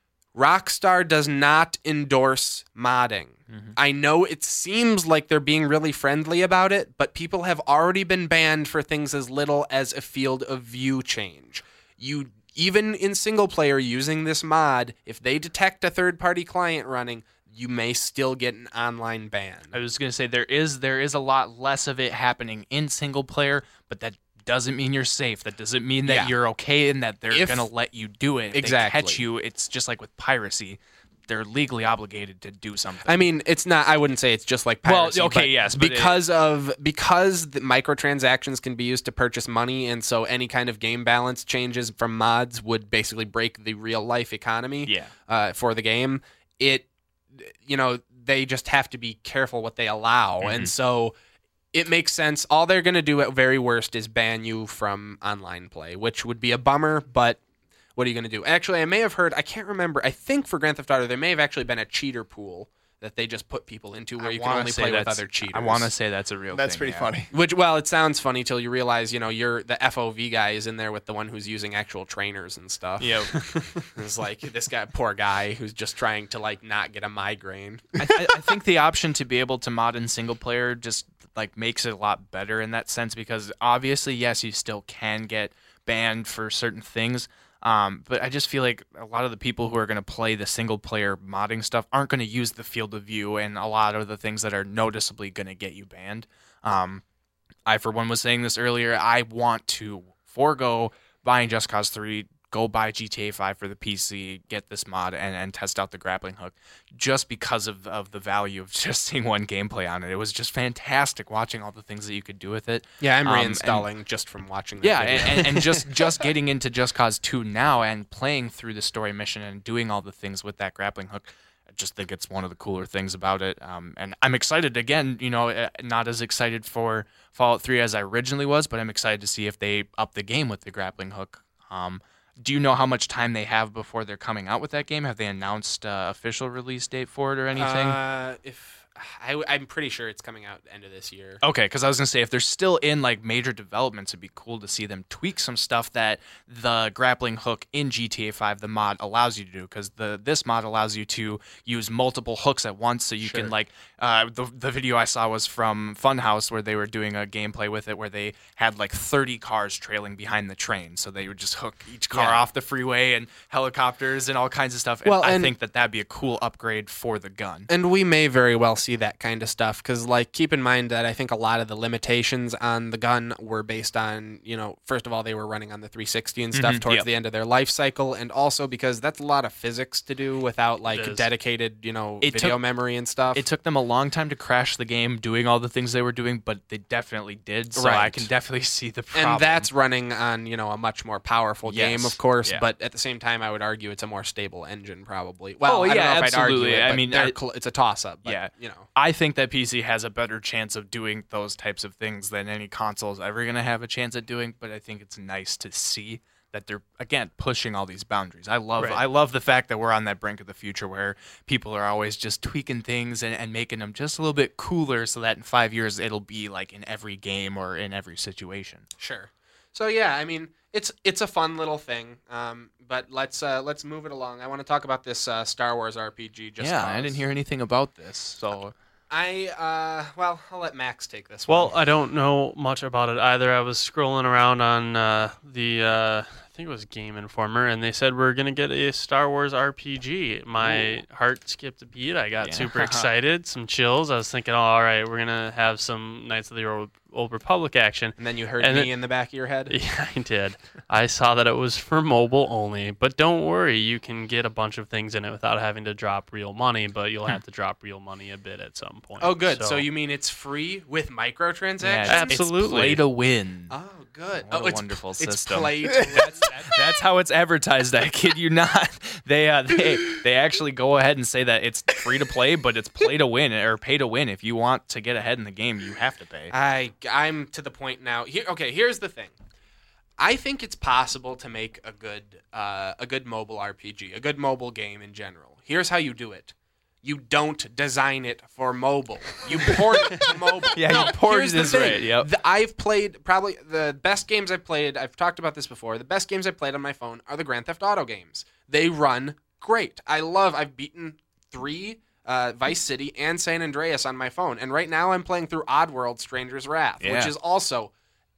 Speaker 1: Rockstar does not endorse modding. Mm-hmm. I know it seems like they're being really friendly about it, but people have already been banned for things as little as a field of view change. You, even in single player using this mod, if they detect a third-party client running, you may still get an online ban.
Speaker 5: I was going to say there is there is a lot less of it happening in single player, but that doesn't mean you're safe. That doesn't mean that
Speaker 1: Yeah.
Speaker 5: you're okay and that they're
Speaker 1: If-
Speaker 5: going to let you do it. If
Speaker 1: Exactly.
Speaker 5: they catch you, it's just like with piracy. They're legally obligated to do something.
Speaker 1: I mean, it's not. I wouldn't say it's just like
Speaker 5: Well,
Speaker 1: piracy.
Speaker 5: okay,
Speaker 1: but
Speaker 5: yes, but it-
Speaker 1: because of because the microtransactions can be used to purchase money, and so any kind of game balance changes from mods would basically break the real life economy.
Speaker 5: Yeah.
Speaker 1: Uh, for the game, it, you know, they just have to be careful what they allow,
Speaker 5: Mm-hmm.
Speaker 1: and so it makes sense. All they're going to do at very worst is ban you from online play, which would be a bummer, but. What are you going to do? Actually, I may have heard, I can't remember, I think for Grand Theft Auto, there may have actually been a cheater pool that they just put people into where
Speaker 5: I
Speaker 1: you can
Speaker 5: wanna
Speaker 1: only
Speaker 5: say
Speaker 1: play with
Speaker 5: that's-
Speaker 1: other cheaters.
Speaker 5: I want to say that's a real
Speaker 3: That's
Speaker 5: thing.
Speaker 3: pretty
Speaker 5: yeah.
Speaker 3: funny.
Speaker 1: Which, well, it sounds funny till you realize, you know, you're the F O V guy is in there with the one who's using actual trainers and stuff.
Speaker 5: Yeah.
Speaker 1: It's like this guy, poor guy, who's just trying to, like, not get a migraine.
Speaker 5: I, th- I think the option to be able to mod in single player just like makes it a lot better in that sense, because obviously, yes, you still can get banned for certain things. Um, but I just feel like a lot of the people who are going to play the single player modding stuff aren't going to use the field of view and a lot of the things that are noticeably going to get you banned. Um, I, for one, was saying this earlier. I want to forego buying Just Cause three, go buy G T A five for the P C, get this mod, and, and test out the grappling hook just because of, of the value of just seeing one gameplay on it. It was just fantastic watching all the things that you could do with it.
Speaker 1: Yeah, I'm
Speaker 5: Um, and-
Speaker 1: reinstalling just from watching that
Speaker 5: Yeah,
Speaker 1: video.
Speaker 5: and, and, and just, just getting into Just Cause two now and playing through the story mission and doing all the things with that grappling hook, I just think it's one of the cooler things about it. Um, and I'm excited, again, you know, uh, not as excited for Fallout three as I originally was, but I'm excited to see if they up the game with the grappling hook. Um, do you know how much time they have before they're coming out with that game? Have they announced uh, official release date for it or anything?
Speaker 1: Uh, if I, I'm pretty sure it's coming out end of this year.
Speaker 5: Okay, because I was gonna say if they're still in like major developments, it'd be cool to see them tweak some stuff that the grappling hook in G T A five, the mod, allows you to do. Because the this mod allows you to use multiple hooks at once, so you
Speaker 1: Sure.
Speaker 5: can like uh, the the video I saw was from Funhouse where they were doing a gameplay with it, where they had like thirty cars trailing behind the train, so they would just hook each car
Speaker 1: Yeah.
Speaker 5: off the freeway and helicopters and all kinds of stuff. And
Speaker 1: Well,
Speaker 5: I
Speaker 1: and-
Speaker 5: think that that'd be a cool upgrade for the gun.
Speaker 1: And we may very well see that kind of stuff because, like, keep in mind that I think a lot of the limitations on the gun were based on, you know, first of all, they were running on the three sixty and stuff
Speaker 5: Mhm,
Speaker 1: towards
Speaker 5: yep.
Speaker 1: the end of their life cycle, and also because that's a lot of physics to do without, like,
Speaker 2: is.
Speaker 1: dedicated, you know,
Speaker 5: It
Speaker 1: video
Speaker 5: took-
Speaker 1: memory and stuff.
Speaker 5: It took them a long time to crash the game doing all the things they were doing, but they definitely did. So I
Speaker 1: Right.
Speaker 5: can definitely see the problem.
Speaker 1: and that's running on, you know, a much more powerful game,
Speaker 5: Yes,
Speaker 1: of course,
Speaker 5: yeah.
Speaker 1: but at the same time, I would argue it's a more stable engine, probably. Well,
Speaker 5: Oh,
Speaker 1: I don't
Speaker 5: yeah,
Speaker 1: know if I'd argue
Speaker 5: absolutely.
Speaker 1: it,
Speaker 5: I
Speaker 1: but
Speaker 5: mean,
Speaker 1: they're
Speaker 5: I-
Speaker 1: cl- it's a toss-up, but,
Speaker 5: Yeah.
Speaker 1: you know.
Speaker 5: I think that P C has a better chance of doing those types of things than any console is ever going to have a chance at doing. But I think it's nice to see that they're again pushing all these boundaries. I love
Speaker 1: Right.
Speaker 5: I love the fact that we're on that brink of the future where people are always just tweaking things and, and making them just a little bit cooler, so that in five years it'll be like in every game or in every situation.
Speaker 1: Sure. So yeah, I mean, it's it's a fun little thing. Um, but let's uh, let's move it along. I want to talk about this uh, Star Wars R P G. Just
Speaker 5: yeah,
Speaker 1: Cause.
Speaker 5: I didn't hear anything about this, so.
Speaker 1: I uh, well, I'll let Max take this
Speaker 2: Well,
Speaker 1: one.
Speaker 2: I don't know much about it either. I was scrolling around on uh, the, uh, I think it was Game Informer, and they said we're going to get a Star Wars R P G. My heart skipped a beat. I got
Speaker 5: Yeah.
Speaker 2: super excited, some chills. I was thinking, oh, all right, we're going to have some Knights of the Old, Old Republic action.
Speaker 1: And then you heard
Speaker 2: and
Speaker 1: me
Speaker 2: it-
Speaker 1: in the back of your head.
Speaker 2: Yeah, I did. I saw that it was for mobile only, but don't worry, you can get a bunch of things in it without having to drop real money, but you'll have to drop real money a bit at some point.
Speaker 1: Oh, good. So, you mean it's free with microtransactions?
Speaker 5: Yeah, it's-
Speaker 2: Absolutely.
Speaker 5: It's play to win.
Speaker 1: Oh, good.
Speaker 5: What
Speaker 1: oh,
Speaker 5: a
Speaker 1: it's
Speaker 5: wonderful
Speaker 1: it's
Speaker 5: system.
Speaker 1: play to
Speaker 5: That's, that's how it's advertised. I kid you not. They uh, they they actually go ahead and say that it's free to play, but it's play to win or pay to win. If you want to get ahead in the game, you have to pay.
Speaker 1: I I'm to the point now. Here, okay, here's the thing. I think it's possible to make a good uh, a good mobile R P G, a good mobile game in general. Here's how you do it. You don't design it for mobile. You port it to mobile.
Speaker 5: Yeah,
Speaker 1: no,
Speaker 5: you port
Speaker 1: here's
Speaker 5: it
Speaker 1: the
Speaker 5: is
Speaker 1: thing.
Speaker 5: right, yep.
Speaker 1: The- I've played probably the best games I've played. I've talked about this before. The best games I've played on my phone are the Grand Theft Auto games. They run great. I love. I've beaten three uh, Vice City and San Andreas on my phone, and right now I'm playing through Oddworld: Stranger's Wrath,
Speaker 5: Yeah.
Speaker 1: which is also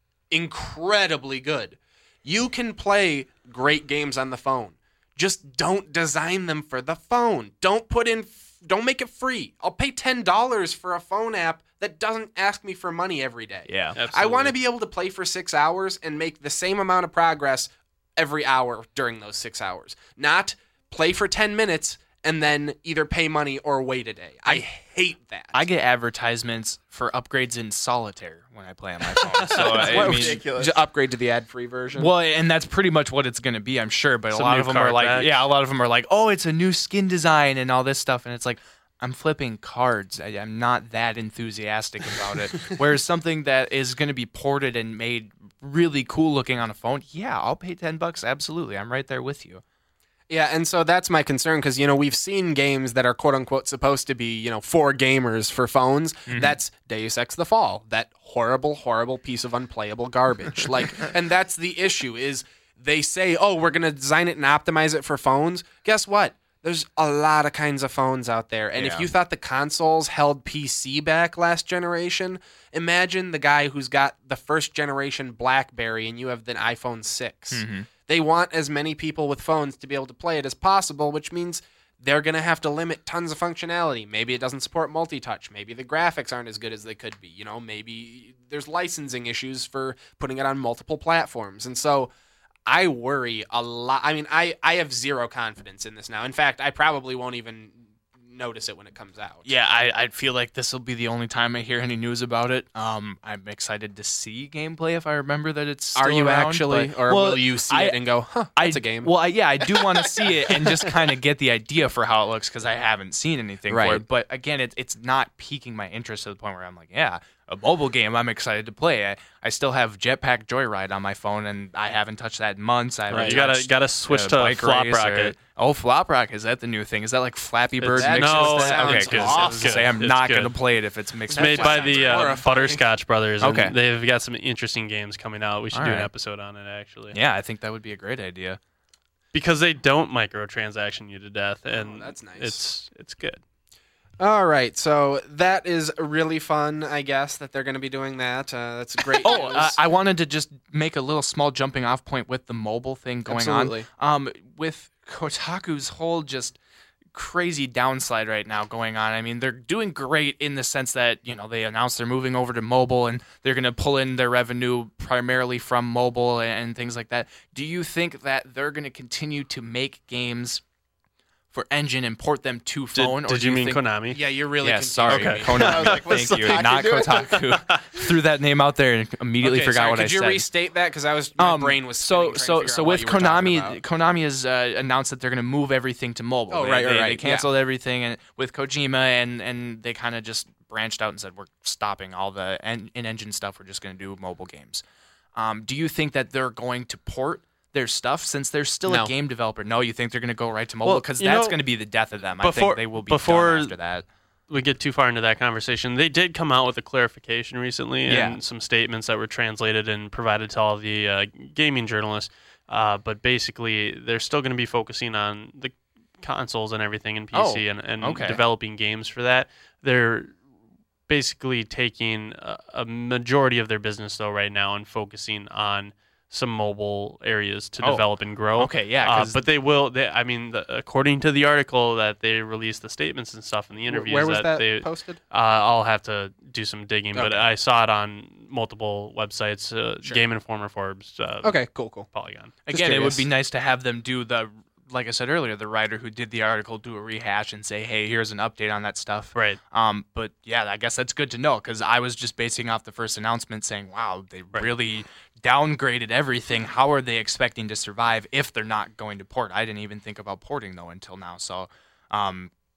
Speaker 1: incredibly good. You can play great games on the phone. Just don't design them for the phone. Don't put in. Don't make it free. I'll pay ten dollars for a phone app that doesn't ask me for money every day.
Speaker 5: Yeah.
Speaker 1: I
Speaker 2: Absolutely.
Speaker 1: want to be able to play for six hours and make the same amount of progress every hour during those six hours. Not play for ten minutes and then either pay money or wait a day. I hate that.
Speaker 5: I get advertisements for upgrades in solitaire when I play on my phone. So I
Speaker 1: What,
Speaker 5: mean,
Speaker 3: ridiculous.
Speaker 1: j- upgrade to the ad-free version.
Speaker 5: well, and that's pretty much what it's going to be, I'm sure. But
Speaker 2: Some
Speaker 5: a lot
Speaker 2: new
Speaker 5: of them are
Speaker 2: card
Speaker 5: like,
Speaker 2: packs.
Speaker 5: yeah, a lot of them are like, oh, it's a new skin design and all this stuff, and it's like, I'm flipping cards. I, I'm not that enthusiastic about it. Whereas something that is going to be ported and made really cool looking on a phone, yeah, I'll pay ten bucks. Absolutely, I'm right there with you.
Speaker 1: Yeah, and so that's my concern because, you know, we've seen games that are quote unquote supposed to be, you know, for gamers for phones.
Speaker 5: Mm-hmm.
Speaker 1: That's Deus Ex The Fall, that horrible, horrible piece of unplayable garbage. Like, and that's the issue is they say, oh, we're going to design it and optimize it for phones. Guess what? There's a lot of kinds of phones out there. And if
Speaker 5: Yeah.
Speaker 1: you thought the consoles held P C back last generation, imagine the guy who's got the first generation BlackBerry and you have the iPhone six.
Speaker 5: Mm-hmm.
Speaker 1: They want as many people with phones to be able to play it as possible, which means they're going to have to limit tons of functionality. Maybe it doesn't support multi-touch. Maybe the graphics aren't as good as they could be. You know, maybe there's licensing issues for putting it on multiple platforms. And so I worry a lot. I mean, I, I have zero confidence in this now. In fact, I probably won't even notice it when it comes out.
Speaker 5: Yeah, I, I feel like this will be the only time I hear any news about it. Um, I'm excited to see gameplay if I remember that it's still
Speaker 1: Are you
Speaker 5: around,
Speaker 1: actually?
Speaker 5: but-
Speaker 1: Or
Speaker 5: well,
Speaker 1: will you see
Speaker 5: I-
Speaker 1: it and go, huh,
Speaker 5: I,
Speaker 1: that's a game?
Speaker 5: Well, I, yeah, I do want to see it and just kind of get the idea for how it looks because I haven't seen anything
Speaker 1: Right.
Speaker 5: for it. But again, it, it's not piquing my interest to the point where I'm like, yeah, a mobile game I'm excited to play. I, I still have Jetpack Joyride on my phone and I haven't touched that in months. I haven't
Speaker 2: Right. You gotta
Speaker 5: touched,
Speaker 2: gotta switch
Speaker 5: uh,
Speaker 2: to
Speaker 5: Bike
Speaker 2: Flop
Speaker 5: Race or-
Speaker 2: Rocket.
Speaker 5: Oh, Flop Rocket, is that the new thing? Is that like Flappy Bird
Speaker 2: It's-
Speaker 5: mixed
Speaker 2: no,
Speaker 5: with that?
Speaker 1: sounds
Speaker 5: Okay, because I was
Speaker 1: awesome.
Speaker 5: gonna say I'm
Speaker 2: It's
Speaker 5: not
Speaker 2: good.
Speaker 5: gonna play it if it's mixed
Speaker 2: It's made
Speaker 5: with
Speaker 2: by
Speaker 5: that.
Speaker 2: the uh,
Speaker 1: horrifying.
Speaker 2: Butterscotch Brothers. And
Speaker 5: Okay.
Speaker 2: They've got some interesting games coming out. We should
Speaker 5: All
Speaker 2: do an
Speaker 5: right.
Speaker 2: episode on it, actually.
Speaker 5: Yeah, I think that would be a great idea.
Speaker 2: Because they don't microtransaction you to death. And
Speaker 1: Oh, that's nice.
Speaker 2: It's, it's good.
Speaker 1: All right, so that is really fun, I guess, that they're going to be doing that. Uh, that's great
Speaker 5: Oh,
Speaker 1: news.
Speaker 5: uh, I wanted to just make a little small jumping off point with the mobile thing going
Speaker 1: Absolutely.
Speaker 5: on. Um, with Kotaku's whole just crazy downslide right now going on. I mean, they're doing great in the sense that, you know, they announced they're moving over to mobile and they're going to pull in their revenue primarily from mobile and things like that. Do you think that they're going to continue to make games for engine and port them to
Speaker 2: Did,
Speaker 5: phone? or
Speaker 2: did
Speaker 5: do
Speaker 2: you mean
Speaker 5: think-
Speaker 2: Konami?
Speaker 1: yeah, you're really
Speaker 5: Yeah,
Speaker 1: confusing
Speaker 5: sorry,
Speaker 1: me.
Speaker 2: Okay.
Speaker 5: Konami.
Speaker 1: I was like, what's
Speaker 5: Thank you,
Speaker 1: Kotaku
Speaker 5: not
Speaker 1: doing?
Speaker 5: Kotaku. Threw that name out there and immediately
Speaker 1: Okay,
Speaker 5: forgot
Speaker 1: sorry,
Speaker 5: what
Speaker 1: could
Speaker 5: I
Speaker 1: you
Speaker 5: said.
Speaker 1: restate that because I was my
Speaker 5: Um,
Speaker 1: brain was
Speaker 5: so
Speaker 1: spinning, trying to
Speaker 5: so
Speaker 1: figure
Speaker 5: so
Speaker 1: out what
Speaker 5: with
Speaker 1: you were talking
Speaker 5: Konami.
Speaker 1: about.
Speaker 5: Konami has uh, announced that they're going to move everything to mobile.
Speaker 1: Oh,
Speaker 5: They-
Speaker 1: right, right,
Speaker 5: they, They
Speaker 1: right, yeah.
Speaker 5: canceled everything and with Kojima and and they kind of just branched out and said we're stopping all the en- in-engine stuff. We're just going to do mobile games. Um, do you think that they're going to port their stuff since they're still
Speaker 1: No.
Speaker 5: a game developer? No, you think they're going to go right to mobile
Speaker 2: Well,
Speaker 5: because
Speaker 2: you
Speaker 5: that's
Speaker 2: know,
Speaker 5: going to be the death of them. I
Speaker 2: before-
Speaker 5: think they will be
Speaker 2: before-
Speaker 5: done after that.
Speaker 2: we get too far into that conversation, they did come out with a clarification recently and
Speaker 5: Yeah.
Speaker 2: some statements that were translated and provided to all the uh, gaming journalists. Uh, but basically, they're still going to be focusing on the consoles and everything in P C
Speaker 5: Oh,
Speaker 2: and, and
Speaker 5: okay.
Speaker 2: developing games for that. They're basically taking a, a majority of their business, though, right now and focusing on some mobile areas to
Speaker 5: Oh,
Speaker 2: develop and grow.
Speaker 5: okay, yeah,
Speaker 2: Uh,
Speaker 5: 'cause-
Speaker 2: but they will. They, I mean, the, according to the article that they released the statements and stuff in the interviews,
Speaker 1: Where was
Speaker 2: that,
Speaker 1: that
Speaker 2: they,
Speaker 1: posted?
Speaker 2: uh, I'll have to do some digging, but
Speaker 1: Okay.
Speaker 2: I saw it on multiple websites: uh,
Speaker 1: Sure.
Speaker 2: Game Informer, Forbes, uh,
Speaker 1: Okay, cool, cool.
Speaker 2: Polygon.
Speaker 5: Again, it
Speaker 1: curious.
Speaker 5: would be nice to have them do the, like I said earlier, the writer who did the article do a rehash and say, hey, here's an update on that stuff.
Speaker 2: Right.
Speaker 5: Um, but yeah, I guess that's good to know because I was just basing off the first announcement saying, wow, they really downgraded everything. How are they expecting to survive if they're not going to port? I didn't even think about porting though until now. So, um,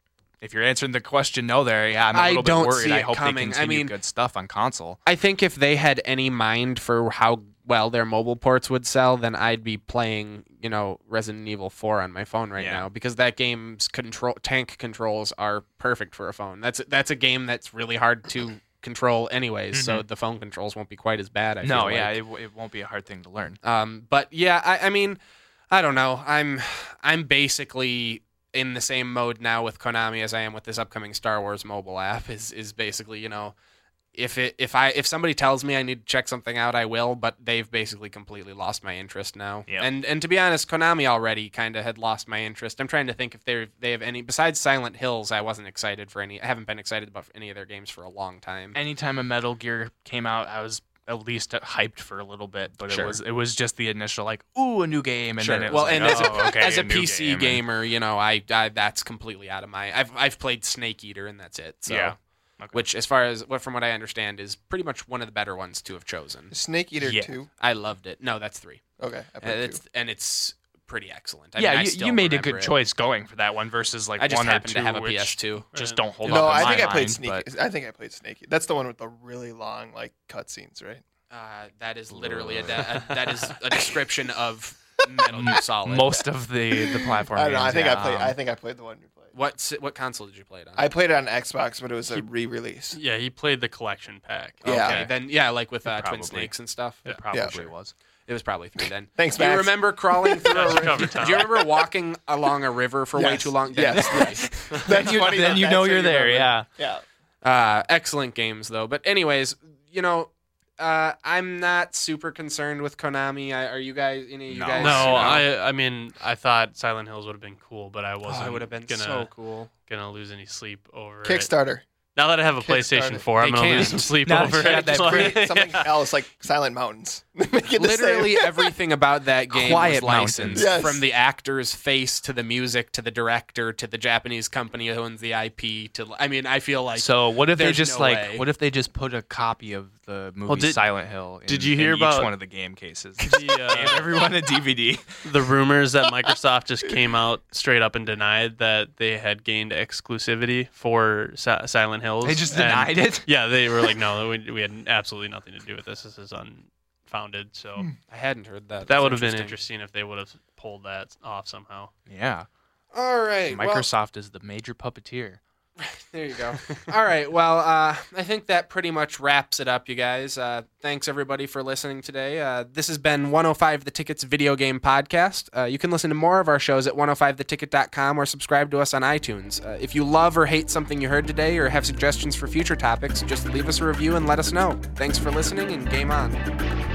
Speaker 4: if you're answering the question no there, yeah, I'm a
Speaker 1: I
Speaker 4: little
Speaker 1: don't
Speaker 4: bit worried.
Speaker 1: see
Speaker 4: I
Speaker 1: it
Speaker 4: hope
Speaker 1: coming.
Speaker 4: they
Speaker 1: I
Speaker 4: continue
Speaker 1: mean-
Speaker 4: good stuff on console.
Speaker 1: I think if they had any mind for how well their mobile ports would sell, then I'd be playing, you know, Resident Evil four on my phone right
Speaker 4: Yeah.
Speaker 1: now, because that game's control tank controls are perfect for a phone. That's that's a game that's really hard to control anyways, so the phone controls won't be quite as bad. I
Speaker 4: No,
Speaker 1: feel
Speaker 4: yeah,
Speaker 1: like.
Speaker 4: it, w- it won't be a hard thing to learn.
Speaker 1: Um, but yeah, I, I mean, I don't know. I'm I'm basically in the same mode now with Konami as I am with this upcoming Star Wars mobile app. Is is basically, you know, if it if I if somebody tells me I need to check something out, I will. But they've basically completely lost my interest now.
Speaker 4: Yep.
Speaker 1: And and to be honest, Konami already kind of had lost my interest. I'm trying to think if they they have any besides Silent Hills. I wasn't excited for any. I haven't been excited about any of their games for a long time.
Speaker 4: Anytime a Metal Gear came out, I was at least hyped for a little bit, but
Speaker 1: Sure.
Speaker 4: it was it was just the initial like, ooh, a new game, and
Speaker 1: Sure.
Speaker 4: then it was
Speaker 1: well,
Speaker 4: like,
Speaker 1: and as a,
Speaker 4: oh, okay,
Speaker 1: as a,
Speaker 4: new
Speaker 1: P C
Speaker 4: game, and-
Speaker 1: gamer, you know, I, I that's completely out of my. I've I've played Snake Eater and that's it. So,
Speaker 4: Yeah. Okay.
Speaker 1: which, as far as what from what I understand, is pretty much one of the better ones to have chosen.
Speaker 3: Snake Eater
Speaker 4: Yeah.
Speaker 3: two.
Speaker 1: I loved it. No, that's three.
Speaker 3: Okay, I
Speaker 1: Uh,
Speaker 3: played
Speaker 1: it's
Speaker 3: two.
Speaker 1: and it's pretty excellent. I
Speaker 4: yeah,
Speaker 1: mean, I
Speaker 4: you,
Speaker 1: still
Speaker 4: you made a
Speaker 1: remember
Speaker 4: good
Speaker 1: it.
Speaker 4: choice going for that one versus like
Speaker 1: I just
Speaker 4: one or
Speaker 1: happened
Speaker 4: two,
Speaker 1: to have a
Speaker 4: which
Speaker 1: P S two.
Speaker 4: just don't hold
Speaker 3: No,
Speaker 4: up. in
Speaker 3: I think
Speaker 4: my
Speaker 3: I played
Speaker 4: mind,
Speaker 3: Snake.
Speaker 4: but-
Speaker 3: I think I played Snake. That's the one with the really long like cutscenes, right?
Speaker 1: Uh, that is literally a, de- a that is a description of Metal Gear Solid.
Speaker 4: Most of the the platform.
Speaker 3: I don't know. I
Speaker 4: games,
Speaker 3: think
Speaker 4: yeah,
Speaker 3: I played.
Speaker 4: um,
Speaker 3: I think I played the one you played.
Speaker 1: What s- what console did you play it on?
Speaker 3: I played it on Xbox, but it was a re-release.
Speaker 2: Yeah, he played the collection pack.
Speaker 3: Yeah.
Speaker 1: Okay, then yeah, like with uh, Twin
Speaker 4: Probably.
Speaker 1: Snakes and stuff.
Speaker 4: It probably
Speaker 3: Yeah, sure.
Speaker 4: was.
Speaker 1: It was probably three then.
Speaker 3: Thanks,
Speaker 1: Do you
Speaker 3: Max.
Speaker 1: remember crawling through a
Speaker 2: That's
Speaker 1: river?
Speaker 2: cover
Speaker 1: Do
Speaker 2: time.
Speaker 1: you remember walking along a river for way
Speaker 3: Yes.
Speaker 1: too long?
Speaker 3: Yes.
Speaker 1: That's
Speaker 3: That's
Speaker 4: Then you,
Speaker 3: funny
Speaker 4: then
Speaker 3: that
Speaker 4: you
Speaker 3: that's
Speaker 4: know
Speaker 3: what
Speaker 4: you're
Speaker 3: you
Speaker 4: there.
Speaker 3: remember.
Speaker 4: Yeah.
Speaker 3: Yeah.
Speaker 1: Uh, excellent games though. But anyways, you know, uh, I'm not super concerned with Konami. I, are you guys? Any of you
Speaker 4: No.
Speaker 1: guys?
Speaker 2: No,
Speaker 1: you know?
Speaker 2: I I mean I thought Silent Hills would have been cool, but I
Speaker 1: Oh,
Speaker 2: wasn't
Speaker 1: it would have been
Speaker 2: gonna
Speaker 1: so cool.
Speaker 2: gonna lose any sleep over it.
Speaker 3: Kickstarter.
Speaker 2: Now that I have a
Speaker 3: Kickstarter.
Speaker 2: PlayStation four, I'm
Speaker 1: They
Speaker 2: gonna
Speaker 1: can't.
Speaker 2: lose some sleep
Speaker 4: Now
Speaker 2: over
Speaker 4: that you
Speaker 2: it.
Speaker 4: got that
Speaker 2: So-
Speaker 3: Create something else like Silent Mountains. Make it the same.
Speaker 1: Literally everything about that game
Speaker 4: Quiet
Speaker 1: was licensed.
Speaker 4: Mountains.
Speaker 3: Yes.
Speaker 1: From the actor's face to the music to the director to the Japanese company who owns the I P to. I mean, I feel like
Speaker 4: So what if they
Speaker 1: there's
Speaker 4: just
Speaker 1: no
Speaker 4: like
Speaker 1: way.
Speaker 4: what if they just put a copy of the movie
Speaker 2: did-
Speaker 4: Silent Hill in,
Speaker 2: did you
Speaker 4: in
Speaker 2: hear
Speaker 4: each
Speaker 2: about-
Speaker 4: one of the game cases?
Speaker 2: the, uh,
Speaker 4: Gave everyone a D V D.
Speaker 2: the rumors that Microsoft just came out straight up and denied that they had gained exclusivity for Si- Silent Hills.
Speaker 4: They just
Speaker 2: And-
Speaker 4: denied it.
Speaker 2: Yeah, they were like, no, we, we had absolutely nothing to do with this. This is unfounded. So
Speaker 1: I hadn't heard that.
Speaker 2: that
Speaker 1: That's
Speaker 2: would have been interesting if they would have pulled that off somehow.
Speaker 4: Yeah.
Speaker 1: All right, well,
Speaker 4: Microsoft is the major puppeteer.
Speaker 1: there you go. All right, well, uh, I think that pretty much wraps it up, you guys. Uh, thanks everybody for listening today. Uh, this has been one oh five The Ticket's video game podcast. Uh, you can listen to more of our shows at one oh five the ticket dot com or subscribe to us on iTunes. Uh, if you love or hate something you heard today or have suggestions for future topics, just leave us a review and let us know. Thanks for listening and game on.